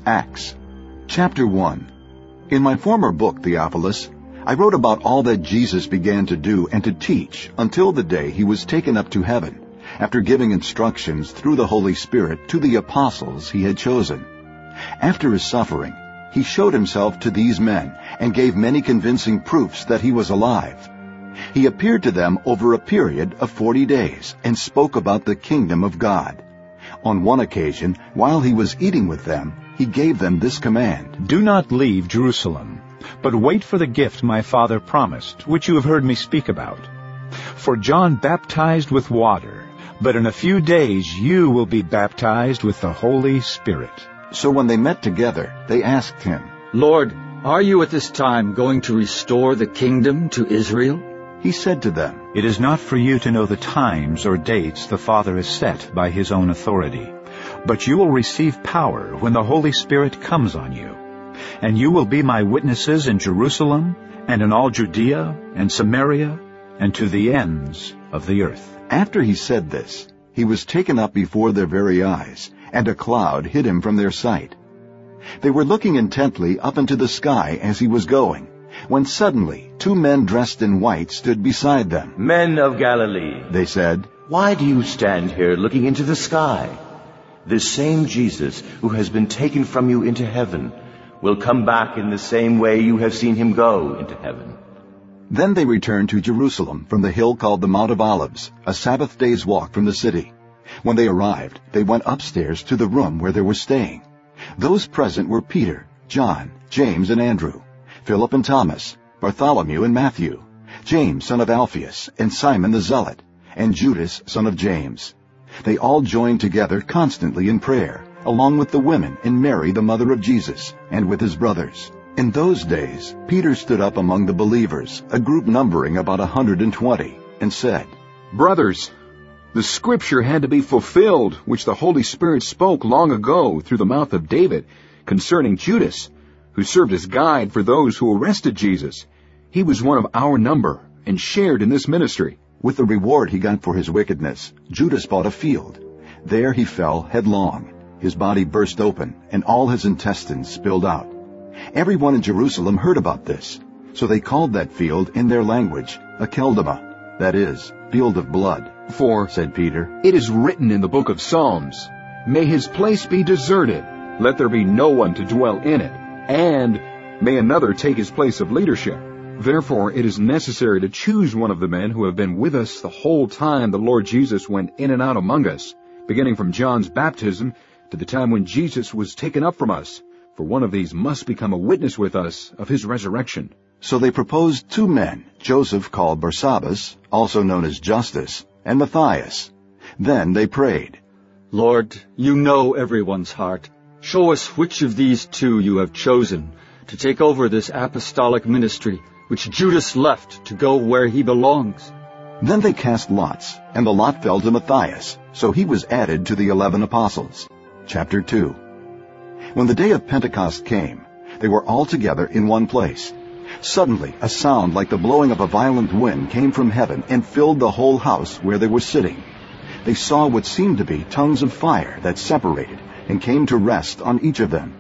Acts, Chapter 1. In my former book, Theophilus, I wrote about all that Jesus began to do and to teach until the day he was taken up to heaven, after giving instructions through the Holy Spirit to the apostles he had chosen. After his suffering, he showed himself to these men and gave many convincing proofs that he was alive. He appeared to them over a period of 40 days and spoke about the kingdom of God. On one occasion, while he was eating with them, he gave them this command: "Do not leave Jerusalem, but wait for the gift my Father promised, which you have heard me speak about. For John baptized with water, but in a few days you will be baptized with the Holy Spirit." So when they met together, they asked him, "Lord, are you at this time going to restore the kingdom to Israel?" He said to them, "It is not for you to know the times or dates the Father has set by his own authority, but you will receive power when the Holy Spirit comes on you. And you will be my witnesses in Jerusalem and in all Judea and Samaria and to the ends of the earth." After he said this, he was taken up before their very eyes, and a cloud hid him from their sight. They were looking intently up into the sky as he was going, when suddenly 2 men dressed in white stood beside them. "Men of Galilee," they said, "why do you stand here looking into the sky? This same Jesus who has been taken from you into heaven will come back in the same way you have seen him go into heaven." Then they returned to Jerusalem from the hill called the Mount of Olives, a Sabbath day's walk from the city. When they arrived, they went upstairs to the room where they were staying. Those present were Peter, John, James, and Andrew, Philip and Thomas, Bartholomew and Matthew, James son of Alphaeus, and Simon the Zealot, and Judas son of James. They all joined together constantly in prayer, along with the women and Mary the mother of Jesus, and with his brothers. In those days, Peter stood up among the believers, a group numbering about 120, and said, "Brothers, the scripture had to be fulfilled, which the Holy Spirit spoke long ago through the mouth of David, concerning Judas, who served as guide for those who arrested Jesus. He was one of our number and shared in this ministry." With the reward he got for his wickedness, Judas bought a field. There he fell headlong. His body burst open, and all his intestines spilled out. Everyone in Jerusalem heard about this, so they called that field in their language Akeldama, that is, field of blood. "For," said Peter, "it is written in the book of Psalms, 'May his place be deserted, let there be no one to dwell in it, and may another take his place of leadership.' Therefore it is necessary to choose one of the men who have been with us the whole time the Lord Jesus went in and out among us, beginning from John's baptism to the time when Jesus was taken up from us. For one of these must become a witness with us of his resurrection." So they proposed 2 men, Joseph called Barsabbas, also known as Justus, and Matthias. Then they prayed, "Lord, you know everyone's heart. Show us which of these 2 you have chosen to take over this apostolic ministry, which Judas left to go where he belongs." Then they cast lots, and the lot fell to Matthias, so he was added to the 11 apostles. Chapter 2. When the day of Pentecost came, they were all together in one place. Suddenly a sound like the blowing of a violent wind came from heaven and filled the whole house where they were sitting. They saw what seemed to be tongues of fire that separated and came to rest on each of them.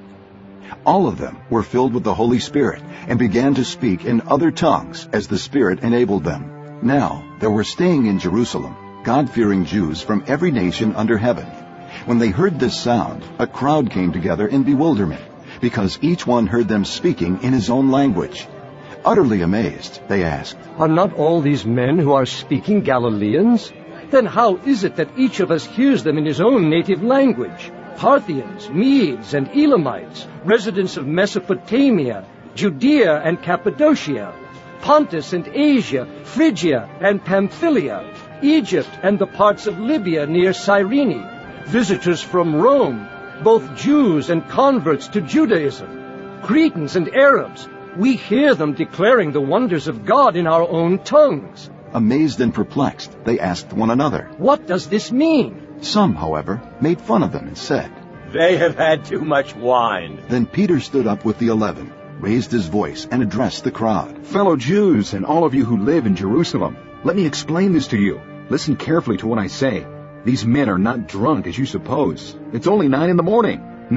All of them were filled with the Holy Spirit and began to speak in other tongues as the Spirit enabled them. Now there were staying in Jerusalem God-fearing Jews from every nation under heaven. When they heard this sound, a crowd came together in bewilderment, because each one heard them speaking in his own language. Utterly amazed, they asked, "Are not all these men who are speaking Galileans? Then how is it that each of us hears them in his own native language? Parthians, Medes, and Elamites, residents of Mesopotamia, Judea and Cappadocia, Pontus and Asia, Phrygia and Pamphylia, Egypt and the parts of Libya near Cyrene, visitors from Rome, both Jews and converts to Judaism, Cretans and Arabs. We hear them declaring the wonders of God in our own tongues." Amazed and perplexed, they asked one another, "What does this mean?" Some, however, made fun of them and said, "They have had too much wine." Then Peter stood up with the 11, raised his voice, and addressed the crowd. "Fellow Jews, and all of you who live in Jerusalem, let me explain this to you. Listen carefully to what I say. These men are not drunk as you suppose. It's only 9 in the morning. No,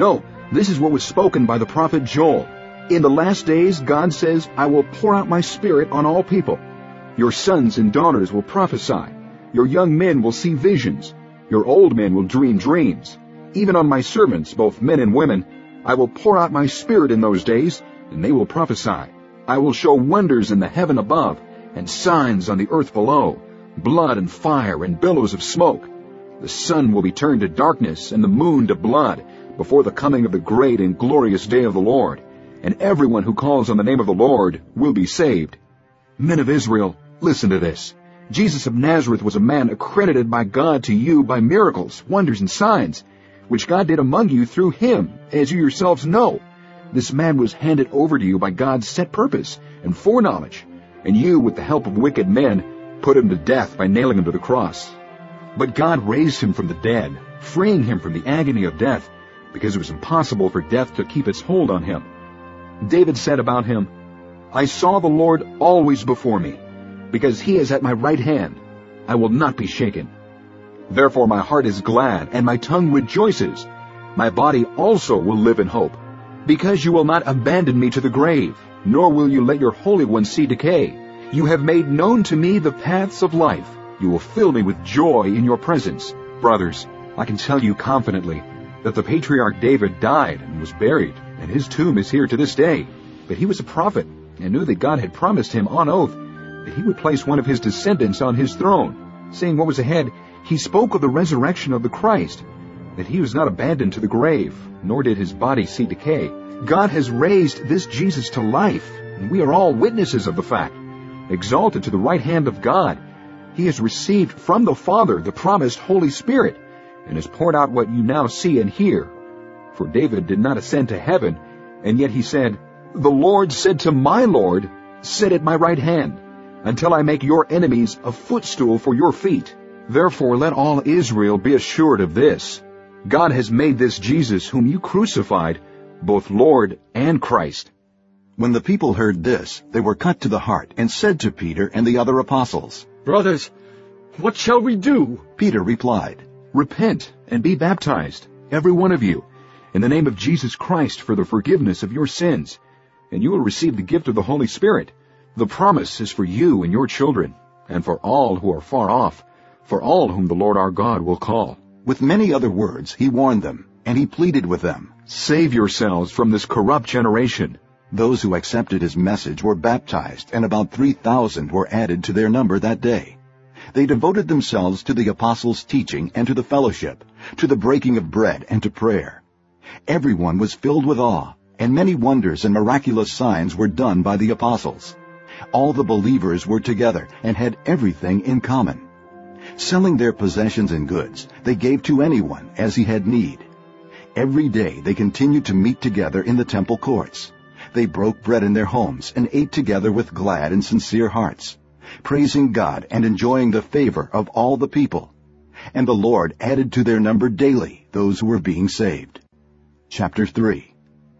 This is what was spoken by the prophet Joel. In the last days, God says, I will pour out my Spirit on all people. Your sons and daughters will prophesy. Your young men will see visions. Your old men will dream dreams. Even on my servants, both men and women, I will pour out my Spirit in those days, and they will prophesy. I will show wonders in the heaven above, and signs on the earth below, blood and fire and billows of smoke. The sun will be turned to darkness and the moon to blood before the coming of the great and glorious day of the Lord, and everyone who calls on the name of the Lord will be saved. Men of Israel, listen to this. Jesus of Nazareth was a man accredited by God to you by miracles, wonders, and signs, which God did among you through him, as you yourselves know. This man was handed over to you by God's set purpose and foreknowledge, and you, with the help of wicked men, put him to death by nailing him to the cross. But God raised him from the dead, freeing him from the agony of death, because it was impossible for death to keep its hold on him. David said about him, I saw the Lord always before me, because he is at my right hand. I will not be shaken. Therefore my heart is glad, and my tongue rejoices. My body also will live in hope, because you will not abandon me to the grave, nor will you let your Holy One see decay. You have made known to me the paths of life. You will fill me with joy in your presence. Brothers, I can tell you confidently that the patriarch David died and was buried, and his tomb is here to this day. But he was a prophet, and knew that God had promised him on oath that he would place one of his descendants on his throne. Saying what was ahead, he spoke of the resurrection of the Christ, that he was not abandoned to the grave, nor did his body see decay. God has raised this Jesus to life, and we are all witnesses of the fact. Exalted to the right hand of God, he has received from the Father the promised Holy Spirit, and has poured out what you now see and hear. For David did not ascend to heaven, and yet he said, The Lord said to my Lord, Sit at my right hand, until I make your enemies a footstool for your feet. Therefore let all Israel be assured of this. God has made this Jesus whom you crucified, both Lord and Christ. When the people heard this, they were cut to the heart, and said to Peter and the other apostles, Brothers, what shall we do? Peter replied, Repent and be baptized, every one of you, in the name of Jesus Christ for the forgiveness of your sins, and you will receive the gift of the Holy Spirit. The promise is for you and your children, and for all who are far off, for all whom the Lord our God will call. With many other words he warned them, and he pleaded with them, Save yourselves from this corrupt generation. Those who accepted his message were baptized, and about 3,000 were added to their number that day. They devoted themselves to the apostles' teaching and to the fellowship, to the breaking of bread and to prayer. Everyone was filled with awe, and many wonders and miraculous signs were done by the apostles. All the believers were together and had everything in common. Selling their possessions and goods, they gave to anyone as he had need. Every day they continued to meet together in the temple courts. They broke bread in their homes and ate together with glad and sincere hearts, praising God and enjoying the favor of all the people. And the Lord added to their number daily those who were being saved. Chapter 3.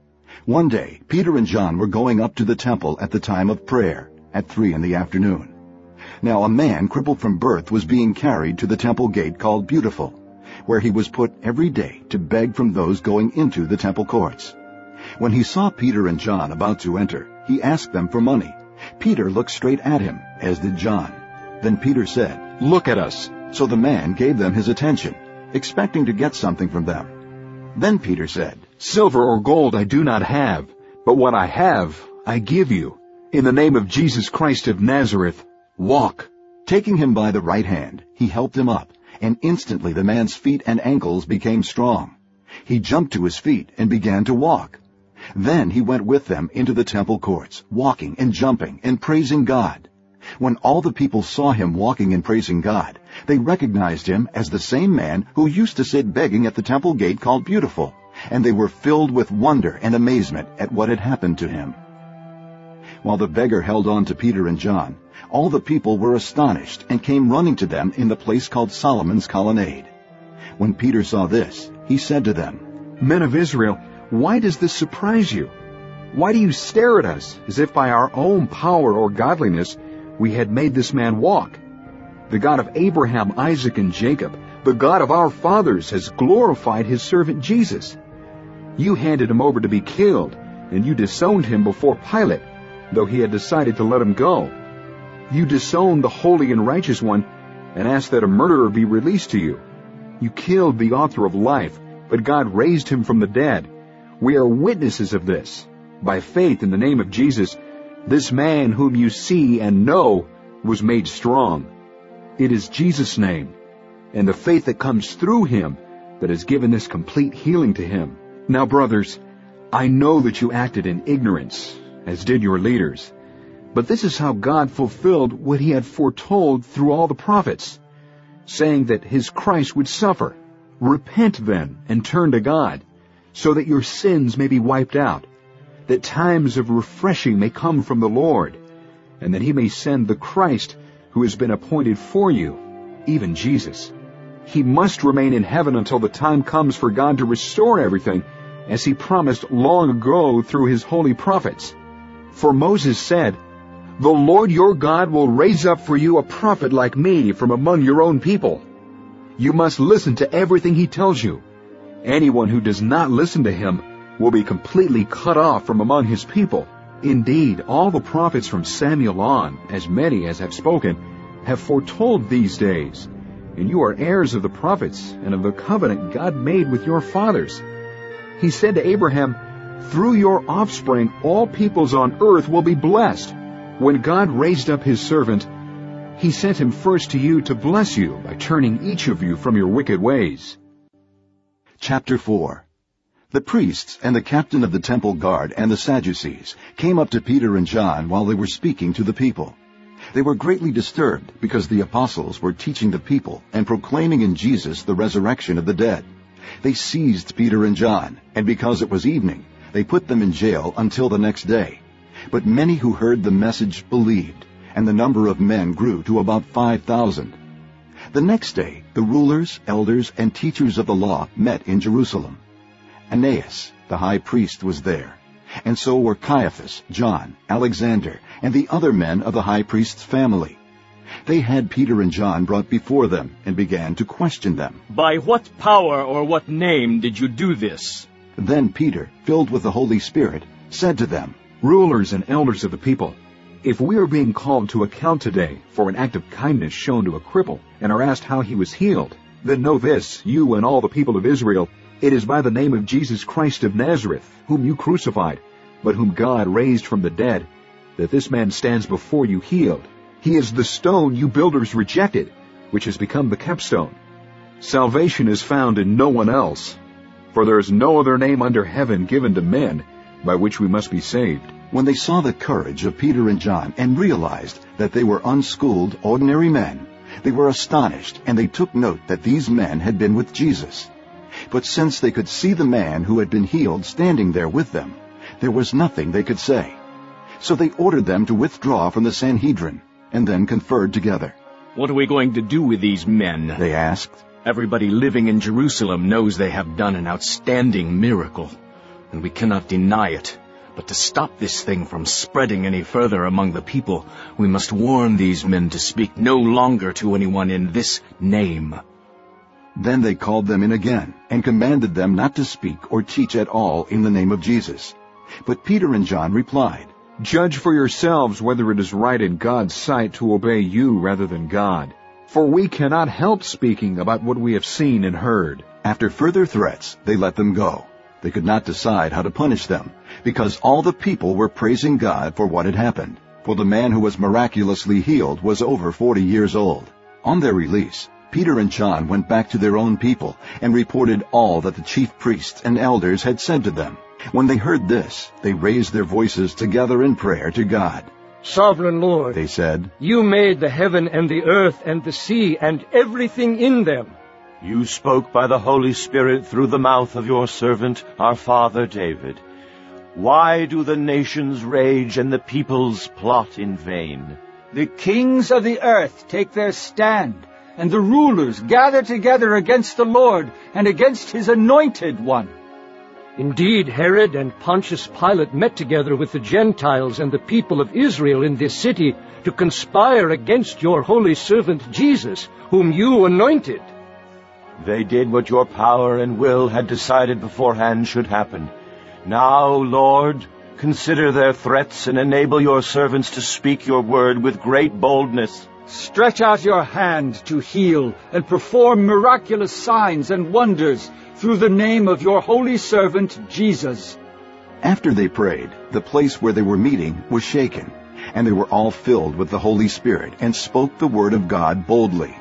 One day Peter and John were going up to the temple at the time of prayer, at 3 p.m. Now a man crippled from birth was being carried to the temple gate called Beautiful, where he was put every day to beg from those going into the temple courts. When he saw Peter and John about to enter, he asked them for money. Peter looked straight at him, as did John. Then Peter said, Look at us. So the man gave them his attention, expecting to get something from them. Then Peter said, Silver or gold I do not have, but what I have I give you. In the name of Jesus Christ of Nazareth, walk. Taking him by the right hand, he helped him up, and instantly the man's feet and ankles became strong. He jumped to his feet and began to walk. Then he went with them into the temple courts, walking and jumping and praising God. When all the people saw him walking and praising God, they recognized him as the same man who used to sit begging at the temple gate called Beautiful, and they were filled with wonder and amazement at what had happened to him. While the beggar held on to Peter and John, all the people were astonished and came running to them in the place called Solomon's Colonnade. When Peter saw this, he said to them, Men of Israel, why does this surprise you? Why do you stare at us as if by our own power or godliness we had made this man walk? The God of Abraham, Isaac, and Jacob, the God of our fathers, has glorified his servant Jesus. You handed him over to be killed, and you disowned him before Pilate, though he had decided to let him go. You disowned the Holy and Righteous One and asked that a murderer be released to you. You killed the author of life, but God raised him from the dead. We are witnesses of this. By faith in the name of Jesus, this man whom you see and know was made strong. It is Jesus' name, and the faith that comes through him, that has given this complete healing to him. Now, brothers, I know that you acted in ignorance, as did your leaders. But this is how God fulfilled what he had foretold through all the prophets, saying that his Christ would suffer. Repent then and turn to God, so that your sins may be wiped out, that times of refreshing may come from the Lord, and that he may send the Christ who has been appointed for you, even Jesus. He must remain in heaven until the time comes for God to restore everything, as he promised long ago through his holy prophets. For Moses said, "The Lord your God will raise up for you a prophet like me from among your own people. You must listen to everything he tells you. Anyone who does not listen to him will be completely cut off from among his people." Indeed, all the prophets from Samuel on, as many as have spoken, have foretold these days. And you are heirs of the prophets and of the covenant God made with your fathers. He said to Abraham, "Through your offspring all peoples on earth will be blessed." When God raised up his servant, he sent him first to you to bless you by turning each of you from your wicked ways. Chapter 4. The priests and the captain of the temple guard and the Sadducees came up to Peter and John while they were speaking to the people. They were greatly disturbed because the apostles were teaching the people and proclaiming in Jesus the resurrection of the dead. They seized Peter and John, and because it was evening, they put them in jail until the next day. But many who heard the message believed, and the number of men grew to about 5,000. The next day, the rulers, elders, and teachers of the law met in Jerusalem. Annas, the high priest, was there, and so were Caiaphas, John, Alexander, and the other men of the high priest's family. They had Peter and John brought before them and began to question them. "By what power or what name did you do this?" Then Peter, filled with the Holy Spirit, said to them, Rulers and elders of the people, if we are being called to account today for an act of kindness shown to a cripple and are asked how he was healed, then know this, you and all the people of Israel, it is by the name of Jesus Christ of Nazareth, whom you crucified, but whom God raised from the dead, that this man stands before you healed. He is the stone you builders rejected, which has become the capstone. Salvation is found in no one else, for there is no other name under heaven given to men by which we must be saved. When they saw the courage of Peter and John and realized that they were unschooled, ordinary men, they were astonished, and they took note that these men had been with Jesus. But since they could see the man who had been healed standing there with them, there was nothing they could say. So they ordered them to withdraw from the Sanhedrin, and then conferred together. "What are we going to do with these men?" They asked. "Everybody living in Jerusalem knows they have done an outstanding miracle, and we cannot deny it. But to stop this thing from spreading any further among the people, we must warn these men to speak no longer to anyone in this name." Then they called them in again, and commanded them not to speak or teach at all in the name of Jesus. But Peter and John replied, Judge for yourselves whether it is right in God's sight to obey you rather than God. For we cannot help speaking about what we have seen and heard. After further threats, they let them go. They could not decide how to punish them, because all the people were praising God for what had happened. For the man who was miraculously healed was over 40 years old. On their release, Peter and John went back to their own people and reported all that the chief priests and elders had said to them. When they heard this, they raised their voices together in prayer to God. Sovereign Lord, They said, you made the heaven and the earth and the sea and everything in them. You spoke by the Holy Spirit through the mouth of your servant, our father David. Why do the nations rage and the peoples plot in vain? The kings of the earth take their stand, and the rulers gather together against the Lord and against his anointed one. Indeed, Herod and Pontius Pilate met together with the Gentiles and the people of Israel in this city to conspire against your holy servant Jesus, whom you anointed. They did what your power and will had decided beforehand should happen. Now, Lord, consider their threats and enable your servants to speak your word with great boldness. Stretch out your hand to heal and perform miraculous signs and wonders through the name of your holy servant Jesus." After they prayed, the place where they were meeting was shaken, and they were all filled with the Holy Spirit and spoke the word of God boldly.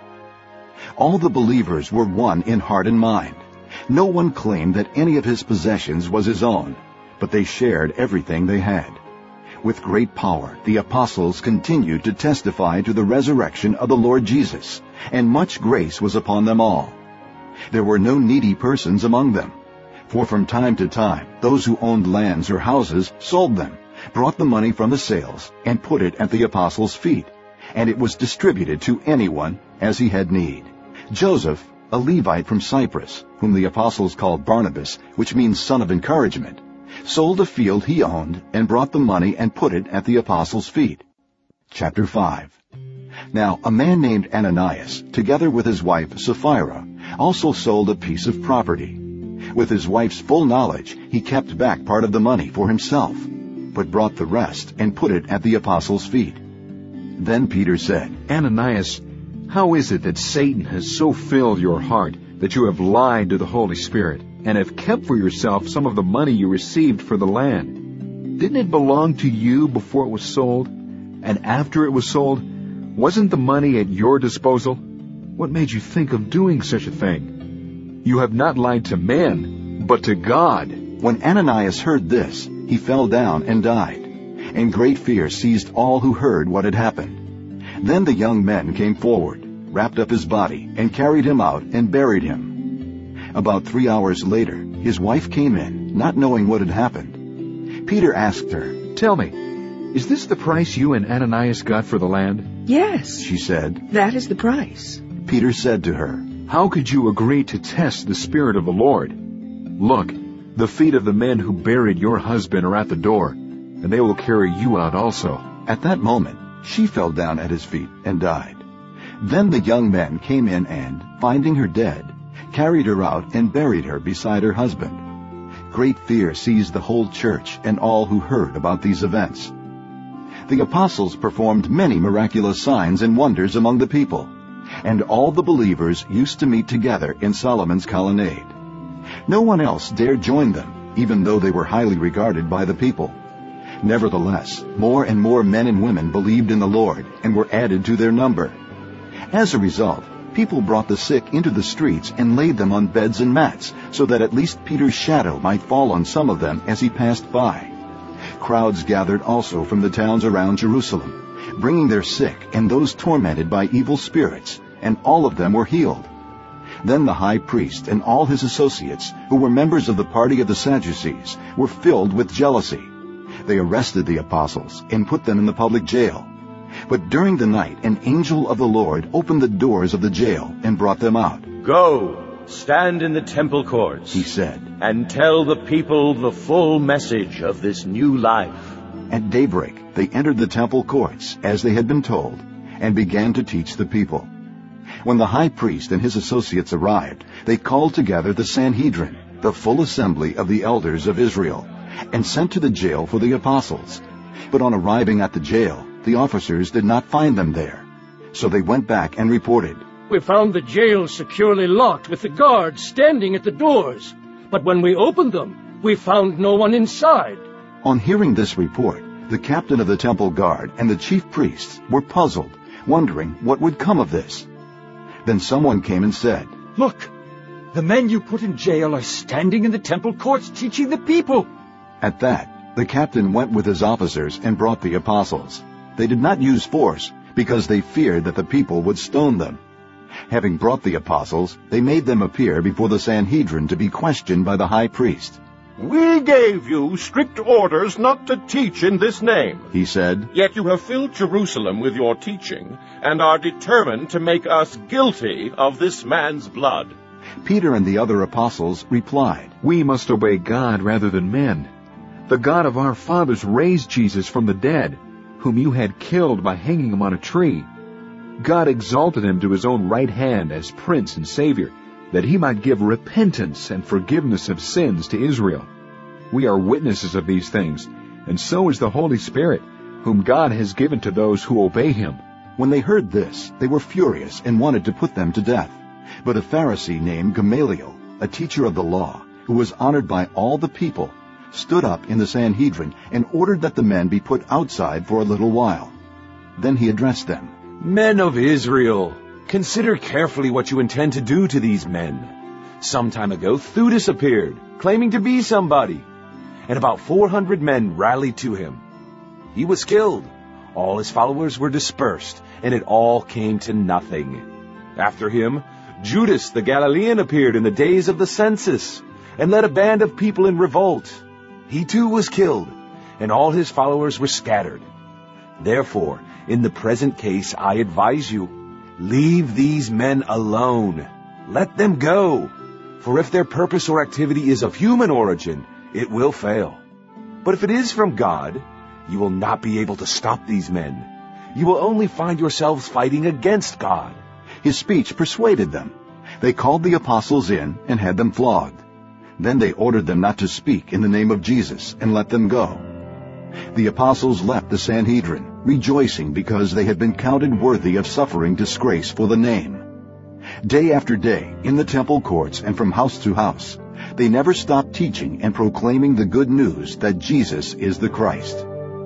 All the believers were one in heart and mind. No one claimed that any of his possessions was his own, but they shared everything they had. With great power, the apostles continued to testify to the resurrection of the Lord Jesus, and much grace was upon them all. There were no needy persons among them, for from time to time those who owned lands or houses sold them, brought the money from the sales, and put it at the apostles' feet, and it was distributed to anyone as he had need. Joseph, a Levite from Cyprus, whom the apostles called Barnabas, which means son of encouragement, sold a field he owned and brought the money and put it at the apostles' feet. Chapter 5. Now a man named Ananias, together with his wife Sapphira, also sold a piece of property. With his wife's full knowledge, he kept back part of the money for himself, but brought the rest and put it at the apostles' feet. Then Peter said, "Ananias, how is it that Satan has so filled your heart that you have lied to the Holy Spirit and have kept for yourself some of the money you received for the land? Didn't it belong to you before it was sold? And after it was sold, wasn't the money at your disposal? What made you think of doing such a thing? You have not lied to men, but to God." When Ananias heard this, he fell down and died, and great fear seized all who heard what had happened. Then the young men came forward, wrapped up his body, and carried him out and buried him. About 3 hours later, his wife came in, not knowing what had happened. Peter asked her, "Tell me, is this the price you and Ananias got for the land?" "Yes," she said. "That is the price." Peter said to her, "How could you agree to test the Spirit of the Lord? Look, the feet of the men who buried your husband are at the door, and they will carry you out also." At that moment, she fell down at his feet and died. Then the young men came in and, finding her dead, carried her out and buried her beside her husband. Great fear seized the whole church and all who heard about these events. The apostles performed many miraculous signs and wonders among the people, and all the believers used to meet together in Solomon's colonnade. No one else dared join them, even though they were highly regarded by the people. Nevertheless, more and more men and women believed in the Lord and were added to their number. As a result, people brought the sick into the streets and laid them on beds and mats, so that at least Peter's shadow might fall on some of them as he passed by. Crowds gathered also from the towns around Jerusalem, bringing their sick and those tormented by evil spirits, and all of them were healed. Then the high priest and all his associates, who were members of the party of the Sadducees, were filled with jealousy. They arrested the apostles and put them in the public jail. But during the night, an angel of the Lord opened the doors of the jail and brought them out. "Go, stand in the temple courts," he said, "and tell the people the full message of this new life." At daybreak, they entered the temple courts, as they had been told, and began to teach the people. When the high priest and his associates arrived, they called together the Sanhedrin, the full assembly of the elders of Israel, and sent to the jail for the apostles. But on arriving at the jail, the officers did not find them there. So they went back and reported, "We found the jail securely locked with the guards standing at the doors. But when we opened them, we found no one inside." On hearing this report, the captain of the temple guard and the chief priests were puzzled, wondering what would come of this. Then someone came and said, "Look, the men you put in jail are standing in the temple courts teaching the people." At that, the captain went with his officers and brought the apostles. They did not use force, because they feared that the people would stone them. Having brought the apostles, they made them appear before the Sanhedrin to be questioned by the high priest. "We gave you strict orders not to teach in this name," he said. "Yet you have filled Jerusalem with your teaching, and are determined to make us guilty of this man's blood." Peter and the other apostles replied, "We must obey God rather than men. The God of our fathers raised Jesus from the dead, whom you had killed by hanging him on a tree. God exalted him to his own right hand as Prince and Savior, that he might give repentance and forgiveness of sins to Israel. We are witnesses of these things, and so is the Holy Spirit, whom God has given to those who obey him." When they heard this, they were furious and wanted to put them to death. But a Pharisee named Gamaliel, a teacher of the law, who was honored by all the people, stood up in the Sanhedrin and ordered that the men be put outside for a little while. Then he addressed them. "Men of Israel, consider carefully what you intend to do to these men. Some time ago, Theudas appeared, claiming to be somebody, and about 400 men rallied to him. He was killed. All his followers were dispersed, and it all came to nothing. After him, Judas the Galilean appeared in the days of the census, and led a band of people in revolt. He too was killed, and all his followers were scattered. Therefore, in the present case, I advise you, leave these men alone. Let them go, for if their purpose or activity is of human origin, it will fail. But if it is from God, you will not be able to stop these men. You will only find yourselves fighting against God." His speech persuaded them. They called the apostles in and had them flogged. Then they ordered them not to speak in the name of Jesus and let them go. The apostles left the Sanhedrin, rejoicing because they had been counted worthy of suffering disgrace for the name. Day after day, in the temple courts and from house to house, they never stopped teaching and proclaiming the good news that Jesus is the Christ.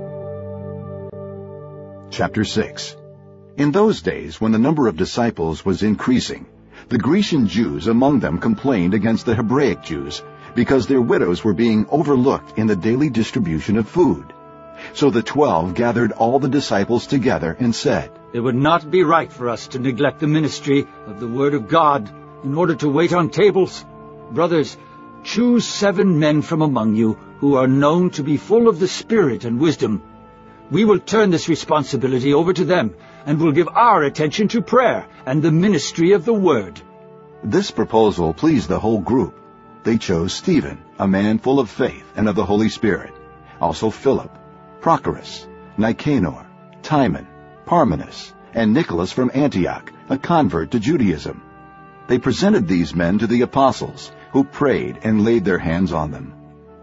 Chapter 6. In those days, when the number of disciples was increasing, the Grecian Jews among them complained against the Hebraic Jews because their widows were being overlooked in the daily distribution of food. So the 12 gathered all the disciples together and said, "It would not be right for us to neglect the ministry of the Word of God in order to wait on tables. Brothers, choose 7 men from among you who are known to be full of the Spirit and wisdom. We will turn this responsibility over to them and will give our attention to prayer and the ministry of the Word." This proposal pleased the whole group. They chose Stephen, a man full of faith and of the Holy Spirit, also Philip, Prochorus, Nicanor, Timon, Parmenas, and Nicholas from Antioch, a convert to Judaism. They presented these men to the apostles, who prayed and laid their hands on them.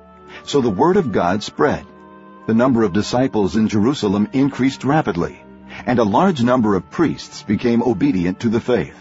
So the word of God spread. The number of disciples in Jerusalem increased rapidly, and a large number of priests became obedient to the faith.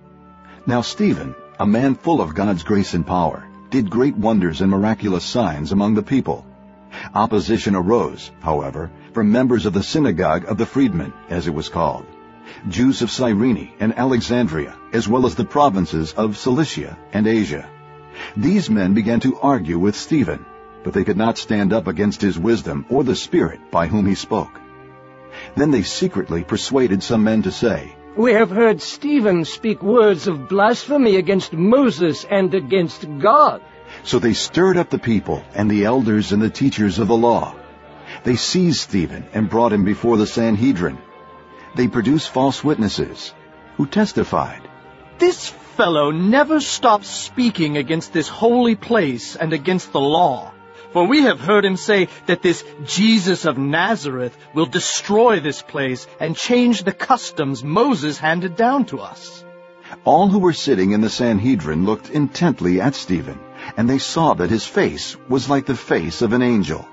Now Stephen, a man full of God's grace and power, did great wonders and miraculous signs among the people. Opposition arose, however, from members of the synagogue of the freedmen, as it was called, Jews of Cyrene and Alexandria, as well as the provinces of Cilicia and Asia. These men began to argue with Stephen, but they could not stand up against his wisdom or the Spirit by whom he spoke. Then they secretly persuaded some men to say, "We have heard Stephen speak words of blasphemy against Moses and against God." So they stirred up the people and the elders and the teachers of the law. They seized Stephen and brought him before the Sanhedrin. They produced false witnesses, who testified, "This fellow never stops speaking against this holy place and against the law. For we have heard him say that this Jesus of Nazareth will destroy this place and change the customs Moses handed down to us." All who were sitting in the Sanhedrin looked intently at Stephen, and they saw that his face was like the face of an angel.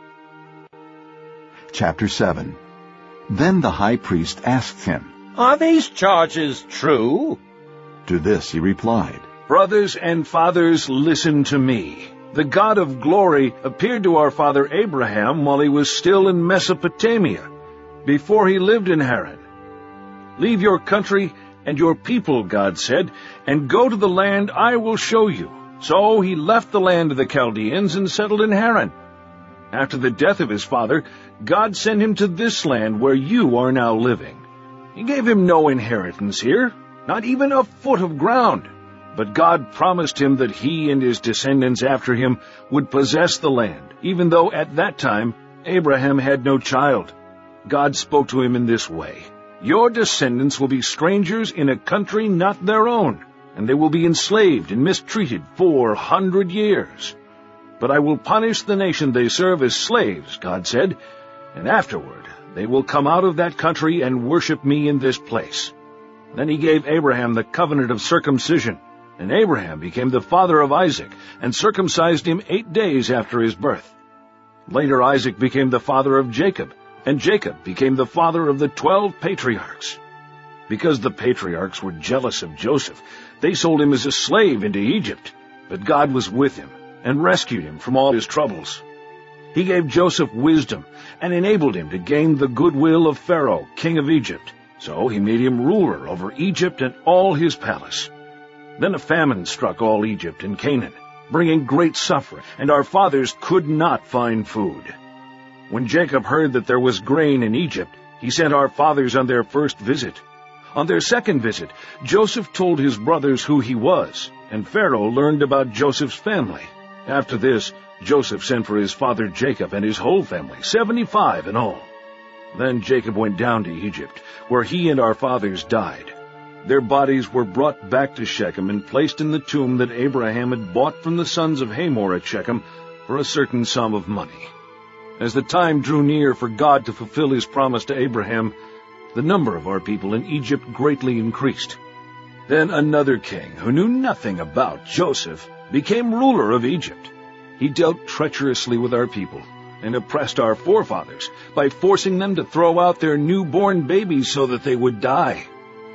Chapter 7. Then the high priest asked him, "Are these charges true?" To this he replied, "Brothers and fathers, listen to me. The God of glory appeared to our father Abraham while he was still in Mesopotamia, before he lived in Haran. Leave your country and your people, God said, and go to the land I will show you. So he left the land of the Chaldeans and settled in Haran. After the death of his father, God sent him to this land where you are now living. He gave him no inheritance here, not even a foot of ground. But God promised him that he and his descendants after him would possess the land, even though at that time Abraham had no child. God spoke to him in this way, 'Your descendants will be strangers in a country not their own, and they will be enslaved and mistreated 400 years. But I will punish the nation they serve as slaves,' God said, 'and afterward they will come out of that country and worship me in this place.' Then he gave Abraham the covenant of circumcision. And Abraham became the father of Isaac, and circumcised him 8 days after his birth. Later Isaac became the father of Jacob, and Jacob became the father of the 12 patriarchs. Because the patriarchs were jealous of Joseph, they sold him as a slave into Egypt. But God was with him, and rescued him from all his troubles. He gave Joseph wisdom, and enabled him to gain the goodwill of Pharaoh, king of Egypt. So he made him ruler over Egypt and all his palace. Then a famine struck all Egypt and Canaan, bringing great suffering, and our fathers could not find food. When Jacob heard that there was grain in Egypt, he sent our fathers on their first visit. On their second visit, Joseph told his brothers who he was, and Pharaoh learned about Joseph's family. After this, Joseph sent for his father Jacob and his whole family, 75 in all. Then Jacob went down to Egypt, where he and our fathers died. Their bodies were brought back to Shechem and placed in the tomb that Abraham had bought from the sons of Hamor at Shechem for a certain sum of money. As the time drew near for God to fulfill his promise to Abraham, the number of our people in Egypt greatly increased. Then another king, who knew nothing about Joseph, became ruler of Egypt. He dealt treacherously with our people, and oppressed our forefathers by forcing them to throw out their newborn babies so that they would die.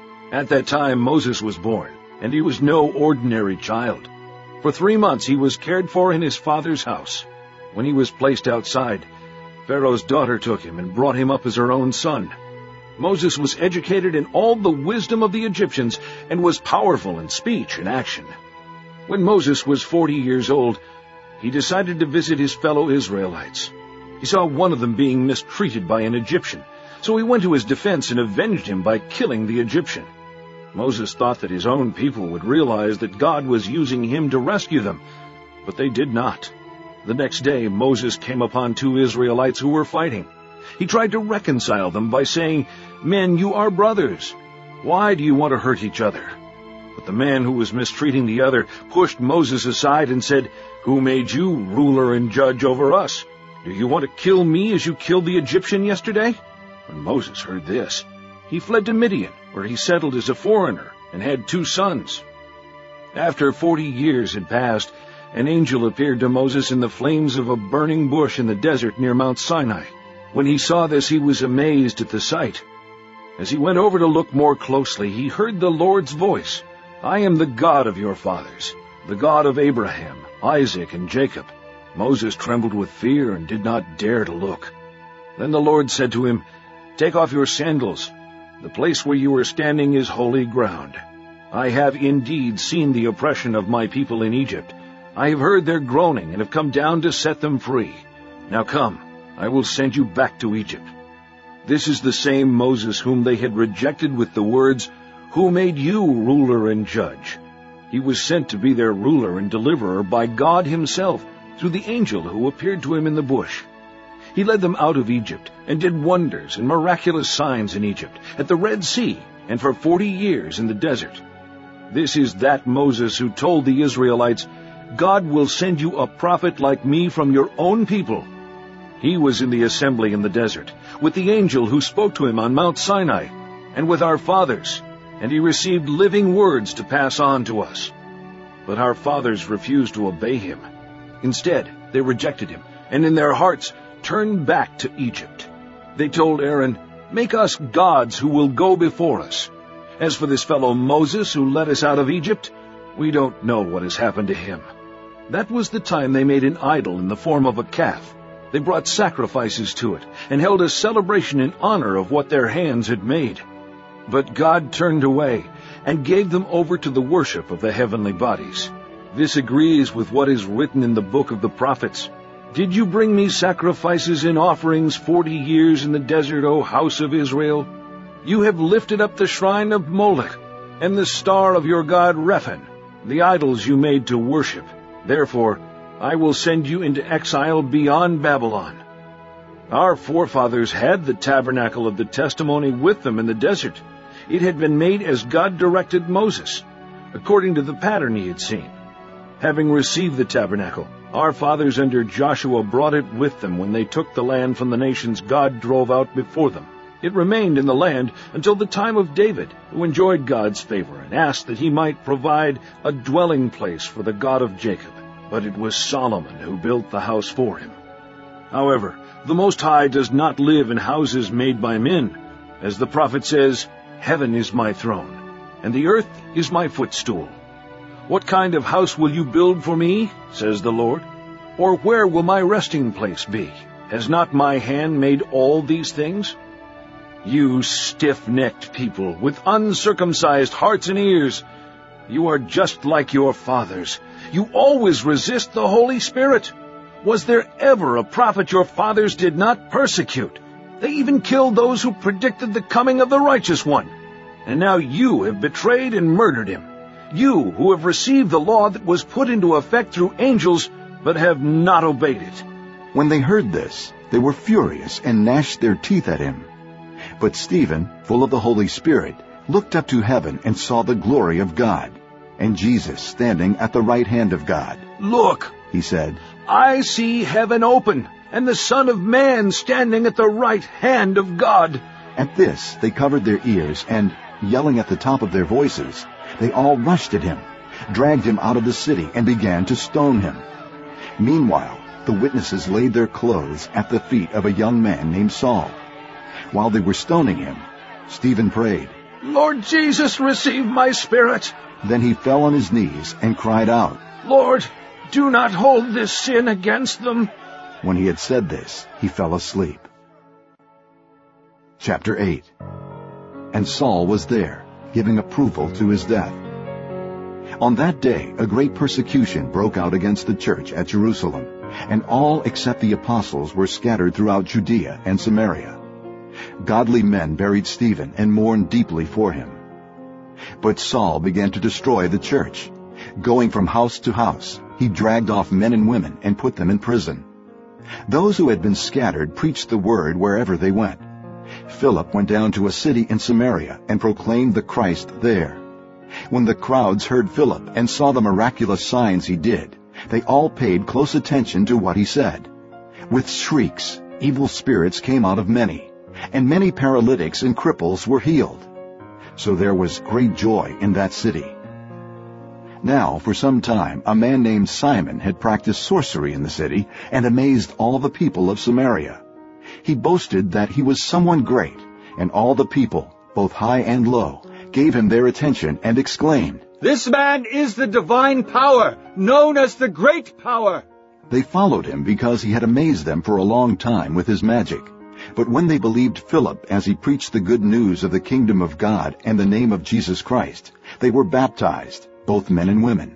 At that time Moses was born, and he was no ordinary child. For 3 months he was cared for in his father's house. When he was placed outside, Pharaoh's daughter took him and brought him up as her own son. Moses was educated in all the wisdom of the Egyptians, and was powerful in speech and action. When Moses was 40 years old, he decided to visit his fellow Israelites. He saw one of them being mistreated by an Egyptian, so he went to his defense and avenged him by killing the Egyptian. Moses thought that his own people would realize that God was using him to rescue them, but they did not. The next day Moses came upon 2 Israelites who were fighting. He tried to reconcile them by saying, "Men, you are brothers. Why do you want to hurt each other?" But the man who was mistreating the other pushed Moses aside and said, "Who made you ruler and judge over us? Do you want to kill me as you killed the Egyptian yesterday?" When Moses heard this, he fled to Midian, where he settled as a foreigner and had 2 sons. After 40 years had passed, an angel appeared to Moses in the flames of a burning bush in the desert near Mount Sinai. When he saw this, he was amazed at the sight. As he went over to look more closely, he heard the Lord's voice, "I am the God of your fathers, the God of Abraham, Isaac, and Jacob." Moses trembled with fear and did not dare to look. Then the Lord said to him, "Take off your sandals. The place where you are standing is holy ground. I have indeed seen the oppression of my people in Egypt. I have heard their groaning and have come down to set them free. Now come, I will send you back to Egypt." This is the same Moses whom they had rejected with the words, "Who made you ruler and judge?" He was sent to be their ruler and deliverer by God himself through the angel who appeared to him in the bush. He led them out of Egypt and did wonders and miraculous signs in Egypt, at the Red Sea, and for 40 years in the desert. This is that Moses who told the Israelites, "God will send you a prophet like me from your own people." He was in the assembly in the desert, with the angel who spoke to him on Mount Sinai, and with our fathers, and he received living words to pass on to us. But our fathers refused to obey him. Instead, they rejected him, and in their hearts turned back to Egypt. They told Aaron, "Make us gods who will go before us. As for this fellow Moses who led us out of Egypt, we don't know what has happened to him." That was the time they made an idol in the form of a calf. They brought sacrifices to it, and held a celebration in honor of what their hands had made. But God turned away, and gave them over to the worship of the heavenly bodies. This agrees with what is written in the book of the prophets. "Did you bring me sacrifices and offerings 40 years in the desert, O house of Israel? You have lifted up the shrine of Moloch, and the star of your god Rephan, the idols you made to worship. Therefore, I will send you into exile beyond Babylon." Our forefathers had the tabernacle of the testimony with them in the desert. It had been made as God directed Moses, according to the pattern he had seen. Having received the tabernacle, our fathers under Joshua brought it with them when they took the land from the nations God drove out before them. It remained in the land until the time of David, who enjoyed God's favor and asked that he might provide a dwelling place for the God of Jacob. But it was Solomon who built the house for him. However, the Most High does not live in houses made by men. As the prophet says, "Heaven is my throne, and the earth is my footstool." "What kind of house will you build for me?" says the Lord. "Or where will my resting place be? Has not my hand made all these things?" You stiff-necked people with uncircumcised hearts and ears, you are just like your fathers. You always resist the Holy Spirit. Was there ever a prophet your fathers did not persecute? They even killed those who predicted the coming of the Righteous One. And now you have betrayed and murdered him. You who have received the law that was put into effect through angels, but have not obeyed it. When they heard this, they were furious and gnashed their teeth at him. But Stephen, full of the Holy Spirit, looked up to heaven and saw the glory of God, and Jesus standing at the right hand of God. "Look," he said, "I see heaven open, and the Son of Man standing at the right hand of God." At this they covered their ears, and, yelling at the top of their voices, they all rushed at him, dragged him out of the city, and began to stone him. Meanwhile, the witnesses laid their clothes at the feet of a young man named Saul. While they were stoning him, Stephen prayed, "Lord Jesus, receive my spirit." Then he fell on his knees and cried out, "Lord, do not hold this sin against them." When he had said this, he fell asleep. Chapter 8. And Saul was there, giving approval to his death. On that day, a great persecution broke out against the church at Jerusalem, and all except the apostles were scattered throughout Judea and Samaria. Godly men buried Stephen and mourned deeply for him. But Saul began to destroy the church. Going from house to house, he dragged off men and women and put them in prison. Those who had been scattered preached the word wherever they went. Philip went down to a city in Samaria and proclaimed the Christ there. When the crowds heard Philip and saw the miraculous signs he did, they all paid close attention to what he said. With shrieks, evil spirits came out of many, and many paralytics and cripples were healed. So there was great joy in that city. Now, for some time, a man named Simon had practiced sorcery in the city and amazed all the people of Samaria. He boasted that he was someone great, and all the people, both high and low, gave him their attention and exclaimed, "This man is the divine power, known as the Great Power." They followed him because he had amazed them for a long time with his magic. But when they believed Philip as he preached the good news of the kingdom of God and the name of Jesus Christ, they were baptized, both men and women.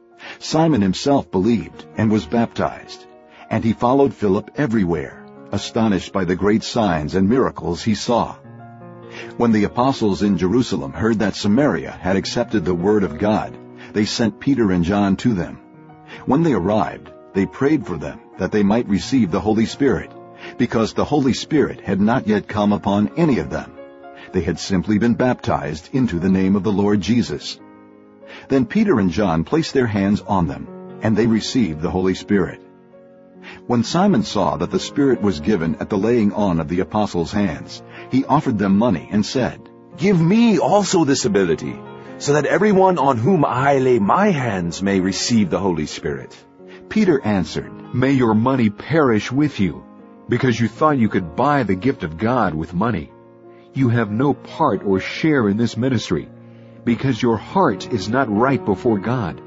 Simon himself believed and was baptized, and he followed Philip everywhere, astonished by the great signs and miracles he saw. When the apostles in Jerusalem heard that Samaria had accepted the word of God, they sent Peter and John to them. When they arrived, they prayed for them that they might receive the Holy Spirit, because the Holy Spirit had not yet come upon any of them. They had simply been baptized into the name of the Lord Jesus. Then Peter and John placed their hands on them, and they received the Holy Spirit. When Simon saw that the Spirit was given at the laying on of the apostles' hands, he offered them money and said, "Give me also this ability, so that everyone on whom I lay my hands may receive the Holy Spirit." Peter answered, "May your money perish with you, because you thought you could buy the gift of God with money. You have no part or share in this ministry, because your heart is not right before God.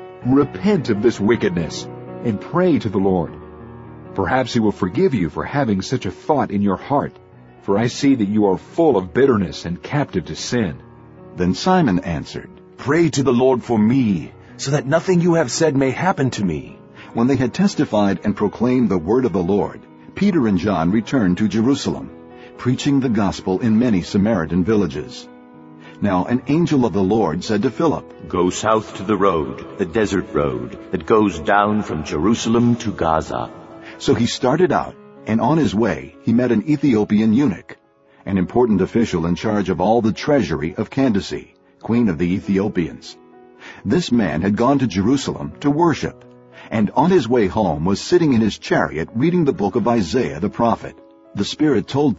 Repent of this wickedness, and pray to the Lord. Perhaps he will forgive you for having such a thought in your heart, for I see that you are full of bitterness and captive to sin." Then Simon answered, "Pray to the Lord for me, so that nothing you have said may happen to me." When they had testified and proclaimed the word of the Lord, Peter and John returned to Jerusalem, preaching the gospel in many Samaritan villages. Now an angel of the Lord said to Philip, "Go south to the road, the desert road, that goes down from Jerusalem to Gaza." So he started out, and on his way he met an Ethiopian eunuch, an important official in charge of all the treasury of Candace, queen of the Ethiopians. This man had gone to Jerusalem to worship, and on his way home was sitting in his chariot reading the book of Isaiah the prophet. The Spirit told Philip,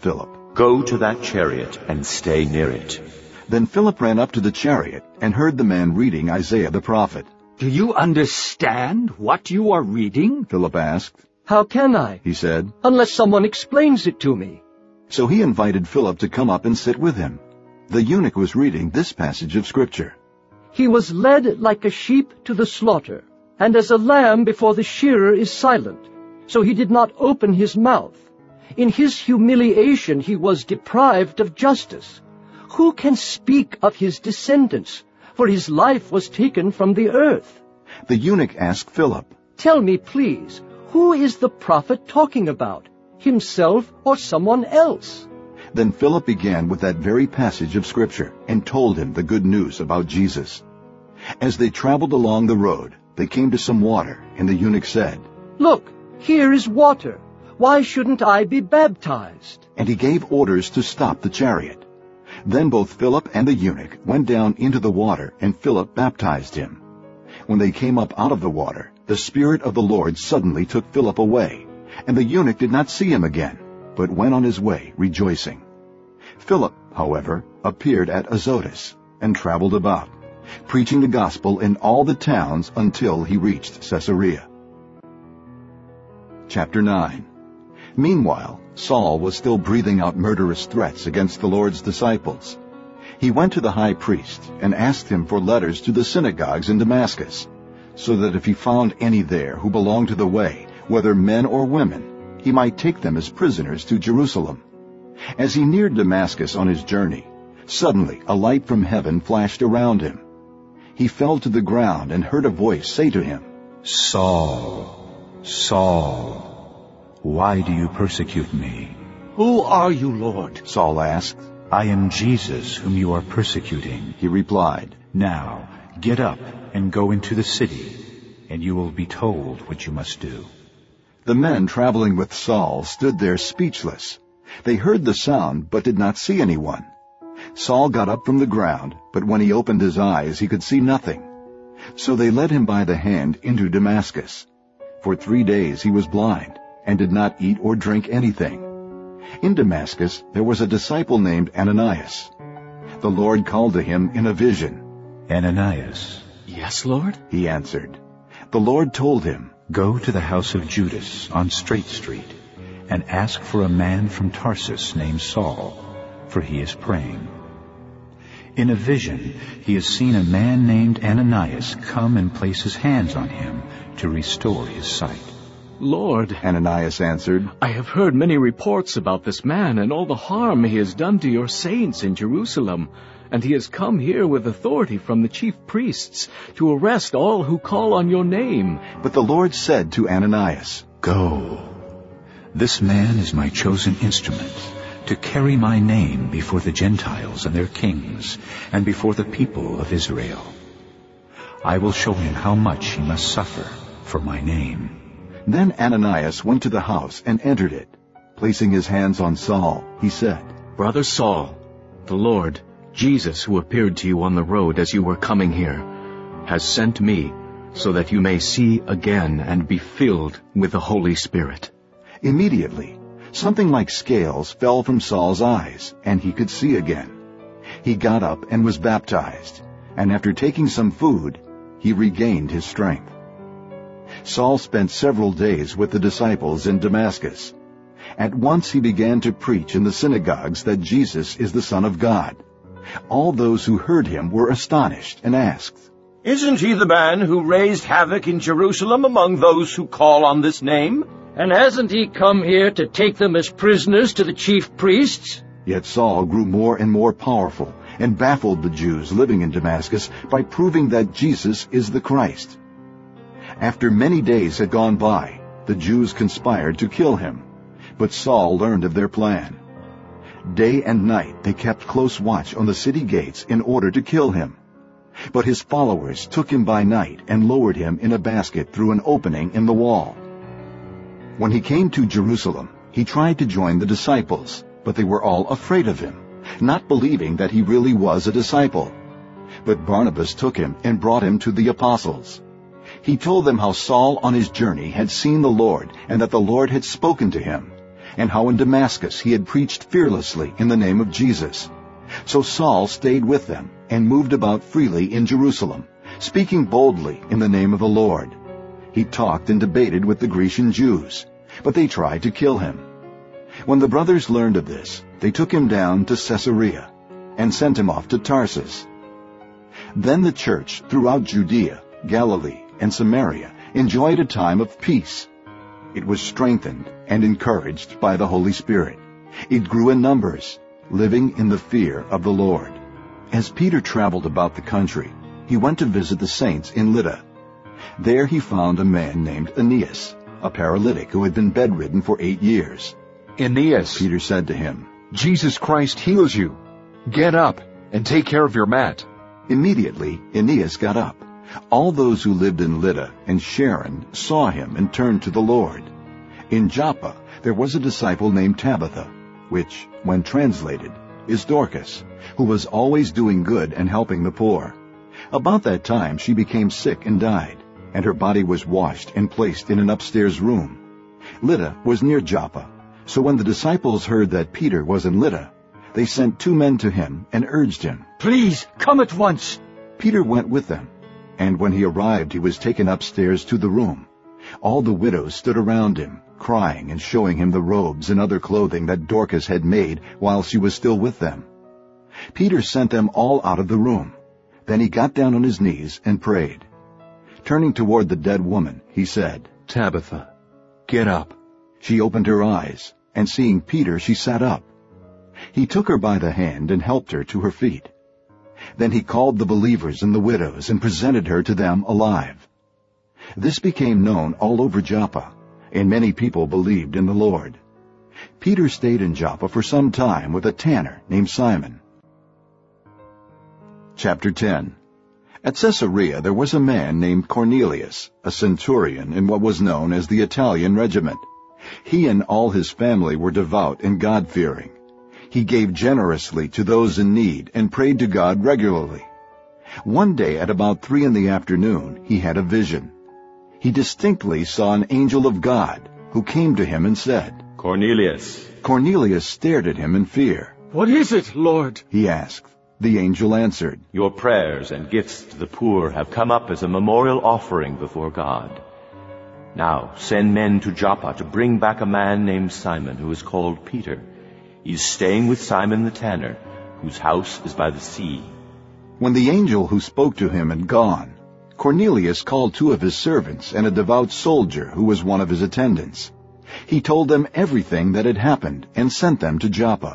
Go to that chariot and stay near it. Then Philip ran up to the chariot and heard the man reading Isaiah the prophet. Do you understand what you are reading? Philip asked. How can I? He said. Unless someone explains it to me. So he invited Philip to come up and sit with him. The eunuch was reading this passage of Scripture. He was led like a sheep to the slaughter, and as a lamb before the shearer is silent, so he did not open his mouth. In his humiliation he was deprived of justice. Who can speak of his descendants? For his life was taken from the earth. The eunuch asked Philip, Tell me, please, who is the prophet talking about, himself or someone else? Then Philip began with that very passage of Scripture and told him the good news about Jesus. As they traveled along the road, they came to some water, and the eunuch said, Look, here is water. Why shouldn't I be baptized? And he gave orders to stop the chariot. Then both Philip and the eunuch went down into the water, and Philip baptized him. When they came up out of the water, the Spirit of the Lord suddenly took Philip away, and the eunuch did not see him again, but went on his way rejoicing. Philip, however, appeared at Azotus and traveled about, preaching the gospel in all the towns until he reached Caesarea. Chapter 9. Meanwhile, Saul was still breathing out murderous threats against the Lord's disciples. He went to the high priest and asked him for letters to the synagogues in Damascus, so that if he found any there who belonged to the way, whether men or women, he might take them as prisoners to Jerusalem. As he neared Damascus on his journey, suddenly a light from heaven flashed around him. He fell to the ground and heard a voice say to him, Saul, Saul, why do you persecute me? Who are you, Lord? Saul asked. I am Jesus whom you are persecuting. He replied, Now get up and go into the city, and you will be told what you must do. The men traveling with Saul stood there speechless. They heard the sound, but did not see anyone. Saul got up from the ground, but when he opened his eyes, he could see nothing. So they led him by the hand into Damascus. For 3 days he was blind, and did not eat or drink anything. In Damascus there was a disciple named Ananias. The Lord called to him in a vision. Ananias. Yes, Lord? He answered. The Lord told him, Go to the house of Judas on Straight Street, and ask for a man from Tarsus named Saul, for he is praying. In a vision he has seen a man named Ananias come and place his hands on him to restore his sight. Lord, Ananias answered, I have heard many reports about this man and all the harm he has done to your saints in Jerusalem, and he has come here with authority from the chief priests to arrest all who call on your name. But the Lord said to Ananias, Go. This man is my chosen instrument to carry my name before the Gentiles and their kings, and before the people of Israel. I will show him how much he must suffer for my name. Then Ananias went to the house and entered it. Placing his hands on Saul, he said, Brother Saul, the Lord, Jesus, who appeared to you on the road as you were coming here, has sent me so that you may see again and be filled with the Holy Spirit. Immediately, something like scales fell from Saul's eyes, and he could see again. He got up and was baptized, and after taking some food, he regained his strength. Saul spent several days with the disciples in Damascus. At once he began to preach in the synagogues that Jesus is the Son of God. All those who heard him were astonished and asked, Isn't he the man who raised havoc in Jerusalem among those who call on this name? And hasn't he come here to take them as prisoners to the chief priests? Yet Saul grew more and more powerful and baffled the Jews living in Damascus by proving that Jesus is the Christ. After many days had gone by, the Jews conspired to kill him, but Saul learned of their plan. Day and night they kept close watch on the city gates in order to kill him. But his followers took him by night and lowered him in a basket through an opening in the wall. When he came to Jerusalem, he tried to join the disciples, but they were all afraid of him, not believing that he really was a disciple. But Barnabas took him and brought him to the apostles. He told them how Saul on his journey had seen the Lord, and that the Lord had spoken to him, and how in Damascus he had preached fearlessly in the name of Jesus. So Saul stayed with them and moved about freely in Jerusalem, speaking boldly in the name of the Lord. He talked and debated with the Grecian Jews, but they tried to kill him. When the brothers learned of this, they took him down to Caesarea and sent him off to Tarsus. Then the church throughout Judea, Galilee, and Samaria enjoyed a time of peace. It was strengthened and encouraged by the Holy Spirit. It grew in numbers, living in the fear of the Lord. As Peter traveled about the country, he went to visit the saints in Lydda. There he found a man named Aeneas, a paralytic who had been bedridden for 8 years. "Aeneas," Peter said to him, "Jesus Christ heals you. Get up and take care of your mat." Immediately Aeneas got up. All those who lived in Lydda and Sharon saw him and turned to the Lord. In Joppa there was a disciple named Tabitha, which, when translated, is Dorcas, who was always doing good and helping the poor. About that time she became sick and died, and her body was washed and placed in an upstairs room. Lydda was near Joppa, so when the disciples heard that Peter was in Lydda, they sent 2 men to him and urged him, "Please, come at once." Peter went with them, and when he arrived he was taken upstairs to the room. All the widows stood around him, crying and showing him the robes and other clothing that Dorcas had made while she was still with them. Peter sent them all out of the room. Then he got down on his knees and prayed. Turning toward the dead woman, he said, "Tabitha, get up." She opened her eyes, and seeing Peter, she sat up. He took her by the hand and helped her to her feet. Then he called the believers and the widows and presented her to them alive. This became known all over Joppa, and many people believed in the Lord. Peter stayed in Joppa for some time with a tanner named Simon. Chapter 10. At Caesarea there was a man named Cornelius, a centurion in what was known as the Italian regiment. He and all his family were devout and God-fearing. He gave generously to those in need and prayed to God regularly. One day at about 3 p.m, he had a vision. He distinctly saw an angel of God who came to him and said, "Cornelius." Cornelius stared at him in fear. "What is it, Lord?" he asked. The angel answered, "Your prayers and gifts to the poor have come up as a memorial offering before God. Now send men to Joppa to bring back a man named Simon, who is called Peter. He's staying with Simon the tanner, whose house is by the sea." When the angel who spoke to him had gone, Cornelius called 2 of his servants and a devout soldier who was one of his attendants. He told them everything that had happened and sent them to Joppa.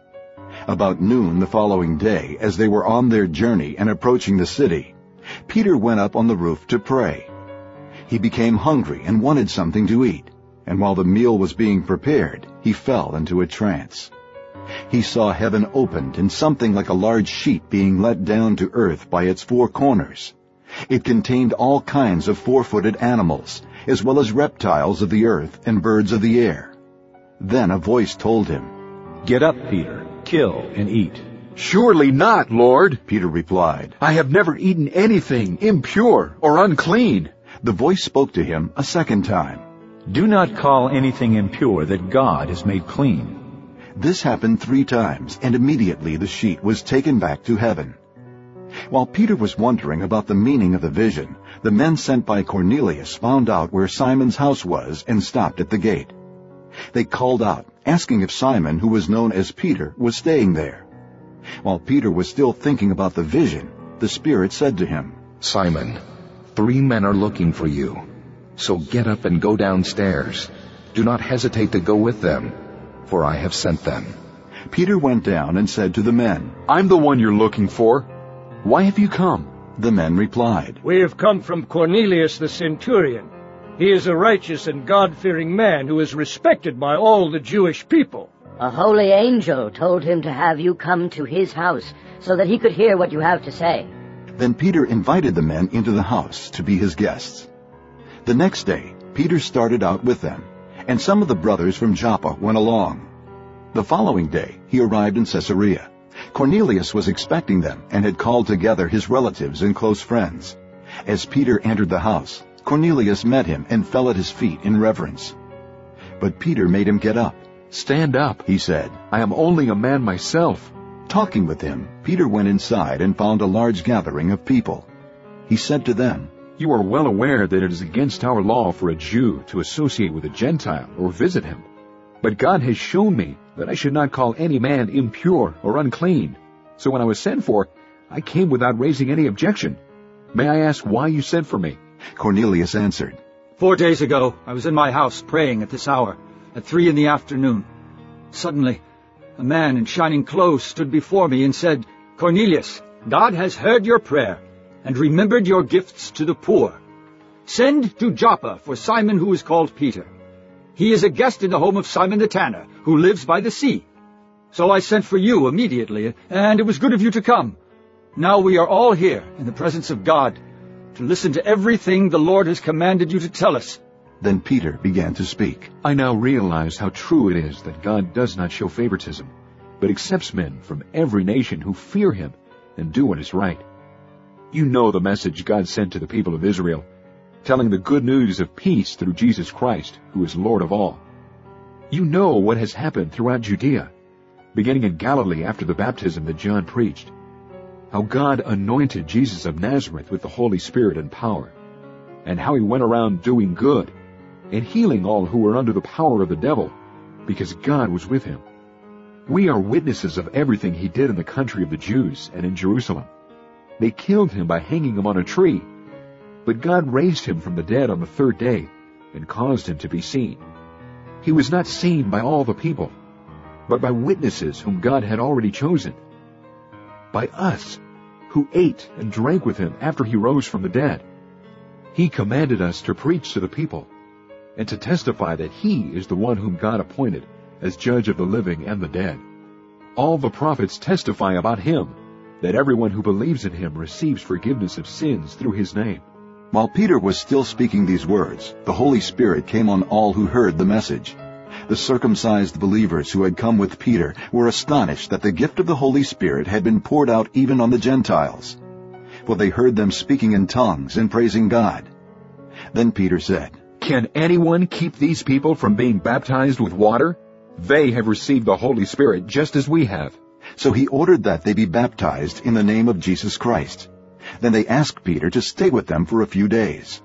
About noon the following day, as they were on their journey and approaching the city, Peter went up on the roof to pray. He became hungry and wanted something to eat, and while the meal was being prepared, he fell into a trance. He saw heaven opened and something like a large sheet being let down to earth by its 4 corners. It contained all kinds of 4-footed animals, as well as reptiles of the earth and birds of the air. Then a voice told him, "Get up, Peter, kill and eat." "Surely not, Lord," Peter replied. "I have never eaten anything impure or unclean." The voice spoke to him a second time. "Do not call anything impure that God has made clean." This happened 3 times, and immediately the sheet was taken back to heaven. While Peter was wondering about the meaning of the vision, the men sent by Cornelius found out where Simon's house was and stopped at the gate. They called out, asking if Simon, who was known as Peter, was staying there. While Peter was still thinking about the vision, the Spirit said to him, "Simon, 3 men are looking for you. So get up and go downstairs. Do not hesitate to go with them, for I have sent them." Peter went down and said to the men, "I'm the one you're looking for. Why have you come?" The men replied, "We have come from Cornelius the centurion. He is a righteous and God-fearing man who is respected by all the Jewish people. A holy angel told him to have you come to his house so that he could hear what you have to say." Then Peter invited the men into the house to be his guests. The next day, Peter started out with them, and some of the brothers from Joppa went along. The following day, he arrived in Caesarea. Cornelius was expecting them and had called together his relatives and close friends. As Peter entered the house, Cornelius met him and fell at his feet in reverence. But Peter made him get up, "Stand up," he said. "I am only a man myself." Talking with him, Peter went inside and found a large gathering of people. He said to them, "You are well aware that it is against our law for a Jew to associate with a Gentile or visit him. But God has shown me that I should not call any man impure or unclean. So when I was sent for, I came without raising any objection. May I ask why you sent for me?" Cornelius answered, 4 days ago, I was in my house praying at this hour, at 3 in the afternoon. Suddenly, a man in shining clothes stood before me and said, "Cornelius, God has heard your prayer and remembered your gifts to the poor. Send to Joppa for Simon who is called Peter. He is a guest in the home of Simon the tanner, who lives by the sea." So I sent for you immediately, and it was good of you to come. Now we are all here in the presence of God to listen to everything the Lord has commanded you to tell us. Then Peter began to speak. "I now realize how true it is that God does not show favoritism, but accepts men from every nation who fear him and do what is right. You know the message God sent to the people of Israel, telling the good news of peace through Jesus Christ, who is Lord of all. You know what has happened throughout Judea, beginning in Galilee after the baptism that John preached, how God anointed Jesus of Nazareth with the Holy Spirit and power, and how he went around doing good and healing all who were under the power of the devil, because God was with him. We are witnesses of everything he did in the country of the Jews and in Jerusalem. They killed him by hanging him on a tree, but God raised him from the dead on the 3rd day and caused him to be seen. He was not seen by all the people, but by witnesses whom God had already chosen, by us, who ate and drank with him after he rose from the dead. He commanded us to preach to the people and to testify that he is the one whom God appointed as judge of the living and the dead. All the prophets testify about him, that everyone who believes in him receives forgiveness of sins through his name." While Peter was still speaking these words, the Holy Spirit came on all who heard the message. The circumcised believers who had come with Peter were astonished that the gift of the Holy Spirit had been poured out even on the Gentiles, for they heard them speaking in tongues and praising God. Then Peter said, "Can anyone keep these people from being baptized with water? They have received the Holy Spirit just as we have." So he ordered that they be baptized in the name of Jesus Christ. Then they asked Peter to stay with them for a few days.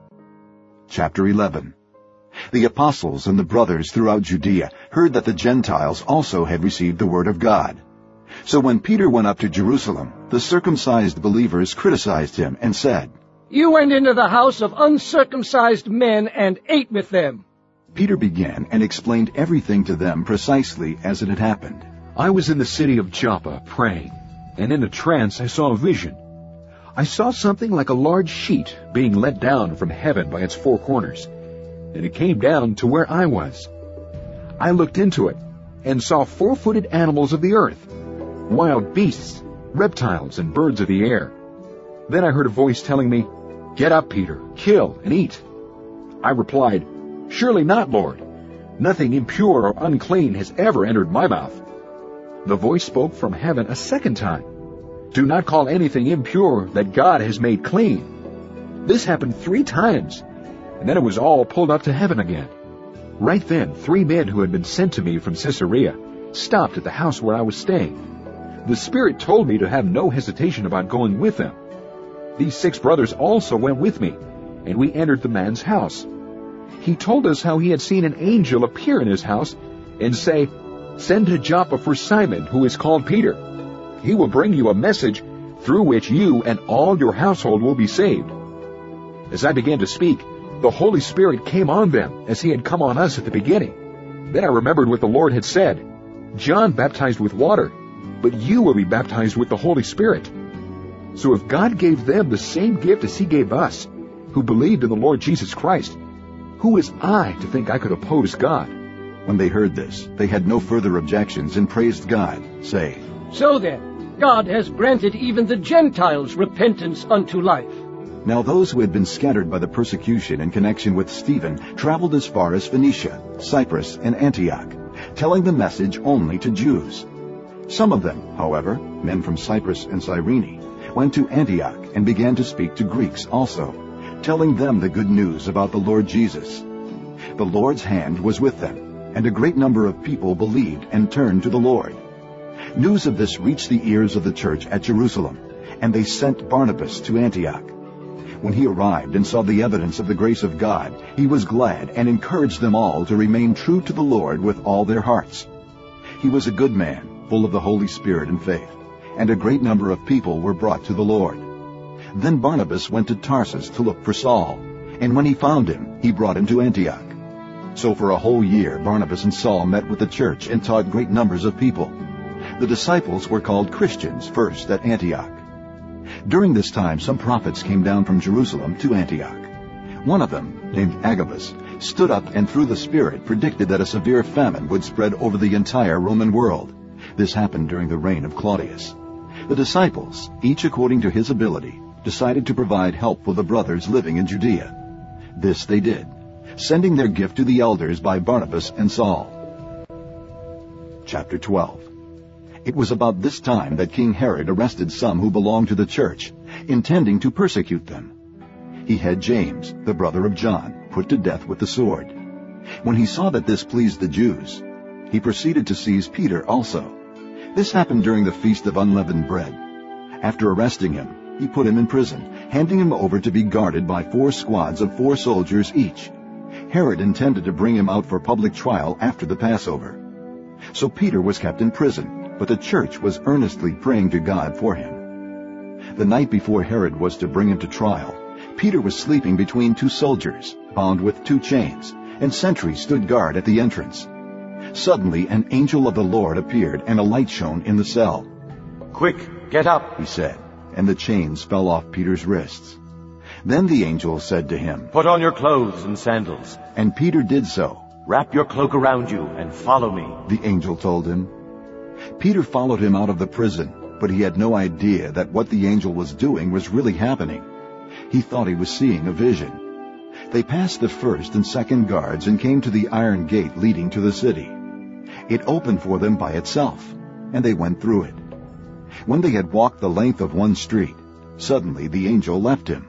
Chapter 11. The apostles and the brothers throughout Judea heard that the Gentiles also had received the word of God. So when Peter went up to Jerusalem, the circumcised believers criticized him and said, "You went into the house of uncircumcised men and ate with them." Peter began and explained everything to them precisely as it had happened. "I was in the city of Joppa praying, and in a trance I saw a vision. I saw something like a large sheet being let down from heaven by its 4 corners, and it came down to where I was. I looked into it and saw 4-footed animals of the earth, wild beasts, reptiles, and birds of the air. Then I heard a voice telling me, 'Get up, Peter, kill and eat.' I replied, 'Surely not, Lord. Nothing impure or unclean has ever entered my mouth.' The voice spoke from heaven a second time, 'Do not call anything impure that God has made clean.' This happened 3 times, and then it was all pulled up to heaven again. Right then, 3 men who had been sent to me from Caesarea stopped at the house where I was staying. The Spirit told me to have no hesitation about going with them. These 6 brothers also went with me, and we entered the man's house. He told us how he had seen an angel appear in his house and say, 'Send to Joppa for Simon, who is called Peter. He will bring you a message through which you and all your household will be saved.' As I began to speak, the Holy Spirit came on them as he had come on us at the beginning. Then I remembered what the Lord had said, 'John baptized with water, but you will be baptized with the Holy Spirit.' So if God gave them the same gift as he gave us, who believed in the Lord Jesus Christ, who is I to think I could oppose God?" When they heard this, they had no further objections and praised God, saying, "So then, God has granted even the Gentiles repentance unto life." Now those who had been scattered by the persecution in connection with Stephen traveled as far as Phoenicia, Cyprus, and Antioch, telling the message only to Jews. Some of them, however, men from Cyprus and Cyrene, went to Antioch and began to speak to Greeks also, telling them the good news about the Lord Jesus. The Lord's hand was with them, and a great number of people believed and turned to the Lord. News of this reached the ears of the church at Jerusalem, and they sent Barnabas to Antioch. When he arrived and saw the evidence of the grace of God, he was glad and encouraged them all to remain true to the Lord with all their hearts. He was a good man, full of the Holy Spirit and faith, and a great number of people were brought to the Lord. Then Barnabas went to Tarsus to look for Saul, and when he found him, he brought him to Antioch. So for a whole year Barnabas and Saul met with the church and taught great numbers of people. The disciples were called Christians first at Antioch. During this time some prophets came down from Jerusalem to Antioch. One of them, named Agabus, stood up and through the Spirit predicted that a severe famine would spread over the entire Roman world. This happened during the reign of Claudius. The disciples, each according to his ability, decided to provide help for the brothers living in Judea. This they did, sending their gift to the elders by Barnabas and Saul. Chapter 12. It was about this time that King Herod arrested some who belonged to the church, intending to persecute them. He had James, the brother of John, put to death with the sword. When he saw that this pleased the Jews, he proceeded to seize Peter also. This happened during the Feast of Unleavened Bread. After arresting him, he put him in prison, handing him over to be guarded by 4 squads of 4 soldiers each. Herod intended to bring him out for public trial after the Passover. So Peter was kept in prison, but the church was earnestly praying to God for him. The night before Herod was to bring him to trial, Peter was sleeping between 2 soldiers, bound with 2 chains, and sentries stood guard at the entrance. Suddenly an angel of the Lord appeared, and a light shone in the cell. "Quick, get up," he said, and the chains fell off Peter's wrists. Then the angel said to him, "Put on your clothes and sandals." And Peter did so. "Wrap your cloak around you and follow me," the angel told him. Peter followed him out of the prison, but he had no idea that what the angel was doing was really happening. He thought he was seeing a vision. They passed the first and second guards and came to the iron gate leading to the city. It opened for them by itself, and they went through it. When they had walked the length of one street, suddenly the angel left him.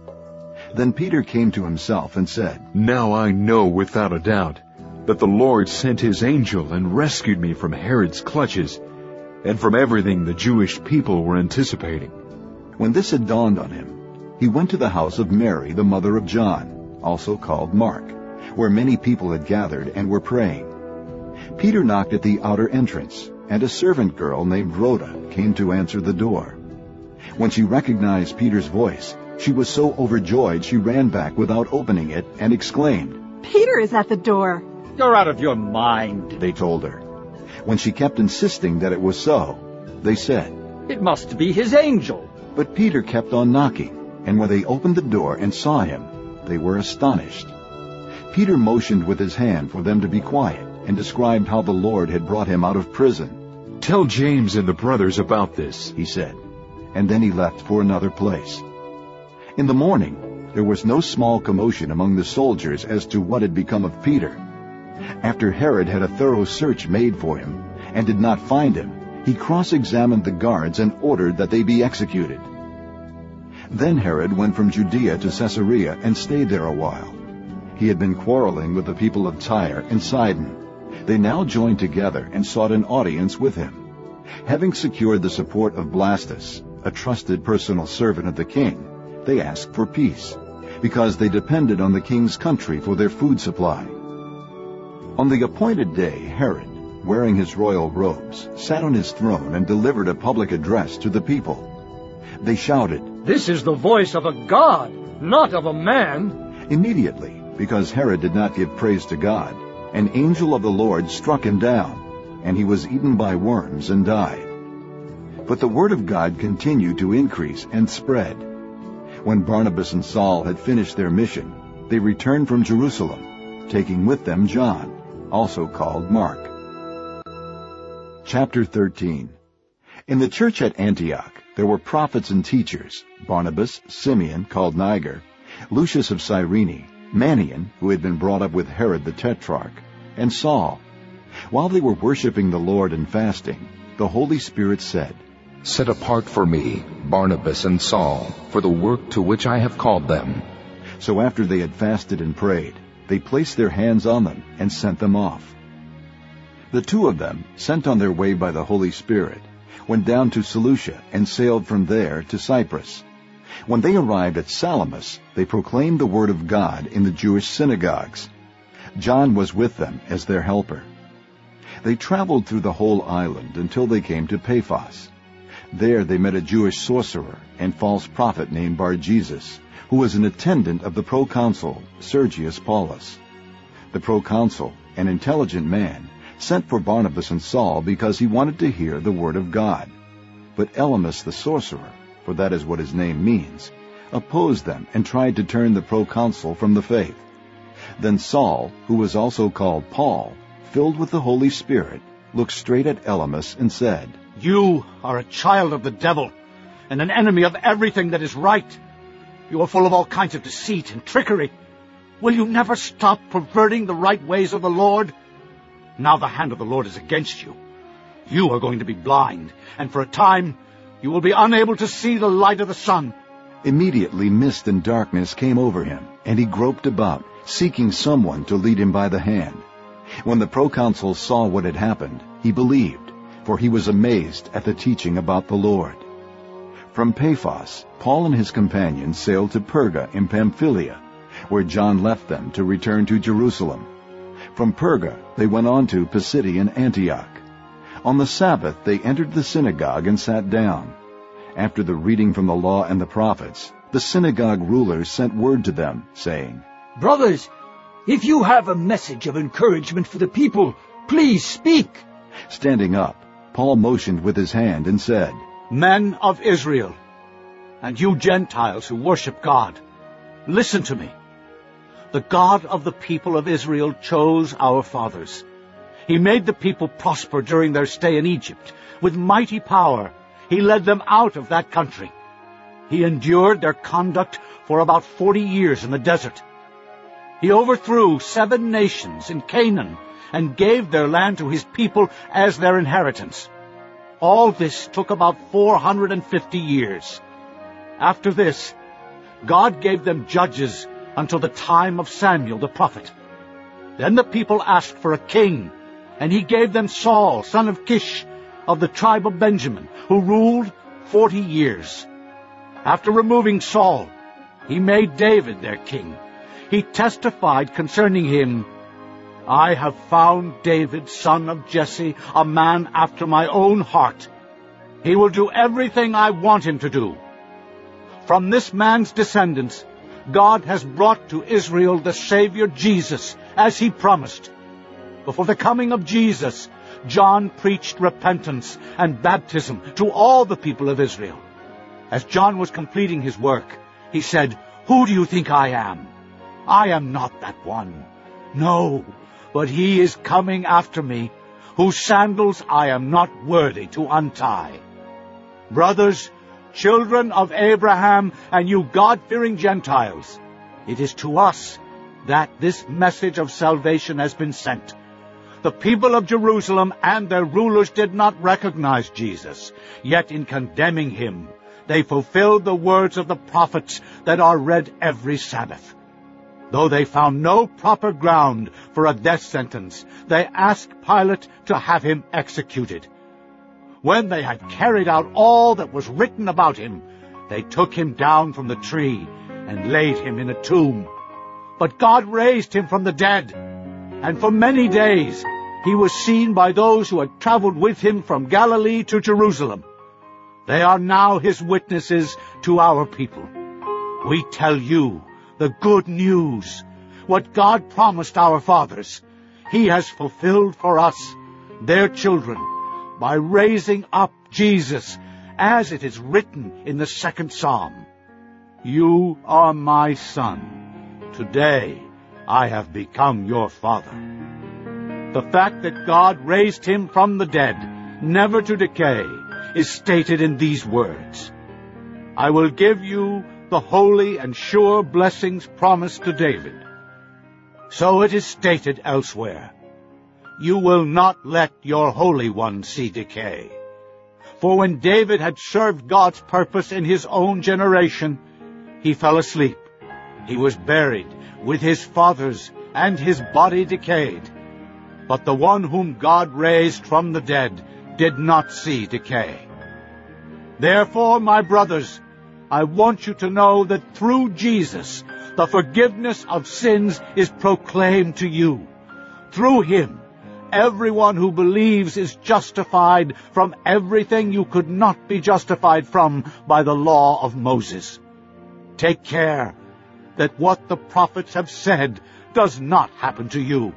Then Peter came to himself and said, "Now I know without a doubt that the Lord sent his angel and rescued me from Herod's clutches and from everything the Jewish people were anticipating." When this had dawned on him, he went to the house of Mary, the mother of John, also called Mark, where many people had gathered and were praying. Peter knocked at the outer entrance, and a servant girl named Rhoda came to answer the door. When she recognized Peter's voice, she was so overjoyed she ran back without opening it and exclaimed, "Peter is at the door." "You're out of your mind," they told her. When she kept insisting that it was so, they said, "It must be his angel." But Peter kept on knocking, and when they opened the door and saw him, they were astonished. Peter motioned with his hand for them to be quiet and described how the Lord had brought him out of prison. "Tell James and the brothers about this," he said, and then he left for another place. In the morning, there was no small commotion among the soldiers as to what had become of Peter. After Herod had a thorough search made for him and did not find him, he cross-examined the guards and ordered that they be executed. Then Herod went from Judea to Caesarea and stayed there a while. He had been quarreling with the people of Tyre and Sidon. They now joined together and sought an audience with him. Having secured the support of Blastus, a trusted personal servant of the king, they asked for peace, because they depended on the king's country for their food supply. On the appointed day, Herod, wearing his royal robes, sat on his throne and delivered a public address to the people. They shouted, "This is the voice of a god, not of a man." Immediately, because Herod did not give praise to God, an angel of the Lord struck him down, and he was eaten by worms and died. But the word of God continued to increase and spread. When Barnabas and Saul had finished their mission, they returned from Jerusalem, taking with them John, also called Mark. Chapter 13. In the church at Antioch there were prophets and teachers, Barnabas, Simeon, called Niger, Lucius of Cyrene, Manaen, who had been brought up with Herod the Tetrarch, and Saul. While they were worshiping the Lord and fasting, the Holy Spirit said, "Set apart for me Barnabas and Saul for the work to which I have called them." So after they had fasted and prayed, they placed their hands on them and sent them off. The two of them, sent on their way by the Holy Spirit, went down to Seleucia and sailed from there to Cyprus. When they arrived at Salamis, they proclaimed the word of God in the Jewish synagogues. John was with them as their helper. They traveled through the whole island until they came to Paphos. There they met a Jewish sorcerer and false prophet named Bar-Jesus, who was an attendant of the proconsul Sergius Paulus. The proconsul, an intelligent man, sent for Barnabas and Saul because he wanted to hear the word of God. But Elymas the sorcerer, for that is what his name means, opposed them and tried to turn the proconsul from the faith. Then Saul, who was also called Paul, filled with the Holy Spirit, looked straight at Elymas and said, "You are a child of the devil, and an enemy of everything that is right. You are full of all kinds of deceit and trickery. Will you never stop perverting the right ways of the Lord? Now the hand of the Lord is against you. You are going to be blind, and for a time you will be unable to see the light of the sun." Immediately mist and darkness came over him, and he groped about, seeking someone to lead him by the hand. When the proconsul saw what had happened, he believed, for he was amazed at the teaching about the Lord. From Paphos, Paul and his companions sailed to Perga in Pamphylia, where John left them to return to Jerusalem. From Perga, they went on to Pisidian Antioch. On the Sabbath, they entered the synagogue and sat down. After the reading from the law and the prophets, the synagogue rulers sent word to them, saying, "Brothers, if you have a message of encouragement for the people, please speak." Standing up, Paul motioned with his hand and said, "Men of Israel, and you Gentiles who worship God, listen to me. The God of the people of Israel chose our fathers. He made the people prosper during their stay in Egypt. With mighty power, he led them out of that country. He endured their conduct for about 40 years in the desert. He overthrew 7 nations in Canaan and gave their land to his people as their inheritance. All this took about 450 years. After this, God gave them judges until the time of Samuel the prophet. Then the people asked for a king, and he gave them Saul, son of Kish, of the tribe of Benjamin, who ruled 40 years. After removing Saul, he made David their king. He testified concerning him, 'I have found David, son of Jesse, a man after my own heart. He will do everything I want him to do.' From this man's descendants, God has brought to Israel the Savior Jesus, as he promised. Before the coming of Jesus, John preached repentance and baptism to all the people of Israel. As John was completing his work, he said, 'Who do you think I am? I am not that one. No, but he is coming after me, whose sandals I am not worthy to untie.' Brothers, children of Abraham, and you God-fearing Gentiles, it is to us that this message of salvation has been sent. The people of Jerusalem and their rulers did not recognize Jesus, yet in condemning him, they fulfilled the words of the prophets that are read every Sabbath. Though they found no proper ground for a death sentence, they asked Pilate to have him executed. When they had carried out all that was written about him, they took him down from the tree and laid him in a tomb. But God raised him from the dead, and for many days he was seen by those who had traveled with him from Galilee to Jerusalem. They are now his witnesses to our people. We tell you the good news. What God promised our fathers, he has fulfilled for us, their children, by raising up Jesus, as it is written in the 2nd Psalm. 'You are my son. Today I have become your father.' The fact that God raised him from the dead, never to decay, is stated in these words, 'I will give you the holy and sure blessings promised to David.' So it is stated elsewhere, 'You will not let your Holy One see decay.' For when David had served God's purpose in his own generation, he fell asleep. He was buried with his fathers, and his body decayed. But the one whom God raised from the dead did not see decay. Therefore, my brothers, I want you to know that through Jesus, the forgiveness of sins is proclaimed to you. Through him, everyone who believes is justified from everything you could not be justified from by the law of Moses. Take care that what the prophets have said does not happen to you.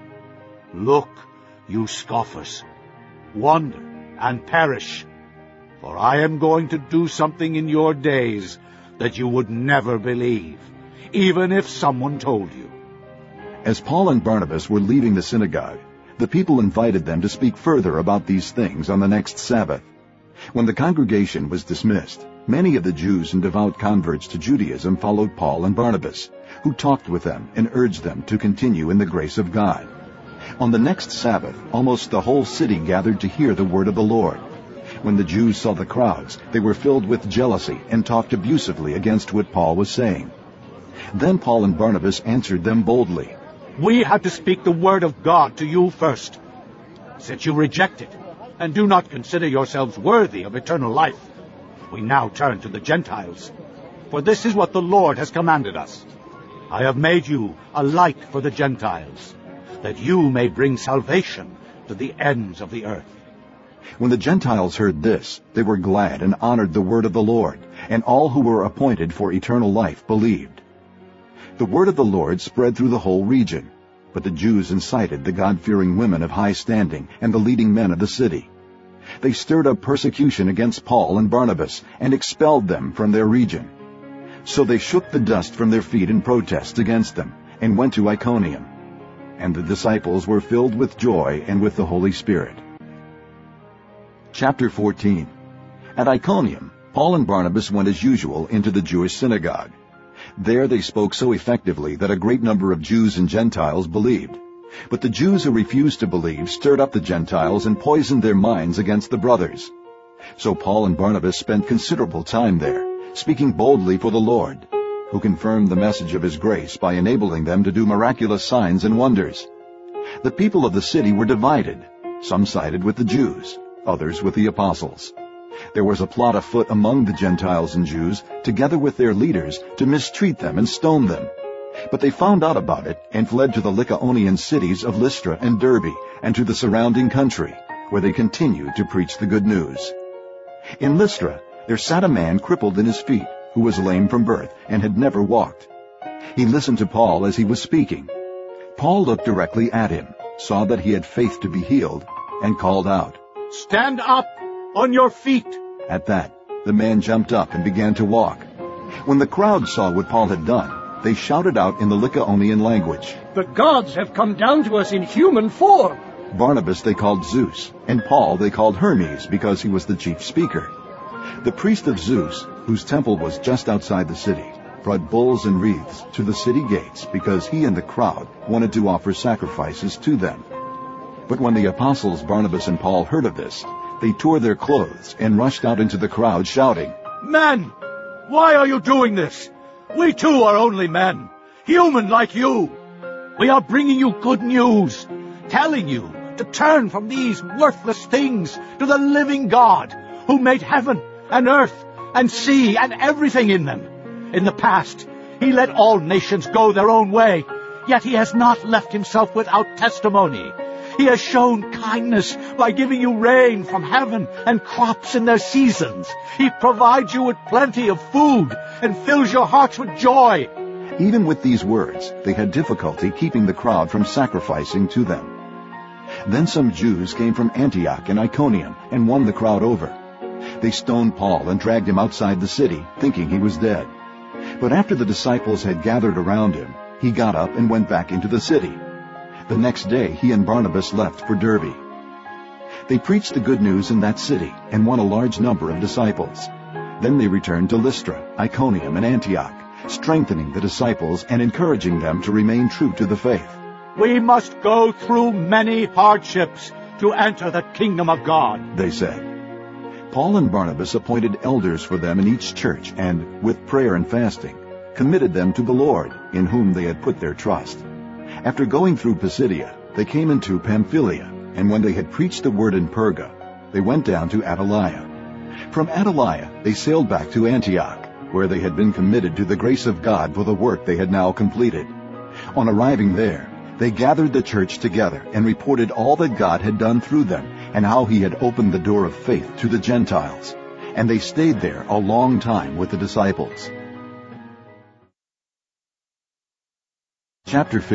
Look, you scoffers, wonder and perish, for I am going to do something in your days that you would never believe, even if someone told you. As Paul and Barnabas were leaving the synagogue, the people invited them to speak further about these things on the next Sabbath. When the congregation was dismissed, many of the Jews and devout converts to Judaism followed Paul and Barnabas, who talked with them and urged them to continue in the grace of God. On the next Sabbath, almost the whole city gathered to hear the word of the Lord. When the Jews saw the crowds, they were filled with jealousy and talked abusively against what Paul was saying. Then Paul and Barnabas answered them boldly. We had to speak the word of God to you first. Since you reject it and do not consider yourselves worthy of eternal life, we now turn to the Gentiles. For this is what the Lord has commanded us. I have made you a light for the Gentiles, that you may bring salvation to the ends of the earth. When the Gentiles heard this, they were glad and honored the word of the Lord, and all who were appointed for eternal life believed. The word of the Lord spread through the whole region, but the Jews incited the God-fearing women of high standing and the leading men of the city. They stirred up persecution against Paul and Barnabas and expelled them from their region. So they shook the dust from their feet in protest against them and went to Iconium. And the disciples were filled with joy and with the Holy Spirit. Chapter 14. At Iconium, Paul and Barnabas went as usual into the Jewish synagogue. There they spoke so effectively that a great number of Jews and Gentiles believed. But the Jews who refused to believe stirred up the Gentiles and poisoned their minds against the brothers. So Paul and Barnabas spent considerable time there, speaking boldly for the Lord, who confirmed the message of his grace by enabling them to do miraculous signs and wonders. The people of the city were divided. Some sided with the Jews, others with the apostles. There was a plot afoot among the Gentiles and Jews, together with their leaders, to mistreat them and stone them. But they found out about it and fled to the Lycaonian cities of Lystra and Derbe and to the surrounding country, where they continued to preach the good news. In Lystra there sat a man crippled in his feet, who was lame from birth and had never walked. He listened to Paul as he was speaking. Paul looked directly at him, saw that he had faith to be healed, and called out, Stand up on your feet! At that, the man jumped up and began to walk. When the crowd saw what Paul had done, they shouted out in the Lycaonian language, The gods have come down to us in human form! Barnabas they called Zeus, and Paul they called Hermes, because he was the chief speaker. The priest of Zeus, whose temple was just outside the city, brought bulls and wreaths to the city gates because he and the crowd wanted to offer sacrifices to them. But when the apostles Barnabas and Paul heard of this, they tore their clothes and rushed out into the crowd shouting, Men, why are you doing this? We too are only men, human like you. We are bringing you good news, telling you to turn from these worthless things to the living God, who made heaven and earth and sea and everything in them. In the past, he let all nations go their own way, yet he has not left himself without testimony. He has shown kindness by giving you rain from heaven and crops in their seasons. He provides you with plenty of food and fills your hearts with joy. Even with these words, they had difficulty keeping the crowd from sacrificing to them. Then some Jews came from Antioch and Iconium and won the crowd over. They stoned Paul and dragged him outside the city, thinking he was dead. But after the disciples had gathered around him, he got up and went back into the city. The next day he and Barnabas left for Derbe. They preached the good news in that city and won a large number of disciples. Then they returned to Lystra, Iconium, and Antioch, strengthening the disciples and encouraging them to remain true to the faith. We must go through many hardships to enter the kingdom of God, they said. Paul and Barnabas appointed elders for them in each church and, with prayer and fasting, committed them to the Lord, in whom they had put their trust. After going through Pisidia, they came into Pamphylia, and when they had preached the word in Perga, they went down to Attalia. From Attalia they sailed back to Antioch, where they had been committed to the grace of God for the work they had now completed. On arriving there, they gathered the church together and reported all that God had done through them, and how he had opened the door of faith to the Gentiles. And they stayed there a long time with the disciples. Chapter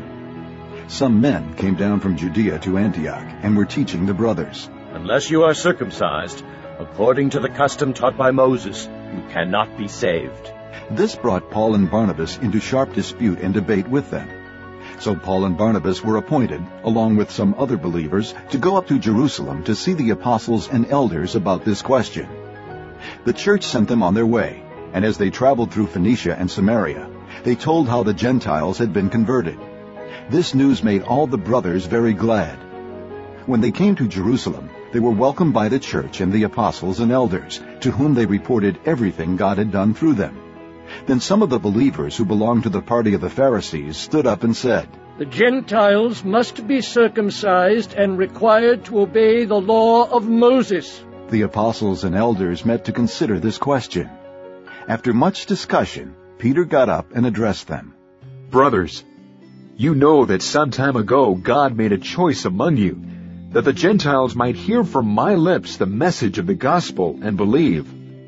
15. Some men came down from Judea to Antioch and were teaching the brothers, "Unless you are circumcised, according to the custom taught by Moses, you cannot be saved." This brought Paul and Barnabas into sharp dispute and debate with them. So Paul and Barnabas were appointed, along with some other believers, to go up to Jerusalem to see the apostles and elders about this question. The church sent them on their way, and as they traveled through Phoenicia and Samaria, they told how the Gentiles had been converted. This news made all the brothers very glad. When they came to Jerusalem, they were welcomed by the church and the apostles and elders, to whom they reported everything God had done through them. Then some of the believers who belonged to the party of the Pharisees stood up and said, "The Gentiles must be circumcised and required to obey the law of Moses." The apostles and elders met to consider this question. After much discussion, Peter got up and addressed them. "Brothers, you know that some time ago God made a choice among you, that the Gentiles might hear from my lips the message of the gospel and believe.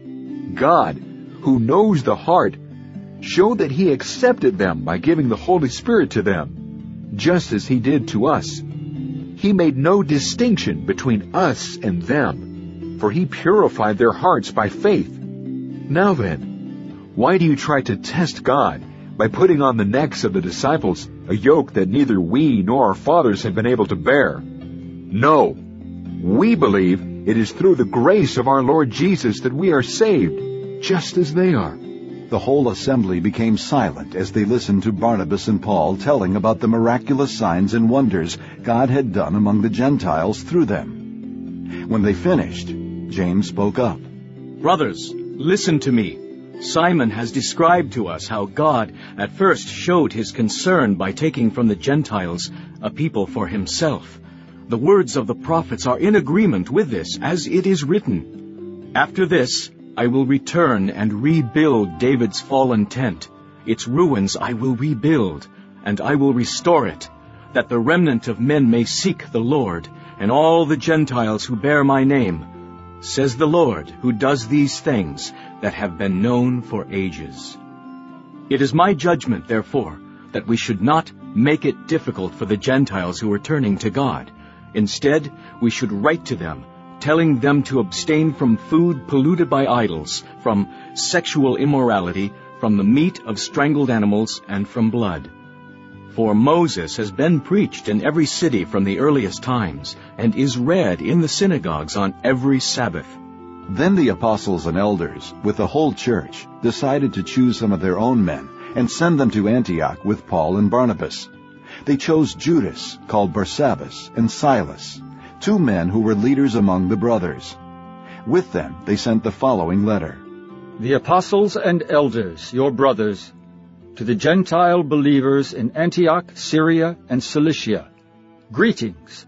God, who knows the heart, showed that he accepted them by giving the Holy Spirit to them, just as he did to us. He made no distinction between us and them, for he purified their hearts by faith. Now then, why do you try to test God by putting on the necks of the disciples a yoke that neither we nor our fathers have been able to bear? No, we believe it is through the grace of our Lord Jesus that we are saved, just as they are." The whole assembly became silent as they listened to Barnabas and Paul telling about the miraculous signs and wonders God had done among the Gentiles through them. When they finished, James spoke up. "Brothers, listen to me. Simon has described to us how God at first showed his concern by taking from the Gentiles a people for himself. The words of the prophets are in agreement with this, as it is written, 'After this, I will return and rebuild David's fallen tent. Its ruins I will rebuild, and I will restore it, that the remnant of men may seek the Lord, and all the Gentiles who bear my name, says the Lord, who does these things that have been known for ages.' It is my judgment, therefore, that we should not make it difficult for the Gentiles who are turning to God. Instead, we should write to them, telling them to abstain from food polluted by idols, from sexual immorality, from the meat of strangled animals, and from blood. For Moses has been preached in every city from the earliest times, and is read in the synagogues on every Sabbath." Then the apostles and elders, with the whole church, decided to choose some of their own men and send them to Antioch with Paul and Barnabas. They chose Judas, called Barsabbas, and Silas, 2 men who were leaders among the brothers. With them they sent the following letter. "The apostles and elders, your brothers, to the Gentile believers in Antioch, Syria, and Cilicia, greetings.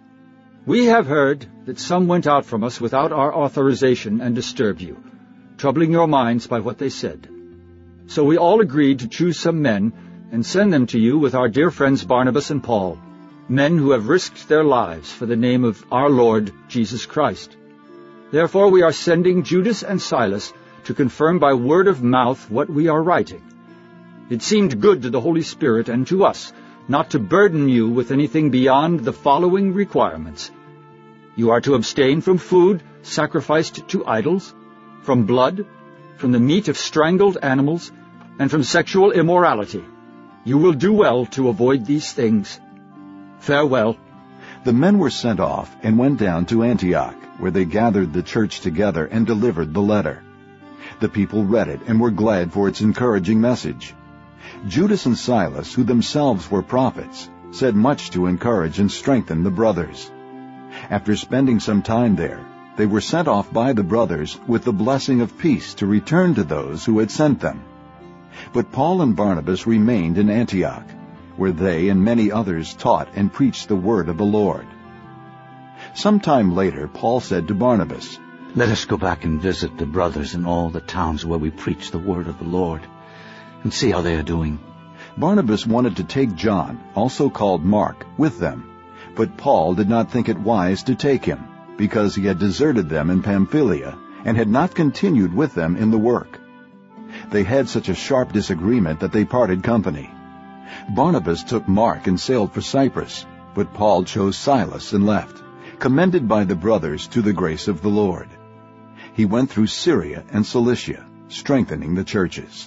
We have heard that some went out from us without our authorization and disturbed you, troubling your minds by what they said. So we all agreed to choose some men and send them to you with our dear friends Barnabas and Paul, men who have risked their lives for the name of our Lord Jesus Christ. Therefore we are sending Judas and Silas to confirm by word of mouth what we are writing. It seemed good to the Holy Spirit and to us not to burden you with anything beyond the following requirements. You are to abstain from food sacrificed to idols, from blood, from the meat of strangled animals, and from sexual immorality. You will do well to avoid these things. Farewell." The men were sent off and went down to Antioch, where they gathered the church together and delivered the letter. The people read it and were glad for its encouraging message. Judas and Silas, who themselves were prophets, said much to encourage and strengthen the brothers. After spending some time there, they were sent off by the brothers with the blessing of peace to return to those who had sent them. But Paul and Barnabas remained in Antioch. where they and many others taught and preached the word of the Lord. Some time later, Paul said to Barnabas, "Let us go back and visit the brothers in all the towns where we preach the word of the Lord, and see how they are doing." Barnabas wanted to take John, also called Mark, with them, but Paul did not think it wise to take him, because he had deserted them in Pamphylia and had not continued with them in the work. They had such a sharp disagreement that they parted company. Barnabas took Mark and sailed for Cyprus, but Paul chose Silas and left, commended by the brothers to the grace of the Lord. He went through Syria and Cilicia, strengthening the churches.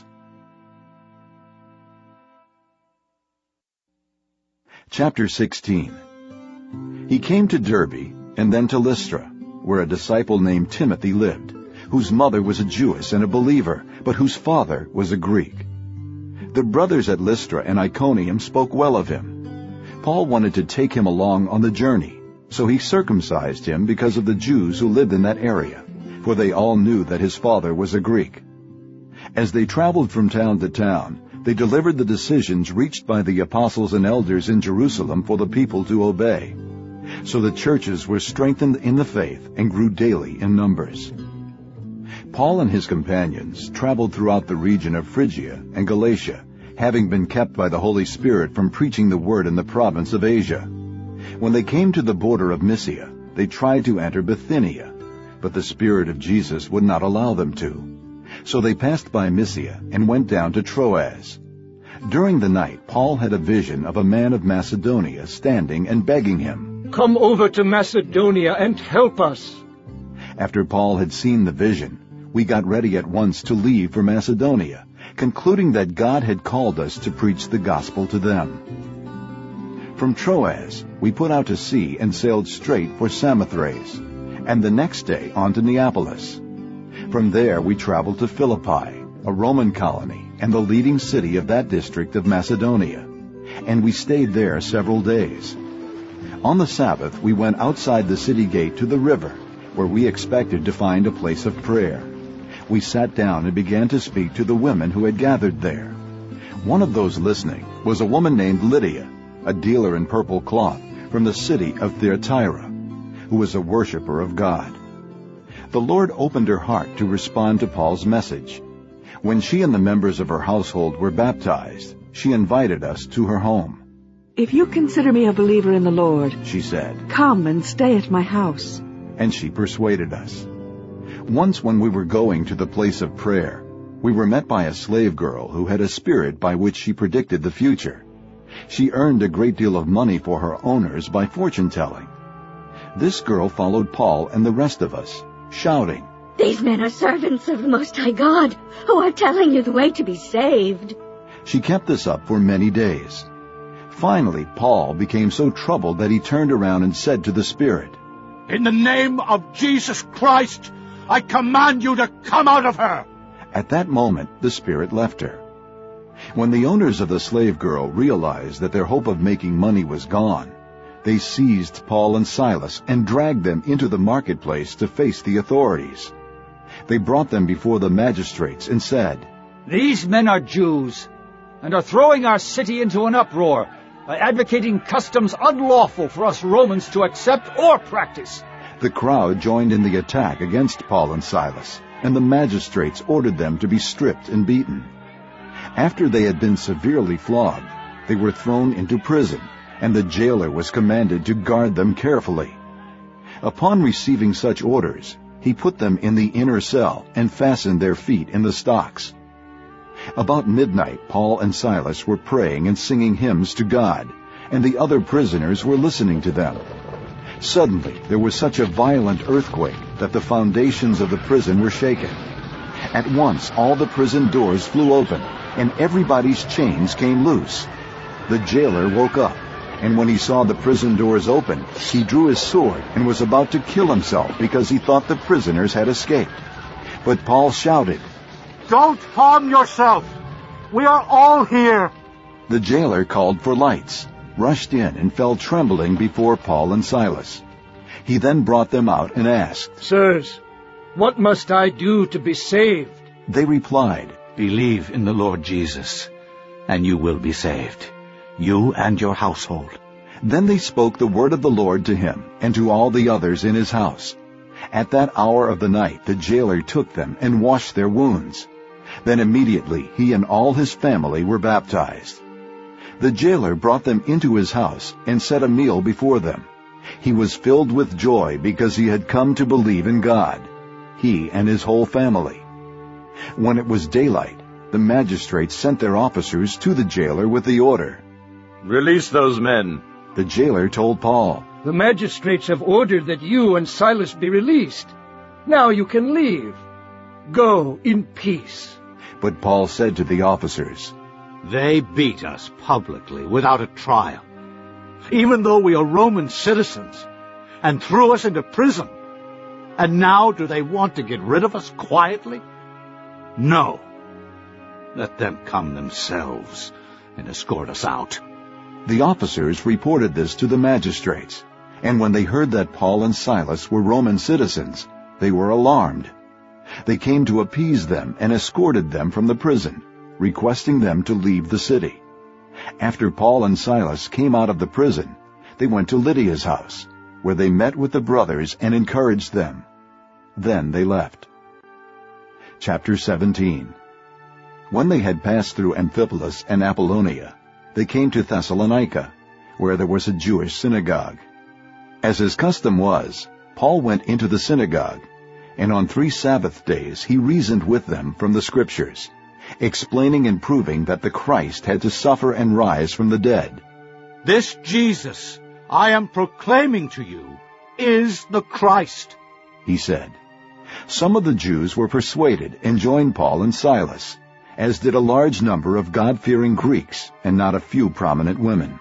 Chapter 16. He came to Derbe and then to Lystra, where a disciple named Timothy lived, whose mother was a Jewess and a believer, but whose father was a Greek. The brothers at Lystra and Iconium spoke well of him. Paul wanted to take him along on the journey, so he circumcised him because of the Jews who lived in that area, for they all knew that his father was a Greek. As they traveled from town to town, they delivered the decisions reached by the apostles and elders in Jerusalem for the people to obey. So the churches were strengthened in the faith and grew daily in numbers. Paul and his companions traveled throughout the region of Phrygia and Galatia, having been kept by the Holy Spirit from preaching the word in the province of Asia. When they came to the border of Mysia, they tried to enter Bithynia, but the Spirit of Jesus would not allow them to. So they passed by Mysia and went down to Troas. During the night, Paul had a vision of a man of Macedonia standing and begging him, "Come over to Macedonia and help us." After Paul had seen the vision, we got ready at once to leave for Macedonia, concluding that God had called us to preach the gospel to them. From Troas, we put out to sea and sailed straight for Samothrace, and the next day on to Neapolis. From there we traveled to Philippi, a Roman colony and the leading city of that district of Macedonia, and we stayed there several days. On the Sabbath we went outside the city gate to the river, where we expected to find a place of prayer. We sat down and began to speak to the women who had gathered there. One of those listening was a woman named Lydia, a dealer in purple cloth, from the city of Thyatira, who was a worshiper of God. The Lord opened her heart to respond to Paul's message. When she and the members of her household were baptized, she invited us to her home. "If you consider me a believer in the Lord," she said, "come and stay at my house." And she persuaded us. Once when we were going to the place of prayer, we were met by a slave girl who had a spirit by which she predicted the future. She earned a great deal of money for her owners by fortune-telling. This girl followed Paul and the rest of us, shouting, "These men are servants of the Most High God, who are telling you the way to be saved." She kept this up for many days. Finally, Paul became so troubled that he turned around and said to the spirit, "In the name of Jesus Christ, I command you to come out of her!" At that moment, the spirit left her. When the owners of the slave girl realized that their hope of making money was gone, they seized Paul and Silas and dragged them into the marketplace to face the authorities. They brought them before the magistrates and said, "These men are Jews and are throwing our city into an uproar by advocating customs unlawful for us Romans to accept or practice." The crowd joined in the attack against Paul and Silas, and the magistrates ordered them to be stripped and beaten. After they had been severely flogged, they were thrown into prison, and the jailer was commanded to guard them carefully. Upon receiving such orders, he put them in the inner cell and fastened their feet in the stocks. About midnight, Paul and Silas were praying and singing hymns to God, and the other prisoners were listening to them. Suddenly, there was such a violent earthquake that the foundations of the prison were shaken. At once, all the prison doors flew open, and everybody's chains came loose. The jailer woke up, and when he saw the prison doors open, he drew his sword and was about to kill himself because he thought the prisoners had escaped. But Paul shouted, "Don't harm yourself! We are all here!" The jailer called for lights, rushed in, and fell trembling before Paul and Silas. He then brought them out and asked, "Sirs, what must I do to be saved?" They replied, "Believe in the Lord Jesus, and you will be saved, you and your household." Then they spoke the word of the Lord to him and to all the others in his house. At that hour of the night the jailer took them and washed their wounds. Then immediately he and all his family were baptized. The jailer brought them into his house and set a meal before them. He was filled with joy because he had come to believe in God, he and his whole family. When it was daylight, the magistrates sent their officers to the jailer with the order, "Release those men." The jailer told Paul, "The magistrates have ordered that you and Silas be released. Now you can leave. Go in peace." But Paul said to the officers, "They beat us publicly without a trial, even though we are Roman citizens, and threw us into prison. And now do they want to get rid of us quietly? No. Let them come themselves and escort us out." The officers reported this to the magistrates, and when they heard that Paul and Silas were Roman citizens, they were alarmed. They came to appease them and escorted them from the prison, requesting them to leave the city. After Paul and Silas came out of the prison, they went to Lydia's house, where they met with the brothers and encouraged them. Then they left. Chapter 17. When they had passed through Amphipolis and Apollonia, they came to Thessalonica, where there was a Jewish synagogue. As his custom was, Paul went into the synagogue, and on 3 Sabbath days he reasoned with them from the Scriptures, explaining and proving that the Christ had to suffer and rise from the dead. "This Jesus I am proclaiming to you is the Christ," he said. Some of the Jews were persuaded and joined Paul and Silas, as did a large number of God-fearing Greeks and not a few prominent women.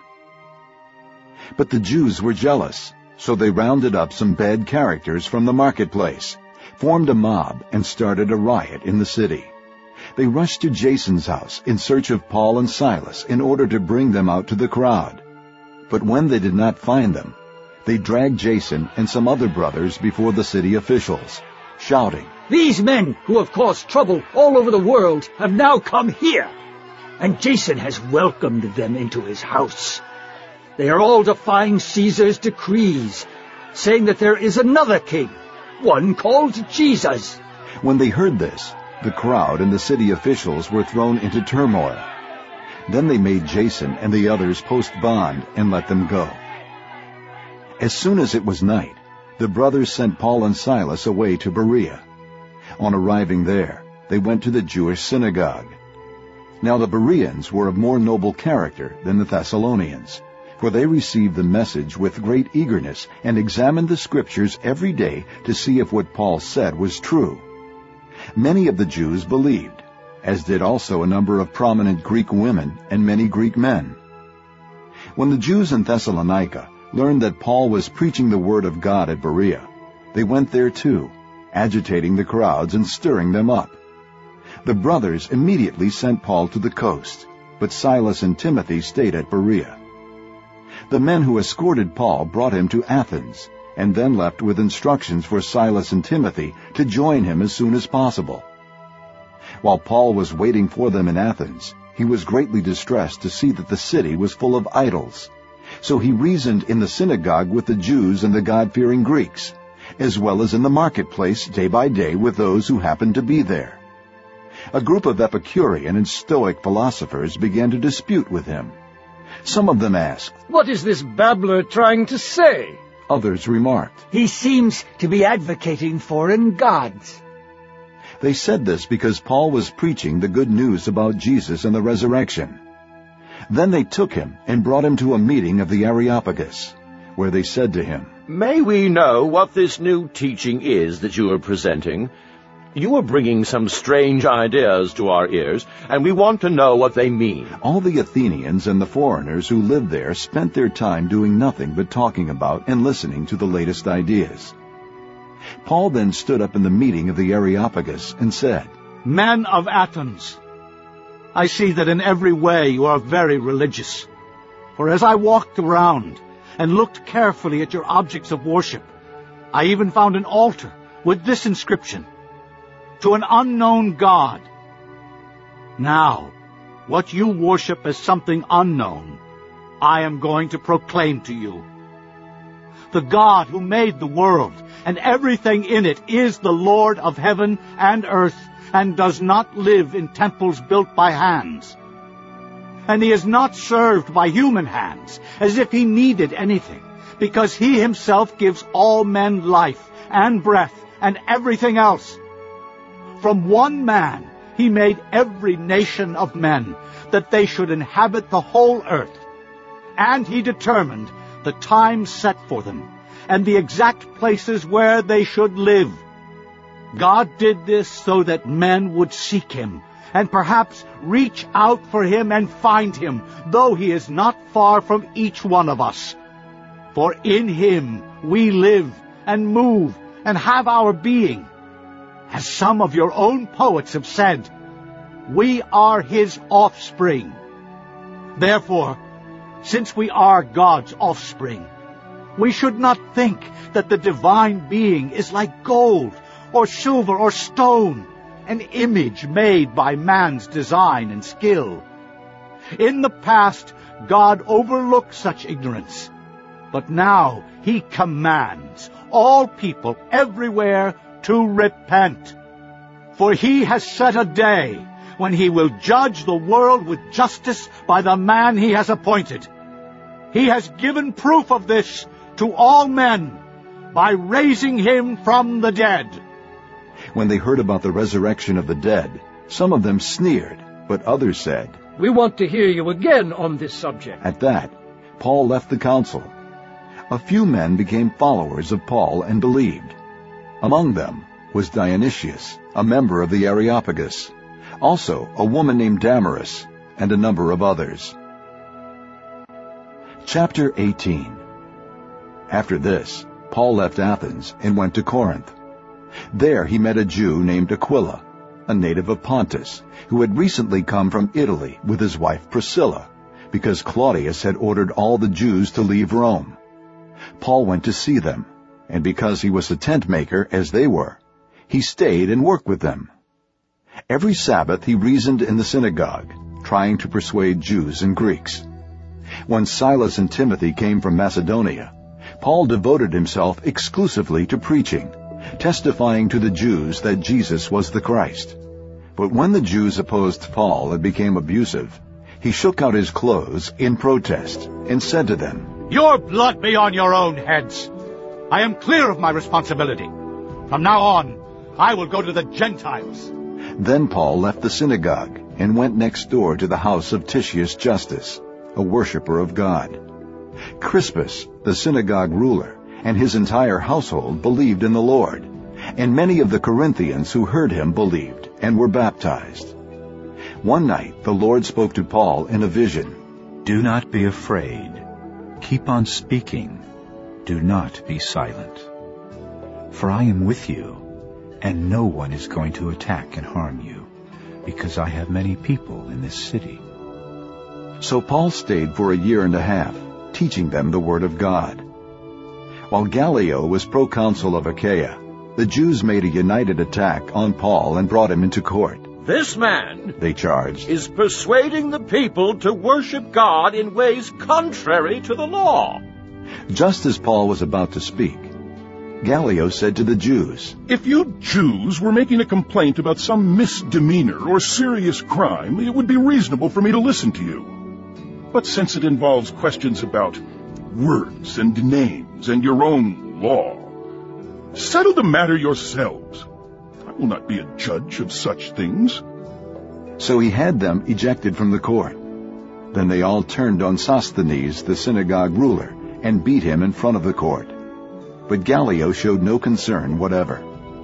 But the Jews were jealous, so they rounded up some bad characters from the marketplace, formed a mob, and started a riot in the city. They rushed to Jason's house in search of Paul and Silas in order to bring them out to the crowd. But when they did not find them, they dragged Jason and some other brothers before the city officials, shouting, "These men who have caused trouble all over the world have now come here, and Jason has welcomed them into his house. They are all defying Caesar's decrees, saying that there is another king, one called Jesus." When they heard this, the crowd and the city officials were thrown into turmoil. Then they made Jason and the others post bond and let them go. As soon as it was night, the brothers sent Paul and Silas away to Berea. On arriving there, they went to the Jewish synagogue. Now the Bereans were of more noble character than the Thessalonians, for they received the message with great eagerness and examined the Scriptures every day to see if what Paul said was true. Many of the Jews believed, as did also a number of prominent Greek women and many Greek men. When the Jews in Thessalonica learned that Paul was preaching the word of God at Berea, they went there too, agitating the crowds and stirring them up. The brothers immediately sent Paul to the coast, but Silas and Timothy stayed at Berea. The men who escorted Paul brought him to Athens, and then left with instructions for Silas and Timothy to join him as soon as possible. While Paul was waiting for them in Athens, he was greatly distressed to see that the city was full of idols. So he reasoned in the synagogue with the Jews and the God-fearing Greeks, as well as in the marketplace day by day with those who happened to be there. A group of Epicurean and Stoic philosophers began to dispute with him. Some of them asked, "What is this babbler trying to say?" Others remarked, "He seems to be advocating foreign gods." They said this because Paul was preaching the good news about Jesus and the resurrection. Then they took him and brought him to a meeting of the Areopagus, where they said to him, "May we know what this new teaching is that you are presenting? You are bringing some strange ideas to our ears, and we want to know what they mean." All the Athenians and the foreigners who lived there spent their time doing nothing but talking about and listening to the latest ideas. Paul then stood up in the meeting of the Areopagus and said, "Men of Athens, I see that in every way you are very religious. For as I walked around and looked carefully at your objects of worship, I even found an altar with this inscription, 'To an unknown God.' Now, what you worship as something unknown, I am going to proclaim to you. The God who made the world and everything in it is the Lord of heaven and earth, and does not live in temples built by hands. And he is not served by human hands, as if he needed anything, because he himself gives all men life and breath and everything else. From one man he made every nation of men, that they should inhabit the whole earth. And he determined the time set for them, and the exact places where they should live. God did this so that men would seek him, and perhaps reach out for him and find him, though he is not far from each one of us. For in him we live and move and have our being. As some of your own poets have said, we are his offspring. Therefore, since we are God's offspring, we should not think that the divine being is like gold or silver or stone, an image made by man's design and skill. In the past, God overlooked such ignorance, but now he commands all people everywhere to repent. For he has set a day when he will judge the world with justice by the man he has appointed. He has given proof of this to all men by raising him from the dead. When they heard about the resurrection of the dead, some of them sneered, but others said, We want to hear you again on this subject. At that, Paul left the council. A few men became followers of Paul and believed. Among them was Dionysius, a member of the Areopagus, also a woman named Damaris, and a number of others. Chapter 18. After this, Paul left Athens and went to Corinth. There he met a Jew named Aquila, a native of Pontus, who had recently come from Italy with his wife Priscilla, because Claudius had ordered all the Jews to leave Rome. Paul went to see them, and because he was a tent maker as they were, he stayed and worked with them. Every Sabbath he reasoned in the synagogue, trying to persuade Jews and Greeks. When Silas and Timothy came from Macedonia, Paul devoted himself exclusively to preaching, testifying to the Jews that Jesus was the Christ. But when the Jews opposed Paul and became abusive, he shook out his clothes in protest and said to them, Your blood be on your own heads. I am clear of my responsibility. From now on, I will go to the Gentiles. Then Paul left the synagogue and went next door to the house of Titius Justus, a worshiper of God. Crispus, the synagogue ruler, and his entire household believed in the Lord, and many of the Corinthians who heard him believed and were baptized. One night the Lord spoke to Paul in a vision. Do not be afraid. Keep on speaking. Do not be silent. For I am with you, and no one is going to attack and harm you, because I have many people in this city. So Paul stayed for 1.5 years, teaching them the word of God. While Gallio was proconsul of Achaia, the Jews made a united attack on Paul and brought him into court. This man, they charged, is persuading the people to worship God in ways contrary to the law. Just as Paul was about to speak, Gallio said to the Jews, If you Jews were making a complaint about some misdemeanor or serious crime, it would be reasonable for me to listen to you. But since it involves questions about words and names and your own law, settle the matter yourselves. I will not be a judge of such things. So he had them ejected from the court. Then they all turned on Sosthenes, the synagogue ruler, and beat him in front of the court. But Gallio showed no concern whatever.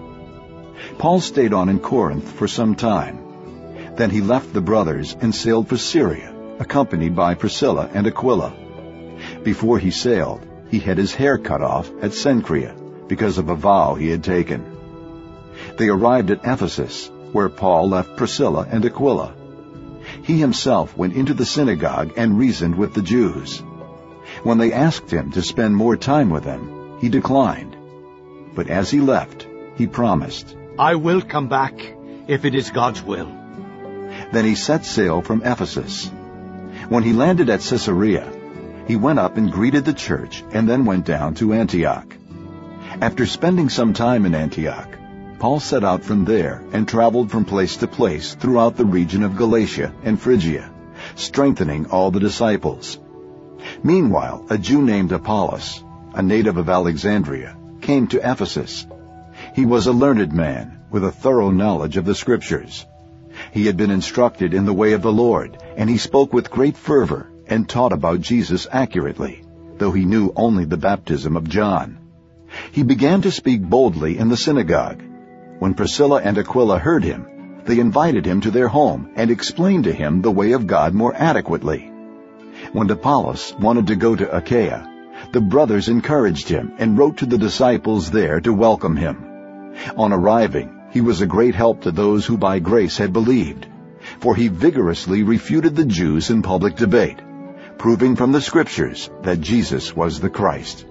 Paul stayed on in Corinth for some time. Then he left the brothers and sailed for Syria, accompanied by Priscilla and Aquila. Before he sailed, he had his hair cut off at Cenchrea because of a vow he had taken. They arrived at Ephesus, where Paul left Priscilla and Aquila. He himself went into the synagogue and reasoned with the Jews. When they asked him to spend more time with them, he declined. But as he left, he promised, I will come back if it is God's will. Then he set sail from Ephesus. When he landed at Caesarea, he went up and greeted the church and then went down to Antioch. After spending some time in Antioch, Paul set out from there and traveled from place to place throughout the region of Galatia and Phrygia, strengthening all the disciples. Meanwhile, a Jew named Apollos, a native of Alexandria, came to Ephesus. He was a learned man with a thorough knowledge of the Scriptures. He had been instructed in the way of the Lord, and he spoke with great fervor and taught about Jesus accurately, though he knew only the baptism of John. He began to speak boldly in the synagogue. When Priscilla and Aquila heard him, they invited him to their home and explained to him the way of God more adequately. When Apollos wanted to go to Achaia, the brothers encouraged him and wrote to the disciples there to welcome him. On arriving, he was a great help to those who by grace had believed, for he vigorously refuted the Jews in public debate, proving from the Scriptures that Jesus was the Christ.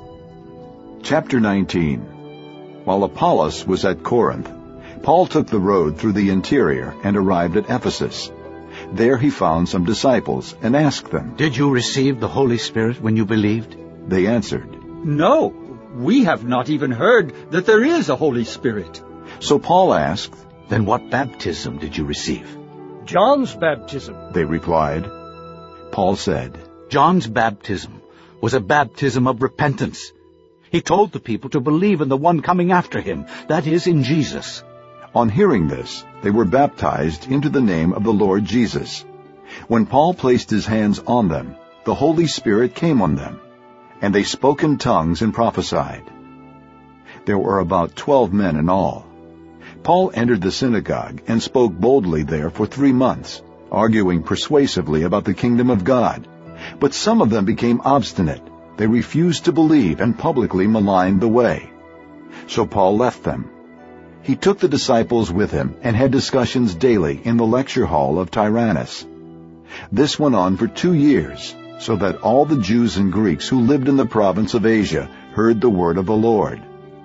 Chapter 19. While Apollos was at Corinth, Paul took the road through the interior and arrived at Ephesus. There he found some disciples and asked them, "Did you receive the Holy Spirit when you believed?" They answered, "No, we have not even heard that there is a Holy Spirit." So Paul asked, "Then what baptism did you receive?" "John's baptism," they replied. Paul said, "John's baptism was a baptism of repentance. He told the people to believe in the one coming after him, that is, in Jesus." On hearing this, they were baptized into the name of the Lord Jesus. When Paul placed his hands on them, the Holy Spirit came on them, and they spoke in tongues and prophesied. There were about 12 men in all. Paul entered the synagogue and spoke boldly there for 3 months, arguing persuasively about the kingdom of God. But some of them became obstinate. They refused to believe and publicly maligned the way. So Paul left them. He took the disciples with him and had discussions daily in the lecture hall of Tyrannus. This went on for 2 years, so that all the Jews and Greeks who lived in the province of Asia heard the word of the Lord.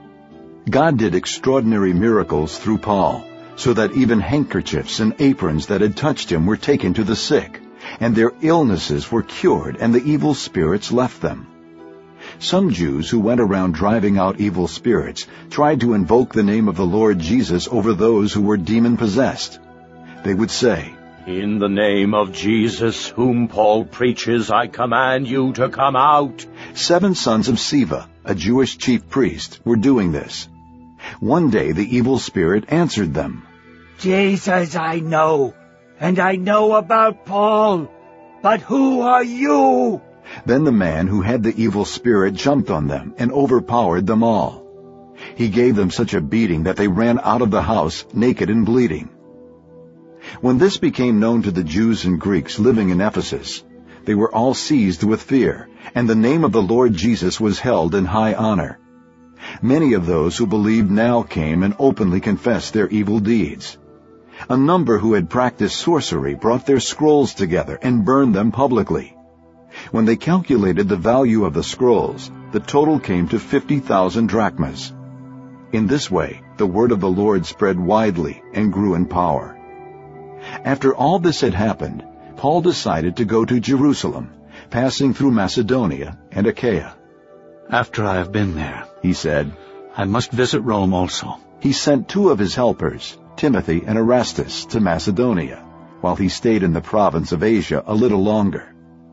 God did extraordinary miracles through Paul, so that even handkerchiefs and aprons that had touched him were taken to the sick, and their illnesses were cured, and the evil spirits left them. Some Jews who went around driving out evil spirits tried to invoke the name of the Lord Jesus over those who were demon-possessed. They would say, "In the name of Jesus, whom Paul preaches, I command you to come out." 7 sons of Sceva, a Jewish chief priest, were doing this. One day the evil spirit answered them, "Jesus I know, and I know about Paul, but who are you?" Then the man who had the evil spirit jumped on them and overpowered them all. He gave them such a beating that they ran out of the house naked and bleeding. When this became known to the Jews and Greeks living in Ephesus, they were all seized with fear, and the name of the Lord Jesus was held in high honor. Many of those who believed now came and openly confessed their evil deeds. A number who had practiced sorcery brought their scrolls together and burned them publicly. When they calculated the value of the scrolls, the total came to 50,000 drachmas. In this way, the word of the Lord spread widely and grew in power. After all this had happened, Paul decided to go to Jerusalem, passing through Macedonia and Achaia. "After I have been there," he said, "I must visit Rome also." He sent 2 of his helpers, Timothy and Erastus, to Macedonia, while he stayed in the province of Asia a little longer.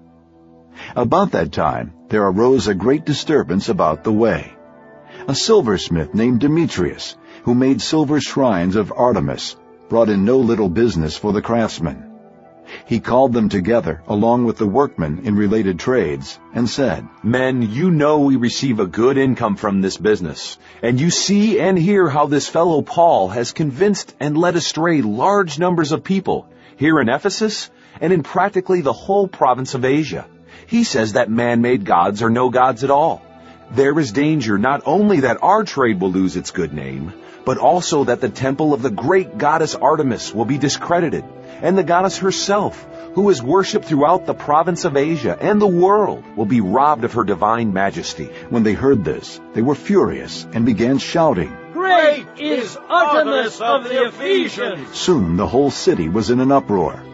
About that time, there arose a great disturbance about the way. A silversmith named Demetrius, who made silver shrines of Artemis, brought in no little business for the craftsmen. He called them together, along with the workmen in related trades, and said, "Men, you know we receive a good income from this business, and you see and hear how this fellow Paul has convinced and led astray large numbers of people here in Ephesus and in practically the whole province of Asia. He says that man-made gods are no gods at all. There is danger not only that our trade will lose its good name, but also that the temple of the great goddess Artemis will be discredited, and the goddess herself, who is worshipped throughout the province of Asia and the world, will be robbed of her divine majesty." When they heard this, they were furious and began shouting, "Great is Artemis of the Ephesians!" Soon the whole city was in an uproar.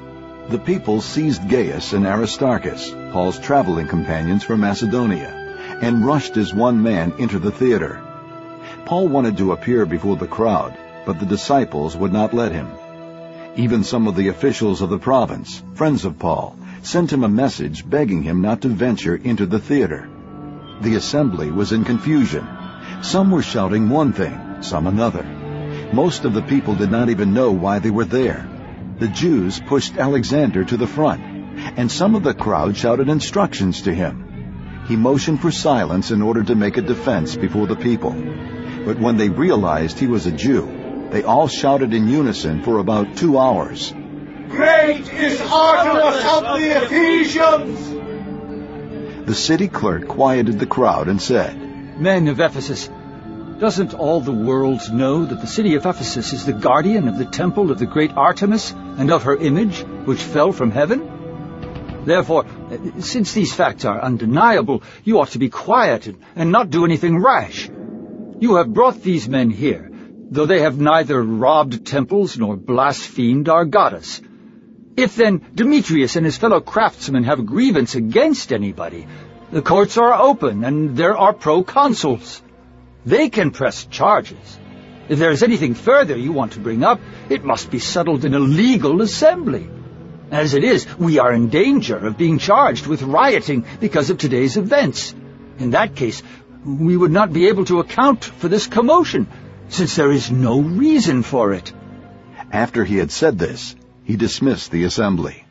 The people seized Gaius and Aristarchus, Paul's traveling companions from Macedonia, and rushed as one man into the theater. Paul wanted to appear before the crowd, but the disciples would not let him. Even some of the officials of the province, friends of Paul, sent him a message begging him not to venture into the theater. The assembly was in confusion. Some were shouting one thing, some another. Most of the people did not even know why they were there. The Jews pushed Alexander to the front, and some of the crowd shouted instructions to him. He motioned for silence in order to make a defense before the people. But when they realized he was a Jew, they all shouted in unison for about 2 hours. "Great is Artemis of the Ephesians!" The city clerk quieted the crowd and said, "Men of Ephesus, doesn't all the world know that the city of Ephesus is the guardian of the temple of the great Artemis and of her image, which fell from heaven? Therefore, since these facts are undeniable, you ought to be quiet and not do anything rash. You have brought these men here, though they have neither robbed temples nor blasphemed our goddess. If then Demetrius and his fellow craftsmen have a grievance against anybody, the courts are open and there are proconsuls. They can press charges. If there is anything further you want to bring up, it must be settled in a legal assembly. As it is, we are in danger of being charged with rioting because of today's events. In that case, we would not be able to account for this commotion, since there is no reason for it." After he had said this, he dismissed the assembly.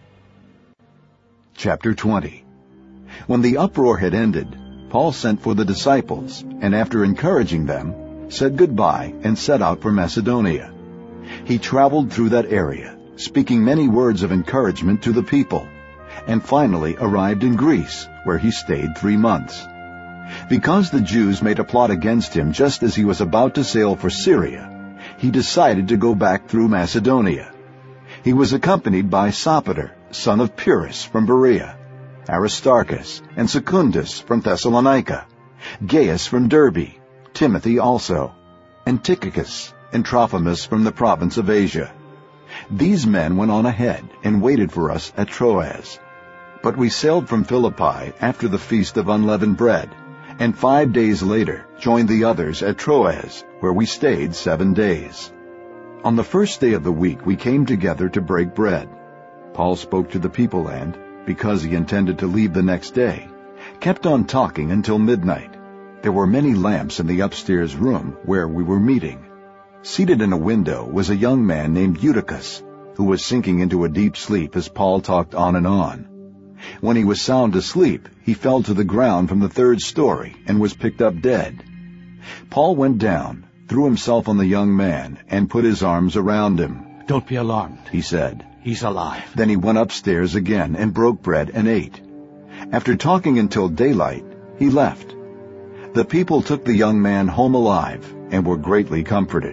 Chapter 20. When the uproar had ended, Paul sent for the disciples, and after encouraging them, said goodbye and set out for Macedonia. He traveled through that area, speaking many words of encouragement to the people, and finally arrived in Greece, where he stayed 3 months. Because the Jews made a plot against him just as he was about to sail for Syria, he decided to go back through Macedonia. He was accompanied by Sopater, son of Pyrrhus from Berea, Aristarchus and Secundus from Thessalonica, Gaius from Derbe, Timothy also, and Tychicus and Trophimus from the province of Asia. These men went on ahead and waited for us at Troas. But we sailed from Philippi after the Feast of Unleavened Bread, and 5 days later joined the others at Troas, where we stayed 7 days. On the first day of the week we came together to break bread. Paul spoke to the people and, because he intended to leave the next day, kept on talking until midnight. There were many lamps in the upstairs room where we were meeting. Seated in a window was a young man named Eutychus, who was sinking into a deep sleep as Paul talked on and on. When he was sound asleep, he fell to the ground from the 3rd story and was picked up dead. Paul went down, threw himself on the young man, and put his arms around him. "Don't be alarmed," he said. "He's alive." Then he went upstairs again and broke bread and ate. After talking until daylight, he left. The people took the young man home alive and were greatly comforted.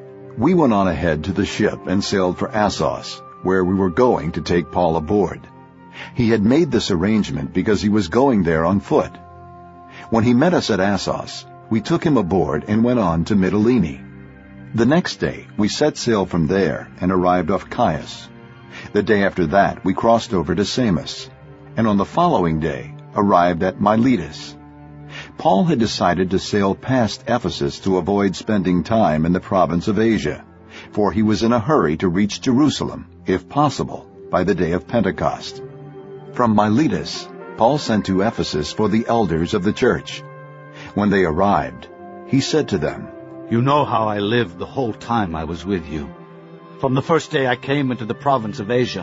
We went on ahead to the ship and sailed for Assos, where we were going to take Paul aboard. He had made this arrangement because he was going there on foot. When he met us at Assos, we took him aboard and went on to Mytilene. The next day we set sail from there and arrived off Chios. The day after that we crossed over to Samos, and on the following day arrived at Miletus. Paul had decided to sail past Ephesus to avoid spending time in the province of Asia, for he was in a hurry to reach Jerusalem, if possible, by the day of Pentecost. From Miletus, Paul sent to Ephesus for the elders of the church. When they arrived, he said to them, "You know how I lived the whole time I was with you. From the first day I came into the province of Asia,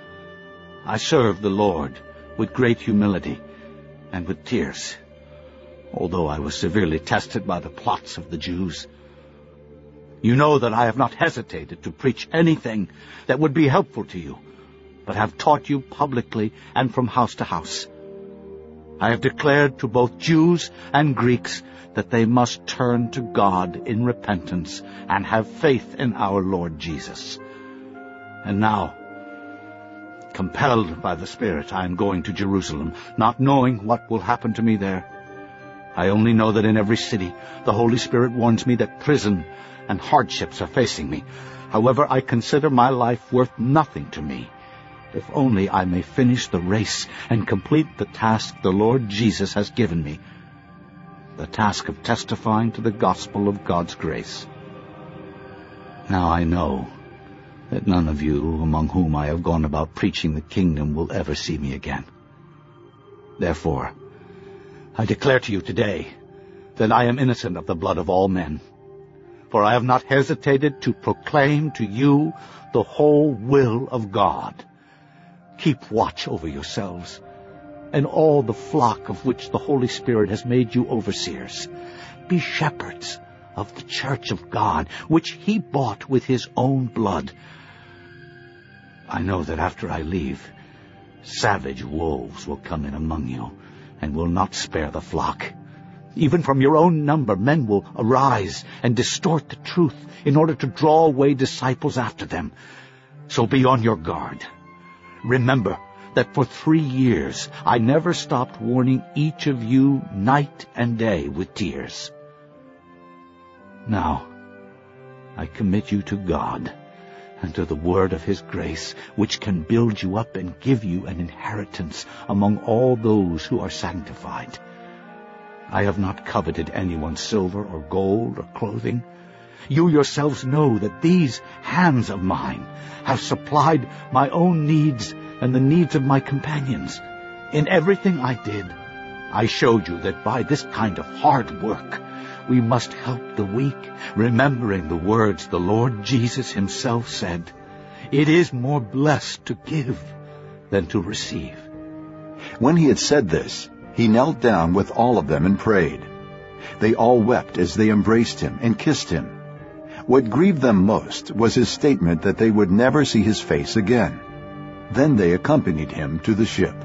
I served the Lord with great humility and with tears, although I was severely tested by the plots of the Jews. You know that I have not hesitated to preach anything that would be helpful to you, but have taught you publicly and from house to house. I have declared to both Jews and Greeks that they must turn to God in repentance and have faith in our Lord Jesus. And now, compelled by the Spirit, I am going to Jerusalem, not knowing what will happen to me there. I only know that in every city the Holy Spirit warns me that prison and hardships are facing me. However, I consider my life worth nothing to me, if only I may finish the race and complete the task the Lord Jesus has given me, the task of testifying to the gospel of God's grace. Now I know that none of you among whom I have gone about preaching the kingdom will ever see me again. Therefore, I declare to you today that I am innocent of the blood of all men, for I have not hesitated to proclaim to you the whole will of God. Keep watch over yourselves and all the flock of which the Holy Spirit has made you overseers. Be shepherds of the church of God, which he bought with his own blood. I know that after I leave, savage wolves will come in among you and will not spare the flock. Even from your own number, men will arise and distort the truth in order to draw away disciples after them. So be on your guard. Remember that for 3 years I never stopped warning each of you night and day with tears. Now, I commit you to God and to the word of his grace, which can build you up and give you an inheritance among all those who are sanctified. I have not coveted anyone's silver or gold or clothing. You yourselves know that these hands of mine have supplied my own needs and the needs of my companions. In everything I did, I showed you that by this kind of hard work we must help the weak, remembering the words the Lord Jesus himself said, "It is more blessed to give than to receive." When he had said this, he knelt down with all of them and prayed. They all wept as they embraced him and kissed him. What grieved them most was his statement that they would never see his face again. Then they accompanied him to the ship.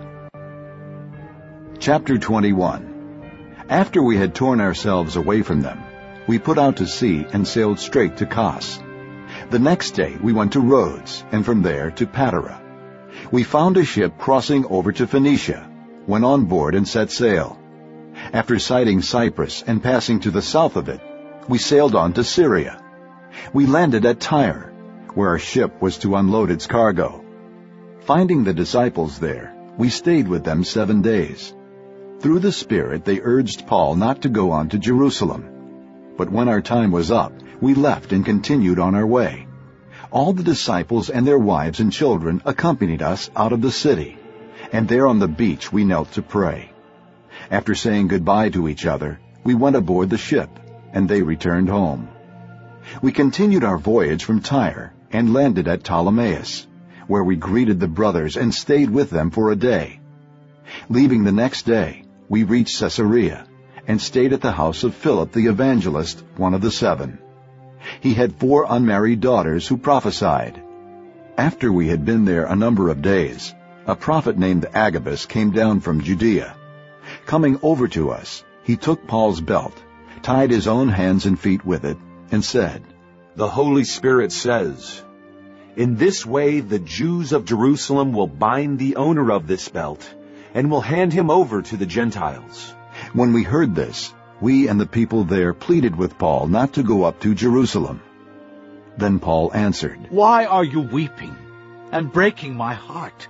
Chapter 21. After we had torn ourselves away from them, we put out to sea and sailed straight to Kos. The next day we went to Rhodes, and from there to Patara. We found a ship crossing over to Phoenicia, went on board and set sail. After sighting Cyprus and passing to the south of it, we sailed on to Syria. We landed at Tyre, where our ship was to unload its cargo. Finding the disciples there, we stayed with them 7 days. Through the Spirit, they urged Paul not to go on to Jerusalem. But when our time was up, we left and continued on our way. All the disciples and their wives and children accompanied us out of the city, and there on the beach we knelt to pray. After saying goodbye to each other, we went aboard the ship, and they returned home. We continued our voyage from Tyre and landed at Ptolemais, where we greeted the brothers and stayed with them for a day. Leaving the next day, we reached Caesarea and stayed at the house of Philip the evangelist, one of the 7. He had 4 unmarried daughters who prophesied. After we had been there a number of days, a prophet named Agabus came down from Judea. Coming over to us, he took Paul's belt, tied his own hands and feet with it, and said, "The Holy Spirit says, in this way the Jews of Jerusalem will bind the owner of this belt and will hand him over to the Gentiles." When we heard this, we and the people there pleaded with Paul not to go up to Jerusalem. Then Paul answered, "Why are you weeping and breaking my heart?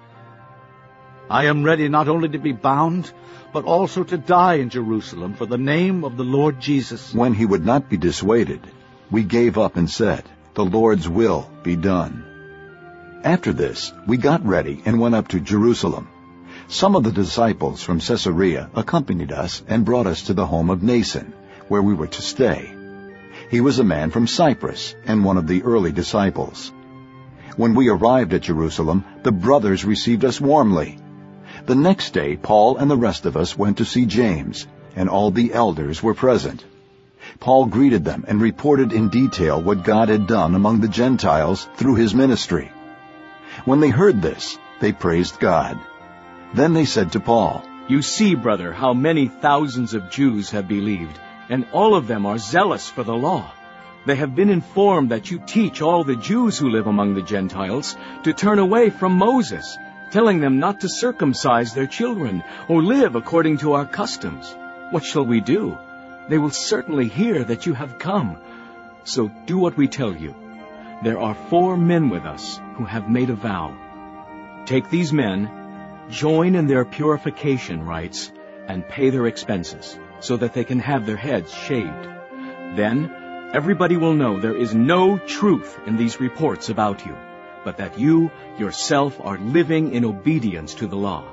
I am ready not only to be bound, but also to die in Jerusalem for the name of the Lord Jesus." When he would not be dissuaded, we gave up and said, "The Lord's will be done." After this, we got ready and went up to Jerusalem. Some of the disciples from Caesarea accompanied us and brought us to the home of Nason, where we were to stay. He was a man from Cyprus and one of the early disciples. When we arrived at Jerusalem, the brothers received us warmly. The next day, Paul and the rest of us went to see James, and all the elders were present. Paul greeted them and reported in detail what God had done among the Gentiles through his ministry. When they heard this, they praised God. Then they said to Paul, "You see, brother, how many thousands of Jews have believed, and all of them are zealous for the law. They have been informed that you teach all the Jews who live among the Gentiles to turn away from Moses, telling them not to circumcise their children or live according to our customs. What shall we do? They will certainly hear that you have come. So do what we tell you. There are 4 men with us who have made a vow. Take these men, join in their purification rites, and pay their expenses, so that they can have their heads shaved. Then everybody will know there is no truth in these reports about you, but that you yourself are living in obedience to the law.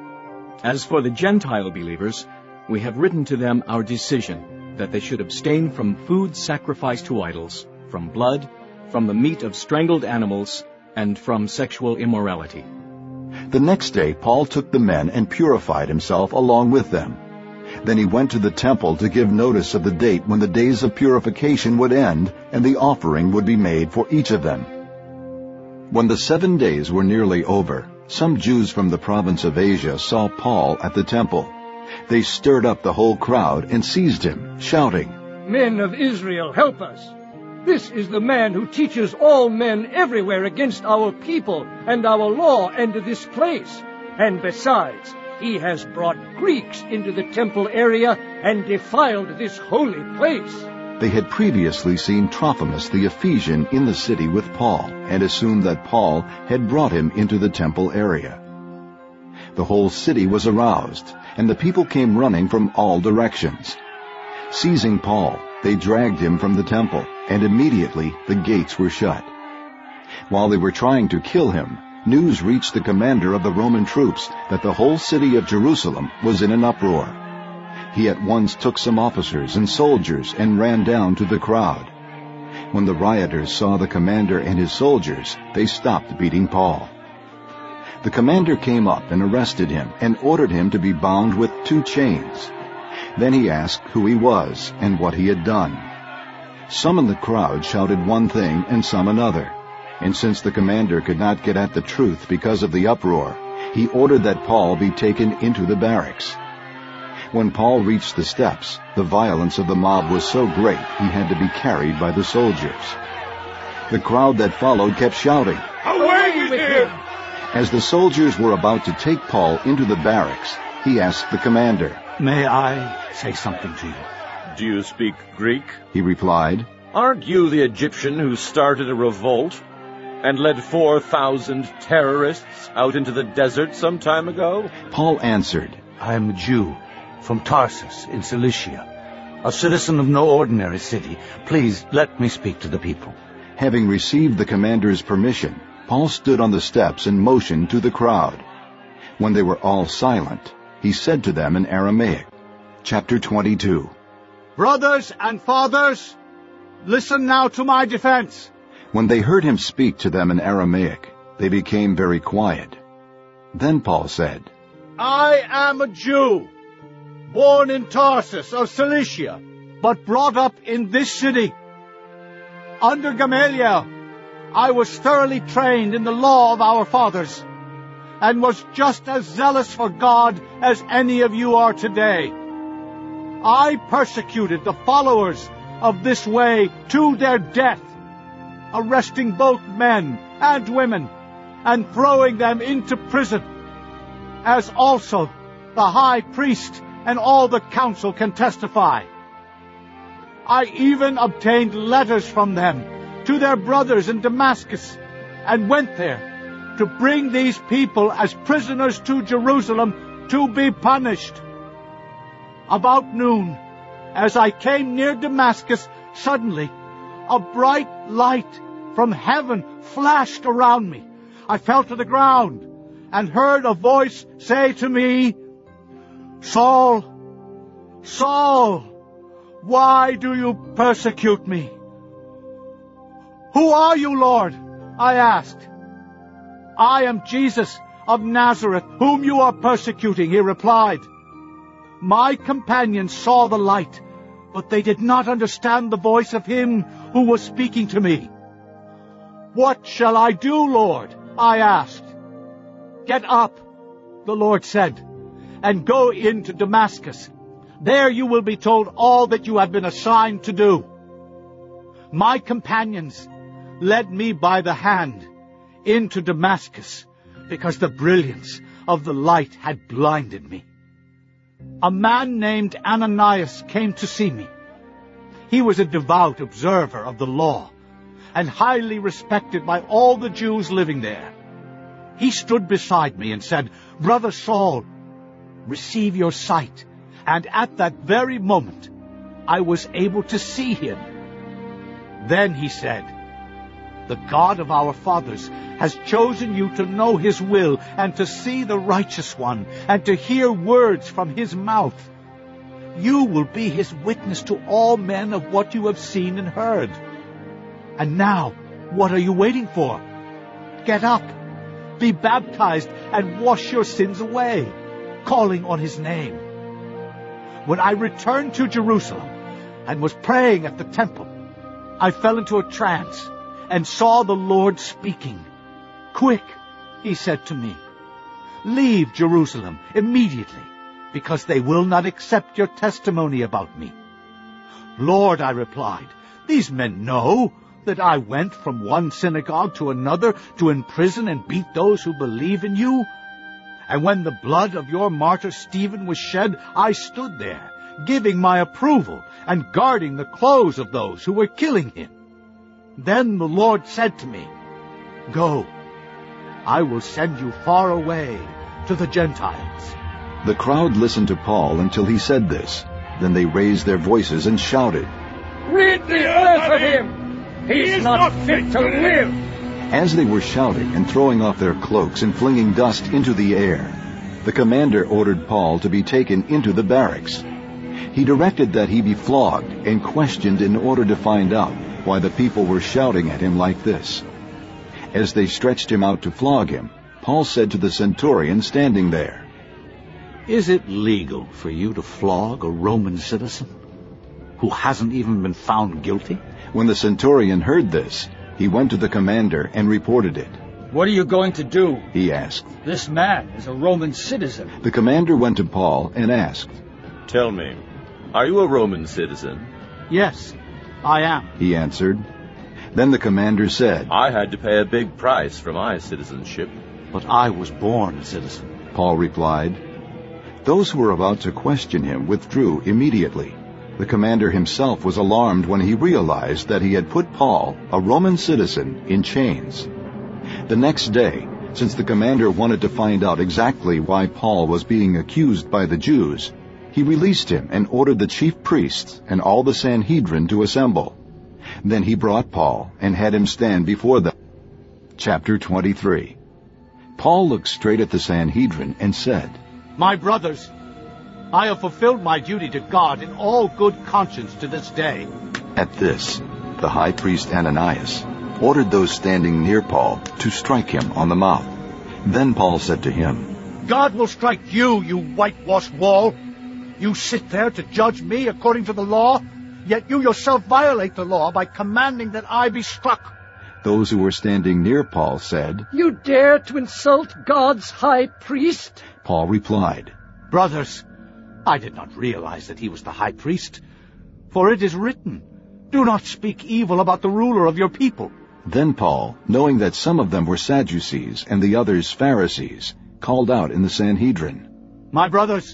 As for the Gentile believers, we have written to them our decision that they should abstain from food sacrificed to idols, from blood, from the meat of strangled animals, and from sexual immorality. The next day Paul took the men and purified himself along with them. Then he went to the temple to give notice of the date when the days of purification would end and the offering would be made for each of them. When the 7 days were nearly over, some Jews from the province of Asia saw Paul at the temple. They stirred up the whole crowd and seized him, shouting, "Men of Israel, help us! This is the man who teaches all men everywhere against our people and our law and this place. And besides, he has brought Greeks into the temple area and defiled this holy place." They had previously seen Trophimus the Ephesian in the city with Paul and assumed that Paul had brought him into the temple area. The whole city was aroused, and the people came running from all directions. Seizing Paul, they dragged him from the temple, and immediately the gates were shut. While they were trying to kill him, news reached the commander of the Roman troops that the whole city of Jerusalem was in an uproar. He at once took some officers and soldiers and ran down to the crowd. When the rioters saw the commander and his soldiers, they stopped beating Paul. The commander came up and arrested him and ordered him to be bound with 2 chains. Then he asked who he was and what he had done. Some in the crowd shouted one thing and some another, and since the commander could not get at the truth because of the uproar, he ordered that Paul be taken into the barracks. When Paul reached the steps, the violence of the mob was so great he had to be carried by the soldiers. The crowd that followed kept shouting, "Away with him!" As the soldiers were about to take Paul into the barracks, he asked the commander, "May I say something to you?" "Do you speak Greek?" he replied. "Aren't you the Egyptian who started a revolt and led 4,000 terrorists out into the desert some time ago?" Paul answered, "I am a Jew from Tarsus in Cilicia, a citizen of no ordinary city. Please let me speak to the people." Having received the commander's permission, Paul stood on the steps and motioned to the crowd. When they were all silent, he said to them in Aramaic, Chapter 22. "Brothers and fathers, listen now to my defense." When they heard him speak to them in Aramaic, they became very quiet. Then Paul said, "I am a Jew, born in Tarsus of Cilicia, but brought up in this city. Under Gamaliel, I was thoroughly trained in the law of our fathers, and was just as zealous for God as any of you are today. I persecuted the followers of this way to their death, arresting both men and women, and throwing them into prison, as also the high priest and all the council can testify. I even obtained letters from them to their brothers in Damascus, and went there to bring these people as prisoners to Jerusalem to be punished. About noon, as I came near Damascus, suddenly a bright light from heaven flashed around me. I fell to the ground and heard a voice say to me, "Saul, Saul, why do you persecute me?" "Who are you, Lord?" I asked. "I am Jesus of Nazareth, whom you are persecuting," he replied. My companions saw the light, but they did not understand the voice of him who was speaking to me. "What shall I do, Lord?" I asked. "Get up," the Lord said, "and go into Damascus. There you will be told all that you have been assigned to do." My companions led me by the hand into Damascus, because the brilliance of the light had blinded me. A man named Ananias came to see me. He was a devout observer of the law, and highly respected by all the Jews living there. He stood beside me and said, "Brother Saul, receive your sight." And at that very moment, I was able to see him. Then he said, "The God of our fathers has chosen you to know his will and to see the righteous one and to hear words from his mouth. You will be his witness to all men of what you have seen and heard. And now, what are you waiting for? Get up, be baptized, and wash your sins away, calling on his name." When I returned to Jerusalem and was praying at the temple, I fell into a trance and saw the Lord speaking. "Quick," he said to me, "leave Jerusalem immediately, because they will not accept your testimony about me." "Lord," I replied, "these men know that I went from one synagogue to another to imprison and beat those who believe in you. And when the blood of your martyr Stephen was shed, I stood there, giving my approval and guarding the clothes of those who were killing him. Then the Lord said to me, 'Go, I will send you far away to the Gentiles.'" The crowd listened to Paul until he said this. Then they raised their voices and shouted, "Rid the earth of him! He's not fit to live!" As they were shouting and throwing off their cloaks and flinging dust into the air, the commander ordered Paul to be taken into the barracks. He directed that he be flogged and questioned in order to find out why the people were shouting at him like this. As they stretched him out to flog him, Paul said to the centurion standing there, "Is it legal for you to flog a Roman citizen who hasn't even been found guilty?" When the centurion heard this, he went to the commander and reported it. "What are you going to do?" he asked. "This man is a Roman citizen." The commander went to Paul and asked, "Tell me, are you a Roman citizen?" "Yes, I am," he answered. Then the commander said, "I had to pay a big price for my citizenship." "But I was born a citizen," Paul replied. Those who were about to question him withdrew immediately. The commander himself was alarmed when he realized that he had put Paul, a Roman citizen, in chains. The next day, since the commander wanted to find out exactly why Paul was being accused by the Jews, he released him and ordered the chief priests and all the Sanhedrin to assemble. Then he brought Paul and had him stand before them. Chapter 23. Paul looked straight at the Sanhedrin and said, "My brothers, I have fulfilled my duty to God in all good conscience to this day." At this, the high priest Ananias ordered those standing near Paul to strike him on the mouth. Then Paul said to him, "God will strike you, you whitewashed wall. You sit there to judge me according to the law, yet you yourself violate the law by commanding that I be struck." Those who were standing near Paul said, "You dare to insult God's high priest?" Paul replied, "Brothers, I did not realize that he was the high priest. For it is written, 'Do not speak evil about the ruler of your people.'" Then Paul, knowing that some of them were Sadducees and the others Pharisees, called out in the Sanhedrin, "My brothers,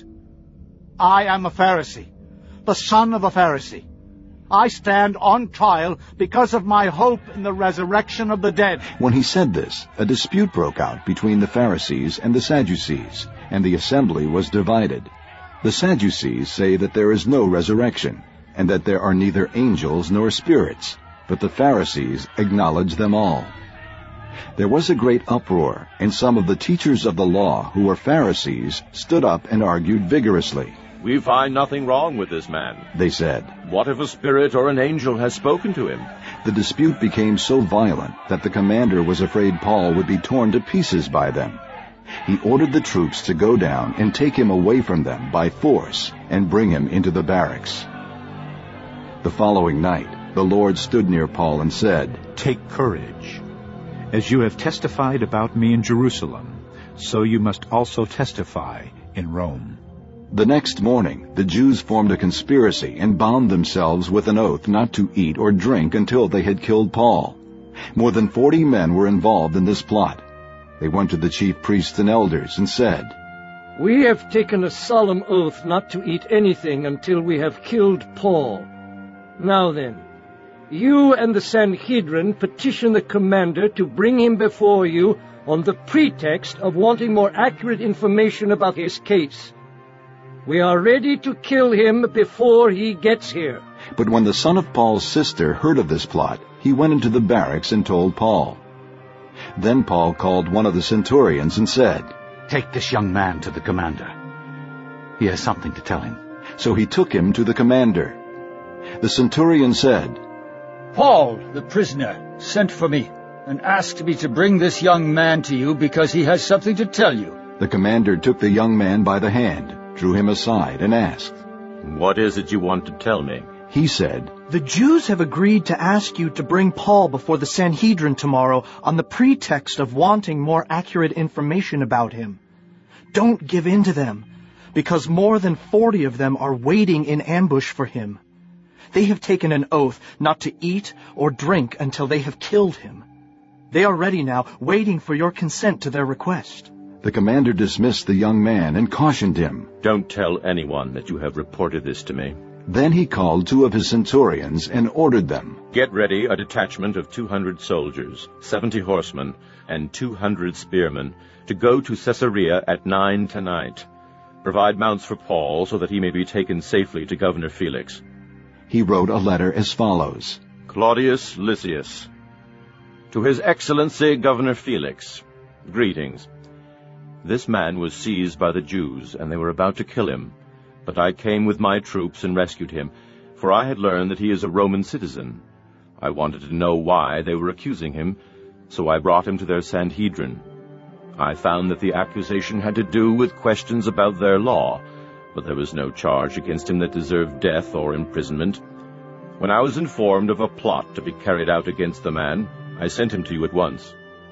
I am a Pharisee, the son of a Pharisee. I stand on trial because of my hope in the resurrection of the dead." When he said this, a dispute broke out between the Pharisees and the Sadducees, and the assembly was divided. The Sadducees say that there is no resurrection, and that there are neither angels nor spirits, but the Pharisees acknowledge them all. There was a great uproar, and some of the teachers of the law, who were Pharisees, stood up and argued vigorously. "We find nothing wrong with this man," they said. "What if a spirit or an angel has spoken to him?" The dispute became so violent that the commander was afraid Paul would be torn to pieces by them. He ordered the troops to go down and take him away from them by force and bring him into the barracks. The following night, the Lord stood near Paul and said, "Take courage. As you have testified about me in Jerusalem, so you must also testify in Rome." The next morning, the Jews formed a conspiracy and bound themselves with an oath not to eat or drink until they had killed Paul. More than 40 men were involved in this plot. They went to the chief priests and elders and said, "We have taken a solemn oath not to eat anything until we have killed Paul. Now then, you and the Sanhedrin petition the commander to bring him before you on the pretext of wanting more accurate information about his case. We are ready to kill him before he gets here." But when the son of Paul's sister heard of this plot, he went into the barracks and told Paul. Then Paul called one of the centurions and said, "Take this young man to the commander. He has something to tell him." So he took him to the commander. The centurion said, "Paul, the prisoner, sent for me and asked me to bring this young man to you because he has something to tell you." The commander took the young man by the hand, drew him aside, and asked, "What is it you want to tell me?" He said, "The Jews have agreed to ask you to bring Paul before the Sanhedrin tomorrow on the pretext of wanting more accurate information about him. Don't give in to them, because more than 40 of them are waiting in ambush for him. They have taken an oath not to eat or drink until they have killed him. They are ready now, waiting for your consent to their request." The commander dismissed the young man and cautioned him. "Don't tell anyone that you have reported this to me." Then he called 2 of his centurions and ordered them, "Get ready a detachment of 200 soldiers, 70 horsemen, and 200 spearmen to go to Caesarea at 9 tonight. Provide mounts for Paul so that he may be taken safely to Governor Felix." He wrote a letter as follows. "Claudius Lysias, to His Excellency Governor Felix, greetings. This man was seized by the Jews, and they were about to kill him. But I came with my troops and rescued him, for I had learned that he is a Roman citizen. I wanted to know why they were accusing him, so I brought him to their Sanhedrin. I found that the accusation had to do with questions about their law, but there was no charge against him that deserved death or imprisonment. When I was informed of a plot to be carried out against the man, I sent him to you at once.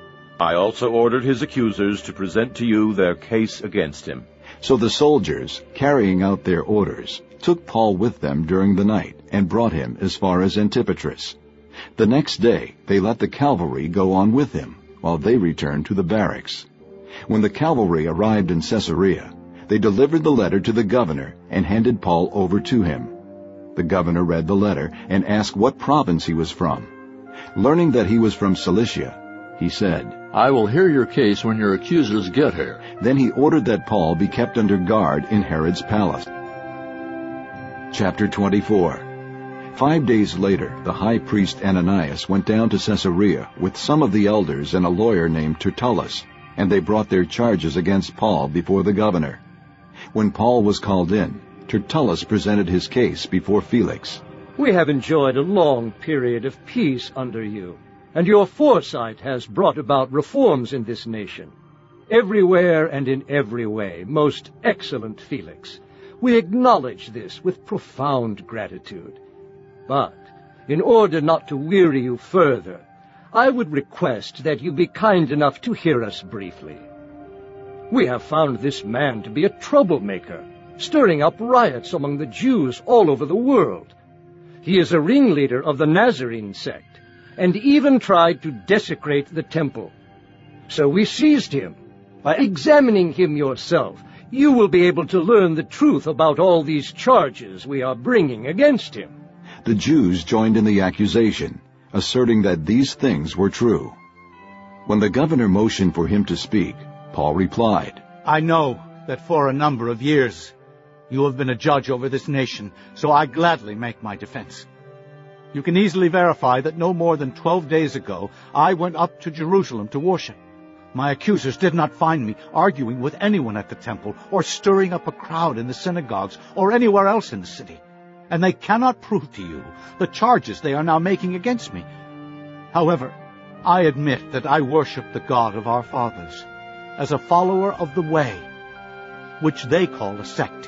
I also ordered his accusers to present to you their case against him." So the soldiers, carrying out their orders, took Paul with them during the night and brought him as far as Antipatris. The next day they let the cavalry go on with him, while they returned to the barracks. When the cavalry arrived in Caesarea, they delivered the letter to the governor and handed Paul over to him. The governor read the letter and asked what province he was from. Learning that he was from Cilicia, he said, "I will hear your case when your accusers get here." Then he ordered that Paul be kept under guard in Herod's palace. Chapter 24. 5 days later, the high priest Ananias went down to Caesarea with some of the elders and a lawyer named Tertullus, and they brought their charges against Paul before the governor. When Paul was called in, Tertullus presented his case before Felix. "We have enjoyed a long period of peace under you, and your foresight has brought about reforms in this nation. Everywhere and in every way, most excellent Felix, we acknowledge this with profound gratitude. But, in order not to weary you further, I would request that you be kind enough to hear us briefly. We have found this man to be a troublemaker, stirring up riots among the Jews all over the world. He is a ringleader of the Nazarene sect, and even tried to desecrate the temple. So we seized him. By examining him yourself, you will be able to learn the truth about all these charges we are bringing against him." The Jews joined in the accusation, asserting that these things were true. When the governor motioned for him to speak, Paul replied, "I know that for a number of years you have been a judge over this nation, so I gladly make my defense. You can easily verify that no more than 12 days ago I went up to Jerusalem to worship. My accusers did not find me arguing with anyone at the temple or stirring up a crowd in the synagogues or anywhere else in the city, and they cannot prove to you the charges they are now making against me. However, I admit that I worship the God of our fathers as a follower of the way, which they call a sect.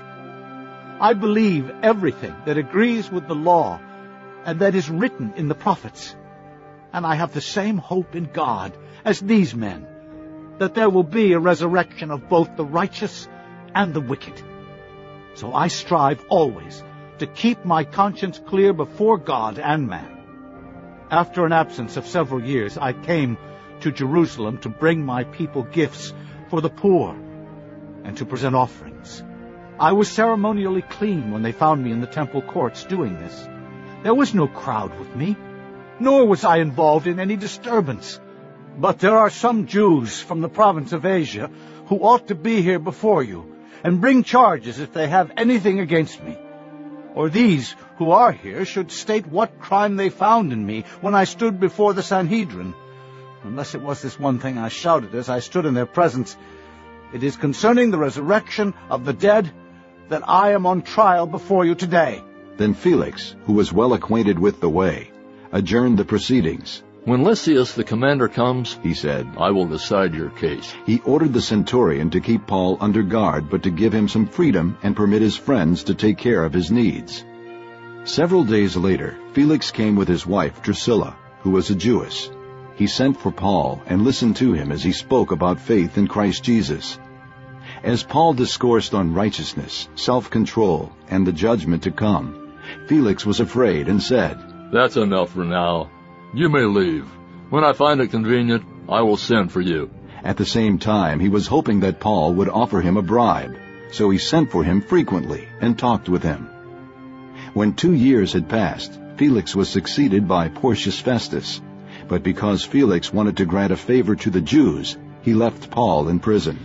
I believe everything that agrees with the law and that is written in the prophets. And I have the same hope in God as these men, that there will be a resurrection of both the righteous and the wicked. So I strive always to keep my conscience clear before God and man. After an absence of several years, I came to Jerusalem to bring my people gifts for the poor and to present offerings. I was ceremonially clean when they found me in the temple courts doing this. There was no crowd with me, nor was I involved in any disturbance. But there are some Jews from the province of Asia who ought to be here before you, and bring charges if they have anything against me. Or these who are here should state what crime they found in me when I stood before the Sanhedrin. Unless it was this one thing I shouted as I stood in their presence, "It is concerning the resurrection of the dead that I am on trial before you today." Then Felix, who was well acquainted with the way, adjourned the proceedings. "When Lysias the commander comes," he said, "I will decide your case." He ordered the centurion to keep Paul under guard, but to give him some freedom and permit his friends to take care of his needs. Several days later, Felix came with his wife Drusilla, who was a Jewess. He sent for Paul and listened to him as he spoke about faith in Christ Jesus. As Paul discoursed on righteousness, self-control, and the judgment to come, Felix was afraid and said, "That's enough for now. You may leave. When I find it convenient, I will send for you." At the same time, he was hoping that Paul would offer him a bribe, so he sent for him frequently and talked with him. When 2 years had passed, Felix was succeeded by Porcius Festus, but because Felix wanted to grant a favor to the Jews, he left Paul in prison.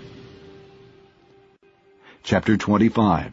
Chapter 25.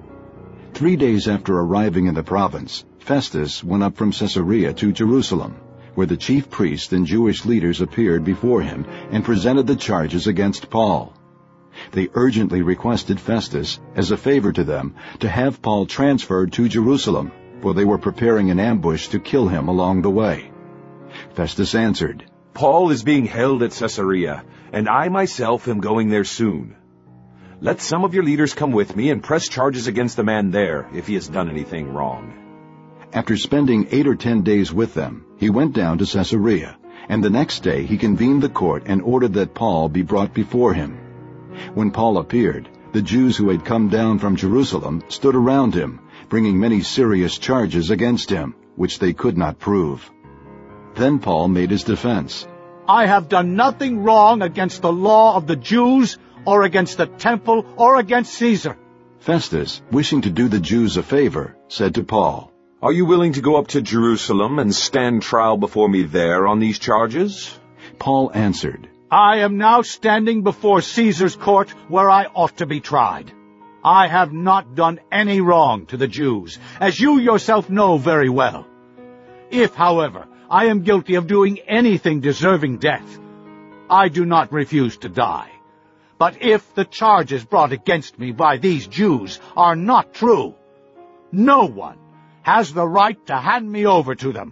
3 days after arriving in the province, Festus went up from Caesarea to Jerusalem, where the chief priests and Jewish leaders appeared before him and presented the charges against Paul. They urgently requested Festus, as a favor to them, to have Paul transferred to Jerusalem, for they were preparing an ambush to kill him along the way. Festus answered, "Paul is being held at Caesarea, and I myself am going there soon. Let some of your leaders come with me and press charges against the man there, if he has done anything wrong." After spending 8 or 10 days with them, he went down to Caesarea, and the next day he convened the court and ordered that Paul be brought before him. When Paul appeared, the Jews who had come down from Jerusalem stood around him, bringing many serious charges against him, which they could not prove. Then Paul made his defense. "I have done nothing wrong against the law of the Jews, or against the temple, or against Caesar." Festus, wishing to do the Jews a favor, said to Paul, "Are you willing to go up to Jerusalem and stand trial before me there on these charges?" Paul answered, "I am now standing before Caesar's court, where I ought to be tried. I have not done any wrong to the Jews, as you yourself know very well. If, however, I am guilty of doing anything deserving death, I do not refuse to die. But if the charges brought against me by these Jews are not true, no one has the right to hand me over to them.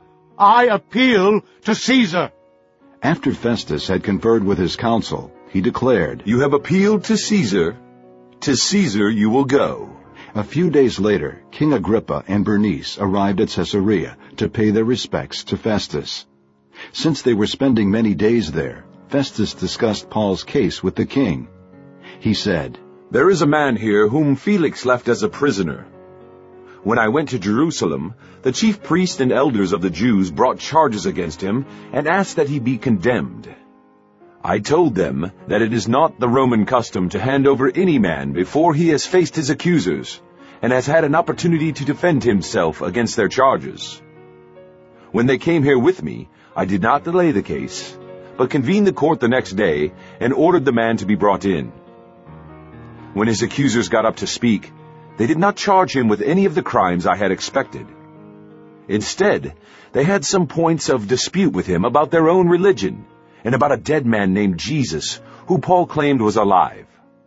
I appeal to Caesar." After Festus had conferred with his council, he declared, "You have appealed to Caesar. To Caesar you will go." A few days later, King Agrippa and Bernice arrived at Caesarea to pay their respects to Festus. Since they were spending many days there, Festus discussed Paul's case with the king. He said, "There is a man here whom Felix left as a prisoner. When I went to Jerusalem, the chief priests and elders of the Jews brought charges against him and asked that he be condemned. I told them that it is not the Roman custom to hand over any man before he has faced his accusers and has had an opportunity to defend himself against their charges. When they came here with me, I did not delay the case, but convened the court the next day and ordered the man to be brought in. When his accusers got up to speak, they did not charge him with any of the crimes I had expected. Instead, they had some points of dispute with him about their own religion and about a dead man named Jesus, who Paul claimed was alive.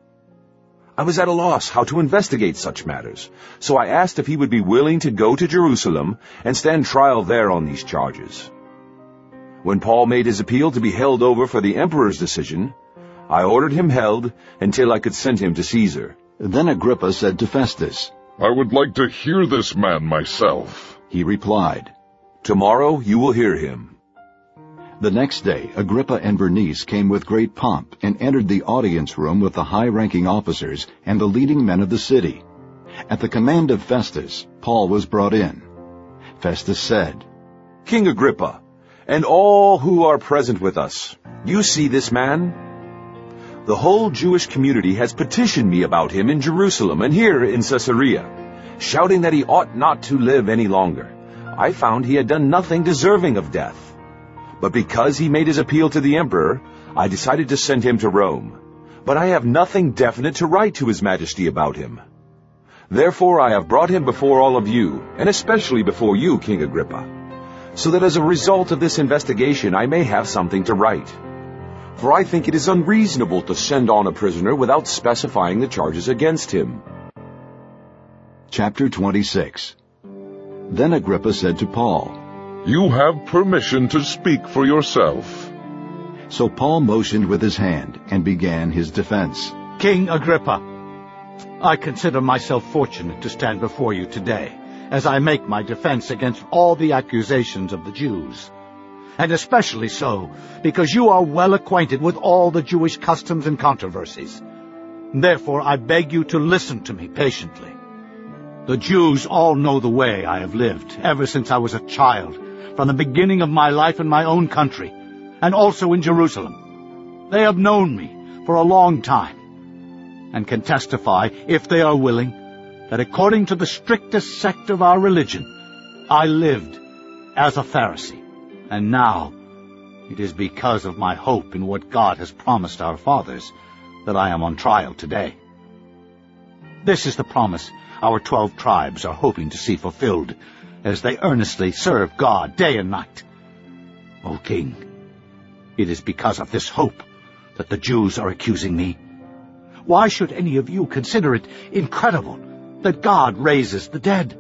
I was at a loss how to investigate such matters, so I asked if he would be willing to go to Jerusalem and stand trial there on these charges. When Paul made his appeal to be held over for the emperor's decision, I ordered him held until I could send him to Caesar." Then Agrippa said to Festus, "I would like to hear this man myself." He replied, "Tomorrow you will hear him." The next day, Agrippa and Bernice came with great pomp and entered the audience room with the high-ranking officers and the leading men of the city. At the command of Festus, Paul was brought in. Festus said, "King Agrippa, and all who are present with us, you see this man? The whole Jewish community has petitioned me about him in Jerusalem and here in Caesarea, shouting that he ought not to live any longer. I found he had done nothing deserving of death. But because he made his appeal to the emperor, I decided to send him to Rome. But I have nothing definite to write to His Majesty about him. Therefore I have brought him before all of you, and especially before you, King Agrippa, so that as a result of this investigation I may have something to write. For I think it is unreasonable to send on a prisoner without specifying the charges against him. Chapter 26. Then Agrippa said to Paul, You have permission to speak for yourself. So Paul motioned with his hand and began his defense. King Agrippa, I consider myself fortunate to stand before you today, as I make my defense against all the accusations of the Jews. And especially so, because you are well acquainted with all the Jewish customs and controversies. Therefore I beg you to listen to me patiently. The Jews all know the way I have lived ever since I was a child, from the beginning of my life in my own country, and also in Jerusalem. They have known me for a long time, and can testify, if they are willing, that according to the strictest sect of our religion, I lived as a Pharisee. And now, it is because of my hope in what God has promised our fathers that I am on trial today. This is the promise our 12 tribes are hoping to see fulfilled, as they earnestly serve God day and night. O King, it is because of this hope that the Jews are accusing me. Why should any of you consider it incredible that God raises the dead?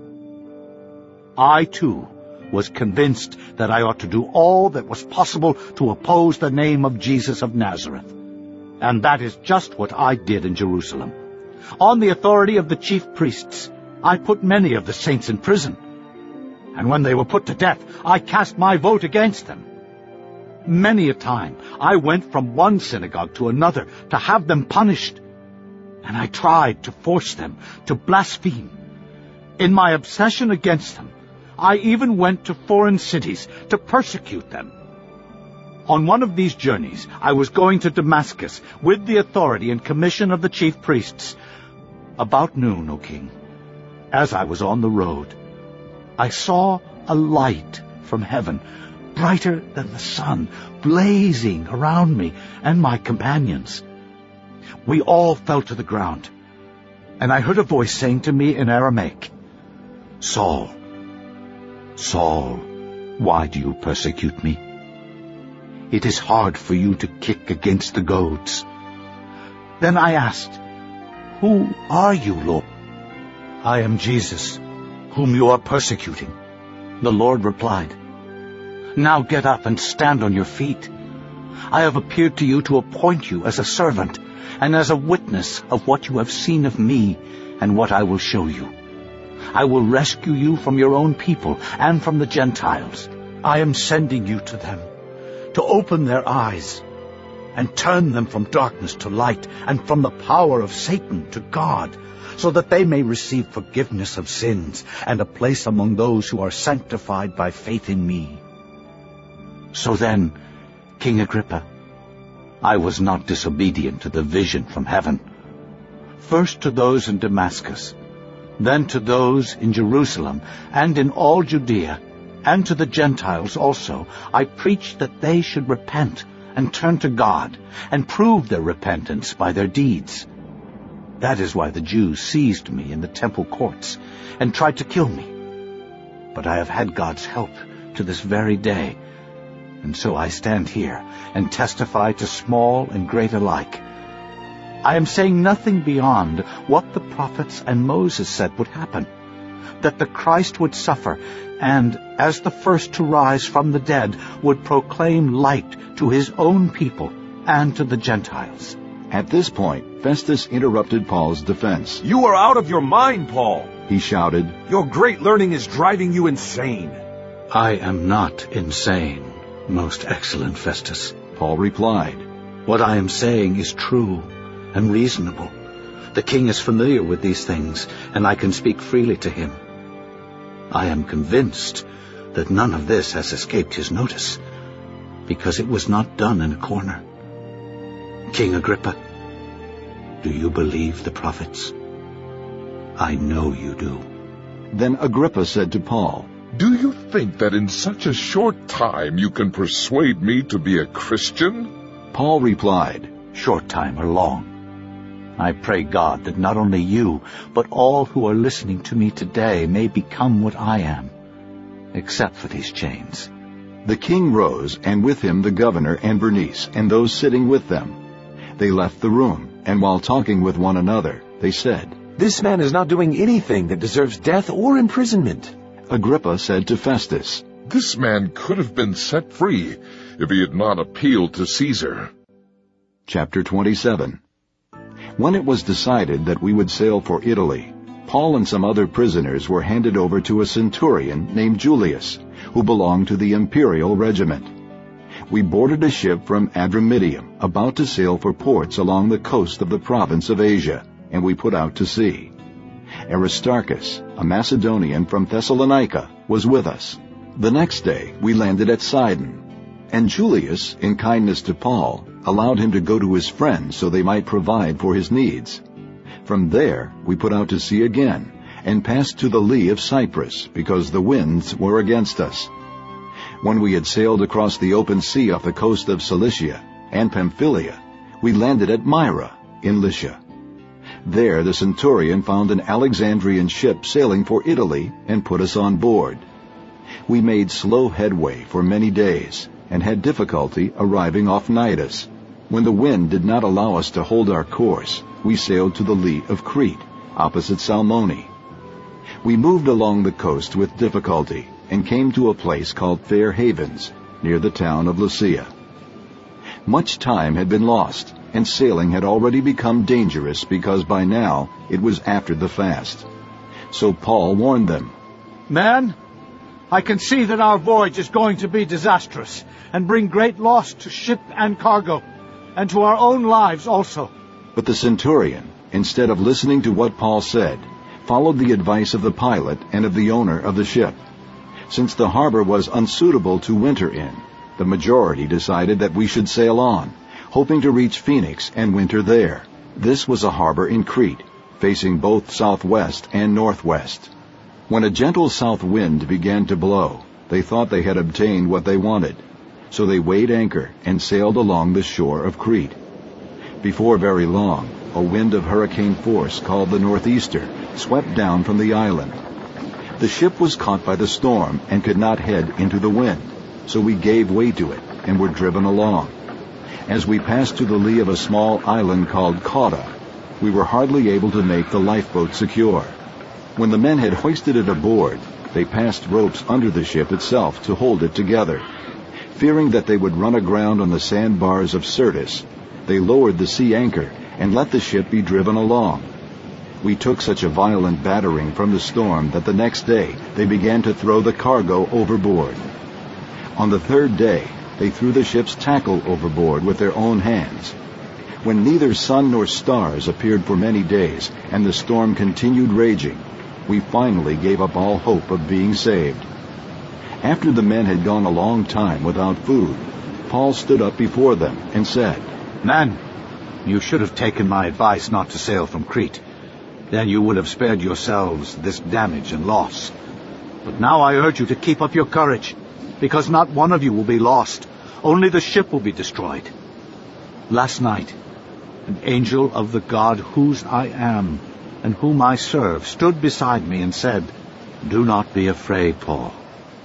I, too, was convinced that I ought to do all that was possible to oppose the name of Jesus of Nazareth. And that is just what I did in Jerusalem. On the authority of the chief priests, I put many of the saints in prison. And when they were put to death, I cast my vote against them. Many a time I went from one synagogue to another to have them punished, and I tried to force them to blaspheme. In my obsession against them, I even went to foreign cities to persecute them. On one of these journeys, I was going to Damascus with the authority and commission of the chief priests. About noon, O King, as I was on the road, I saw a light from heaven, brighter than the sun, blazing around me and my companions. We all fell to the ground, and I heard a voice saying to me in Aramaic, Saul, Saul, why do you persecute me? It is hard for you to kick against the goads. Then I asked, Who are you, Lord? I am Jesus, whom you are persecuting. The Lord replied, Now get up and stand on your feet. I have appeared to you to appoint you as a servant and as a witness of what you have seen of me and what I will show you. I will rescue you from your own people and from the Gentiles. I am sending you to them to open their eyes and turn them from darkness to light and from the power of Satan to God, so that they may receive forgiveness of sins and a place among those who are sanctified by faith in me. So then, King Agrippa, I was not disobedient to the vision from heaven. First to those in Damascus, then to those in Jerusalem and in all Judea, and to the Gentiles also, I preached that they should repent and turn to God and prove their repentance by their deeds. That is why the Jews seized me in the temple courts and tried to kill me. But I have had God's help to this very day, and so I stand here and testify to small and great alike. I am saying nothing beyond what the prophets and Moses said would happen, that the Christ would suffer, and, as the first to rise from the dead, would proclaim light to his own people and to the Gentiles. At this point, Festus interrupted Paul's defense. You are out of your mind, Paul, he shouted. Your great learning is driving you insane. I am not insane, most excellent Festus, Paul replied. What I am saying is true and reasonable. The king is familiar with these things, and I can speak freely to him. I am convinced that none of this has escaped his notice, because it was not done in a corner. King Agrippa, do you believe the prophets? I know you do. Then Agrippa said to Paul, Do you think that in such a short time you can persuade me to be a Christian? Paul replied, Short time or long. I pray God that not only you, but all who are listening to me today may become what I am, except for these chains. The king rose, and with him the governor and Bernice, and those sitting with them. They left the room, and while talking with one another, they said, This man is not doing anything that deserves death or imprisonment. Agrippa said to Festus, This man could have been set free if he had not appealed to Caesar. Chapter 27. When it was decided that we would sail for Italy, Paul and some other prisoners were handed over to a centurion named Julius, who belonged to the imperial regiment. We boarded a ship from Adramyttium, about to sail for ports along the coast of the province of Asia, and we put out to sea. Aristarchus, a Macedonian from Thessalonica, was with us. The next day we landed at Sidon, and Julius, in kindness to Paul, allowed him to go to his friends so they might provide for his needs. From there we put out to sea again, and passed to the lee of Cyprus, because the winds were against us. When we had sailed across the open sea off the coast of Cilicia and Pamphylia, we landed at Myra in Lycia. There the centurion found an Alexandrian ship sailing for Italy and put us on board. We made slow headway for many days, and had difficulty arriving off Cnidus. When the wind did not allow us to hold our course, we sailed to the lee of Crete, opposite Salmone. We moved along the coast with difficulty, and came to a place called Fair Havens, near the town of Lasea. Much time had been lost, and sailing had already become dangerous because by now it was after the fast. So Paul warned them, Men, I can see that our voyage is going to be disastrous, and bring great loss to ship and cargo, and to our own lives also. But the centurion, instead of listening to what Paul said, followed the advice of the pilot and of the owner of the ship. Since the harbor was unsuitable to winter in, the majority decided that we should sail on, hoping to reach Phoenix and winter there. This was a harbor in Crete, facing both southwest and northwest. When a gentle south wind began to blow, they thought they had obtained what they wanted. So they weighed anchor and sailed along the shore of Crete. Before very long, a wind of hurricane force called the northeaster swept down from the island. The ship was caught by the storm and could not head into the wind, so we gave way to it and were driven along. As we passed to the lee of a small island called Cauda, we were hardly able to make the lifeboat secure. When the men had hoisted it aboard, they passed ropes under the ship itself to hold it together. Fearing that they would run aground on the sandbars of Syrtis, they lowered the sea anchor and let the ship be driven along. We took such a violent battering from the storm that the next day they began to throw the cargo overboard. On the third day, they threw the ship's tackle overboard with their own hands. When neither sun nor stars appeared for many days and the storm continued raging, we finally gave up all hope of being saved. After the men had gone a long time without food, Paul stood up before them and said, Men, you should have taken my advice not to sail from Crete. Then you would have spared yourselves this damage and loss. But now I urge you to keep up your courage, because not one of you will be lost. Only the ship will be destroyed. Last night, an angel of the God whose I am and whom I serve stood beside me and said, Do not be afraid, Paul.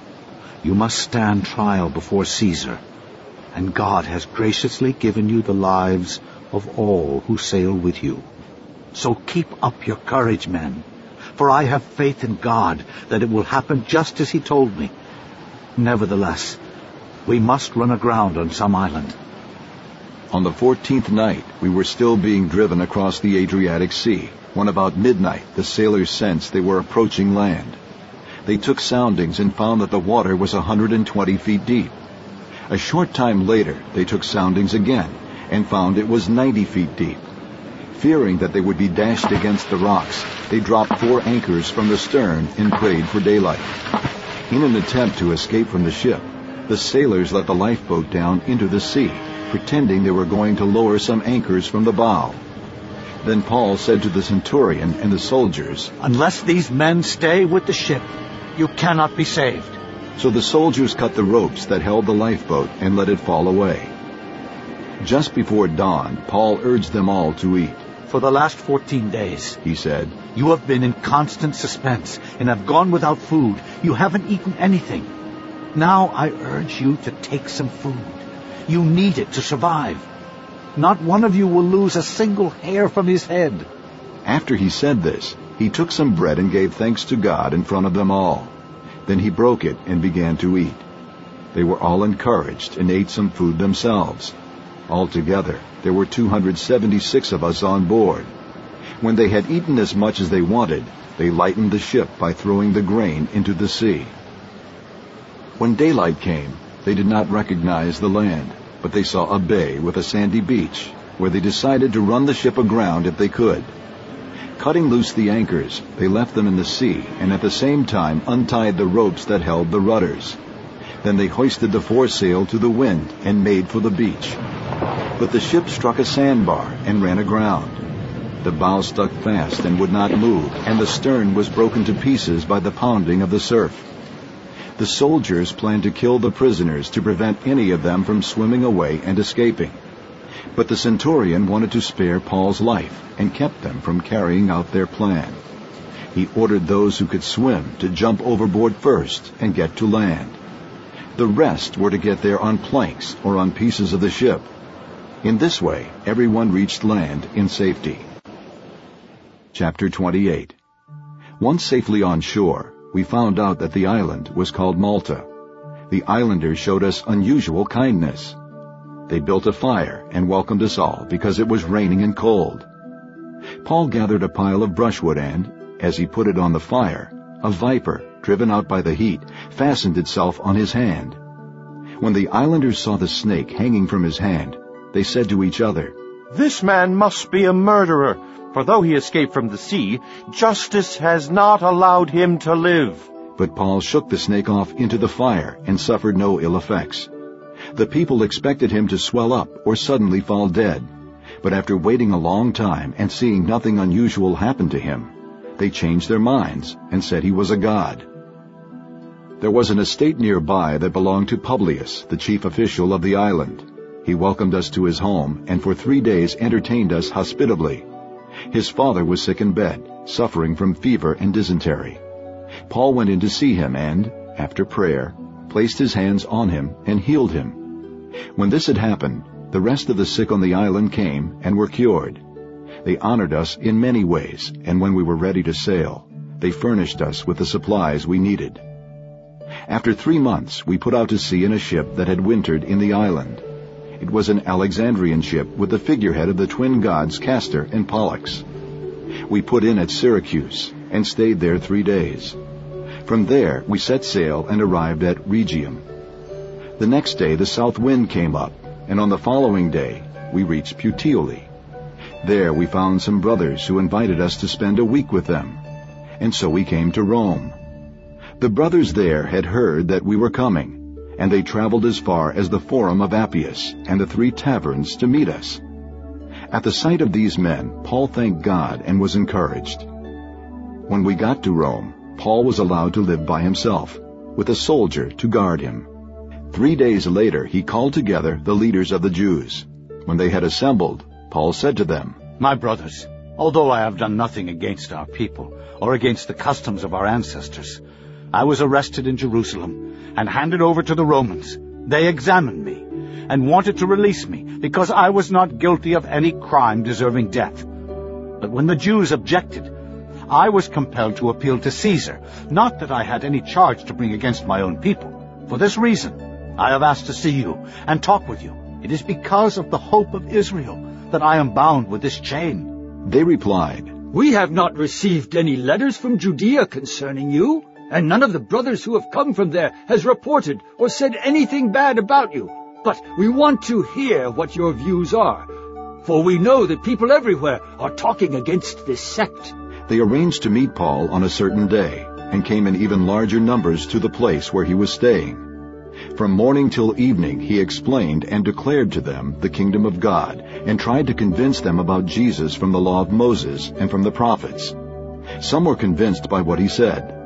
You must stand trial before Caesar, and God has graciously given you the lives of all who sail with you. So keep up your courage, men, for I have faith in God that it will happen just as he told me. Nevertheless, we must run aground on some island. On the 14th night, we were still being driven across the Adriatic Sea, when about midnight the sailors sensed they were approaching land. They took soundings and found that the water was 120 feet deep. A short time later, they took soundings again and found it was 90 feet deep. Fearing that they would be dashed against the rocks, they dropped 4 anchors from the stern and prayed for daylight. In an attempt to escape from the ship, the sailors let the lifeboat down into the sea, pretending they were going to lower some anchors from the bow. Then Paul said to the centurion and the soldiers, Unless these men stay with the ship, you cannot be saved." So the soldiers cut the ropes that held the lifeboat and let it fall away. Just before dawn, Paul urged them all to eat. "For the last 14 days, he said, you have been in constant suspense and have gone without food. You haven't eaten anything. Now I urge you to take some food. You need it to survive. Not one of you will lose a single hair from his head." After he said this, he took some bread and gave thanks to God in front of them all. Then he broke it and began to eat. They were all encouraged and ate some food themselves. Altogether, there were 276 of us on board. When they had eaten as much as they wanted, they lightened the ship by throwing the grain into the sea. When daylight came, they did not recognize the land, but they saw a bay with a sandy beach, where they decided to run the ship aground if they could. Cutting loose the anchors, they left them in the sea and at the same time untied the ropes that held the rudders. Then they hoisted the foresail to the wind and made for the beach. But the ship struck a sandbar and ran aground. The bow stuck fast and would not move, and the stern was broken to pieces by the pounding of the surf. The soldiers planned to kill the prisoners to prevent any of them from swimming away and escaping. But the centurion wanted to spare Paul's life and kept them from carrying out their plan. He ordered those who could swim to jump overboard first and get to land. The rest were to get there on planks or on pieces of the ship. In this way, everyone reached land in safety. Chapter 28. Once safely on shore, we found out that the island was called Malta. The islanders showed us unusual kindness. They built a fire and welcomed us all because it was raining and cold. Paul gathered a pile of brushwood and, as he put it on the fire, a viper, driven out by the heat, fastened itself on his hand. When the islanders saw the snake hanging from his hand, they said to each other, "This man must be a murderer, for though he escaped from the sea, justice has not allowed him to live." But Paul shook the snake off into the fire and suffered no ill effects. The people expected him to swell up or suddenly fall dead, but after waiting a long time and seeing nothing unusual happen to him, they changed their minds and said he was a god. There was an estate nearby that belonged to Publius, the chief official of the island. He welcomed us to his home and for 3 days entertained us hospitably. His father was sick in bed, suffering from fever and dysentery. Paul went in to see him and, after prayer, placed his hands on him and healed him. When this had happened, the rest of the sick on the island came and were cured. They honored us in many ways, and when we were ready to sail, they furnished us with the supplies we needed. After 3 months, we put out to sea in a ship that had wintered in the island. It was an Alexandrian ship with the figurehead of the twin gods Castor and Pollux. We put in at Syracuse and stayed there 3 days. From there, we set sail and arrived at Rhegium. The next day, the south wind came up, and on the following day, we reached Puteoli. There we found some brothers who invited us to spend a week with them, and so we came to Rome. The brothers there had heard that we were coming, and they traveled as far as the Forum of Appius and the 3 taverns to meet us. At the sight of these men, Paul thanked God and was encouraged. When we got to Rome, Paul was allowed to live by himself, with a soldier to guard him. 3 days later, he called together the leaders of the Jews. When they had assembled, Paul said to them, "My brothers, although I have done nothing against our people or against the customs of our ancestors, I was arrested in Jerusalem and handed over to the Romans. They examined me and wanted to release me because I was not guilty of any crime deserving death. But when the Jews objected, I was compelled to appeal to Caesar, not that I had any charge to bring against my own people. For this reason, I have asked to see you and talk with you. It is because of the hope of Israel that I am bound with this chain." They replied, "We have not received any letters from Judea concerning you, and none of the brothers who have come from there has reported or said anything bad about you. But we want to hear what your views are, for we know that people everywhere are talking against this sect." They arranged to meet Paul on a certain day, and came in even larger numbers to the place where he was staying. From morning till evening he explained and declared to them the kingdom of God, and tried to convince them about Jesus from the law of Moses and from the prophets. Some were convinced by what he said,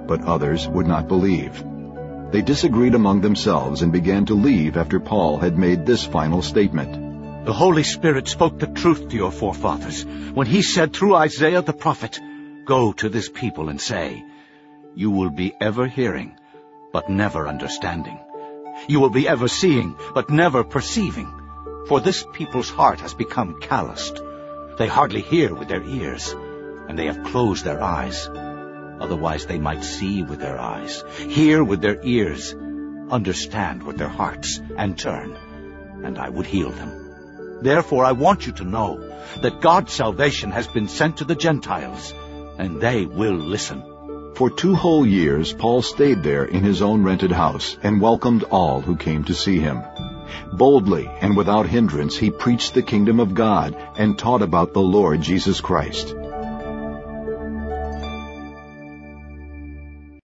but others would not believe. They disagreed among themselves and began to leave after Paul had made this final statement. The Holy Spirit spoke the truth to your forefathers when he said through Isaiah the prophet, "Go to this people and say, you will be ever hearing, but never understanding. You will be ever seeing, but never perceiving. For this people's heart has become calloused. They hardly hear with their ears, and they have closed their eyes. Otherwise they might see with their eyes, hear with their ears, understand with their hearts, and turn, and I would heal them. Therefore I want you to know that God's salvation has been sent to the Gentiles, and they will listen." For 2 whole years Paul stayed there in his own rented house and welcomed all who came to see him. Boldly and without hindrance he preached the kingdom of God and taught about the Lord Jesus Christ.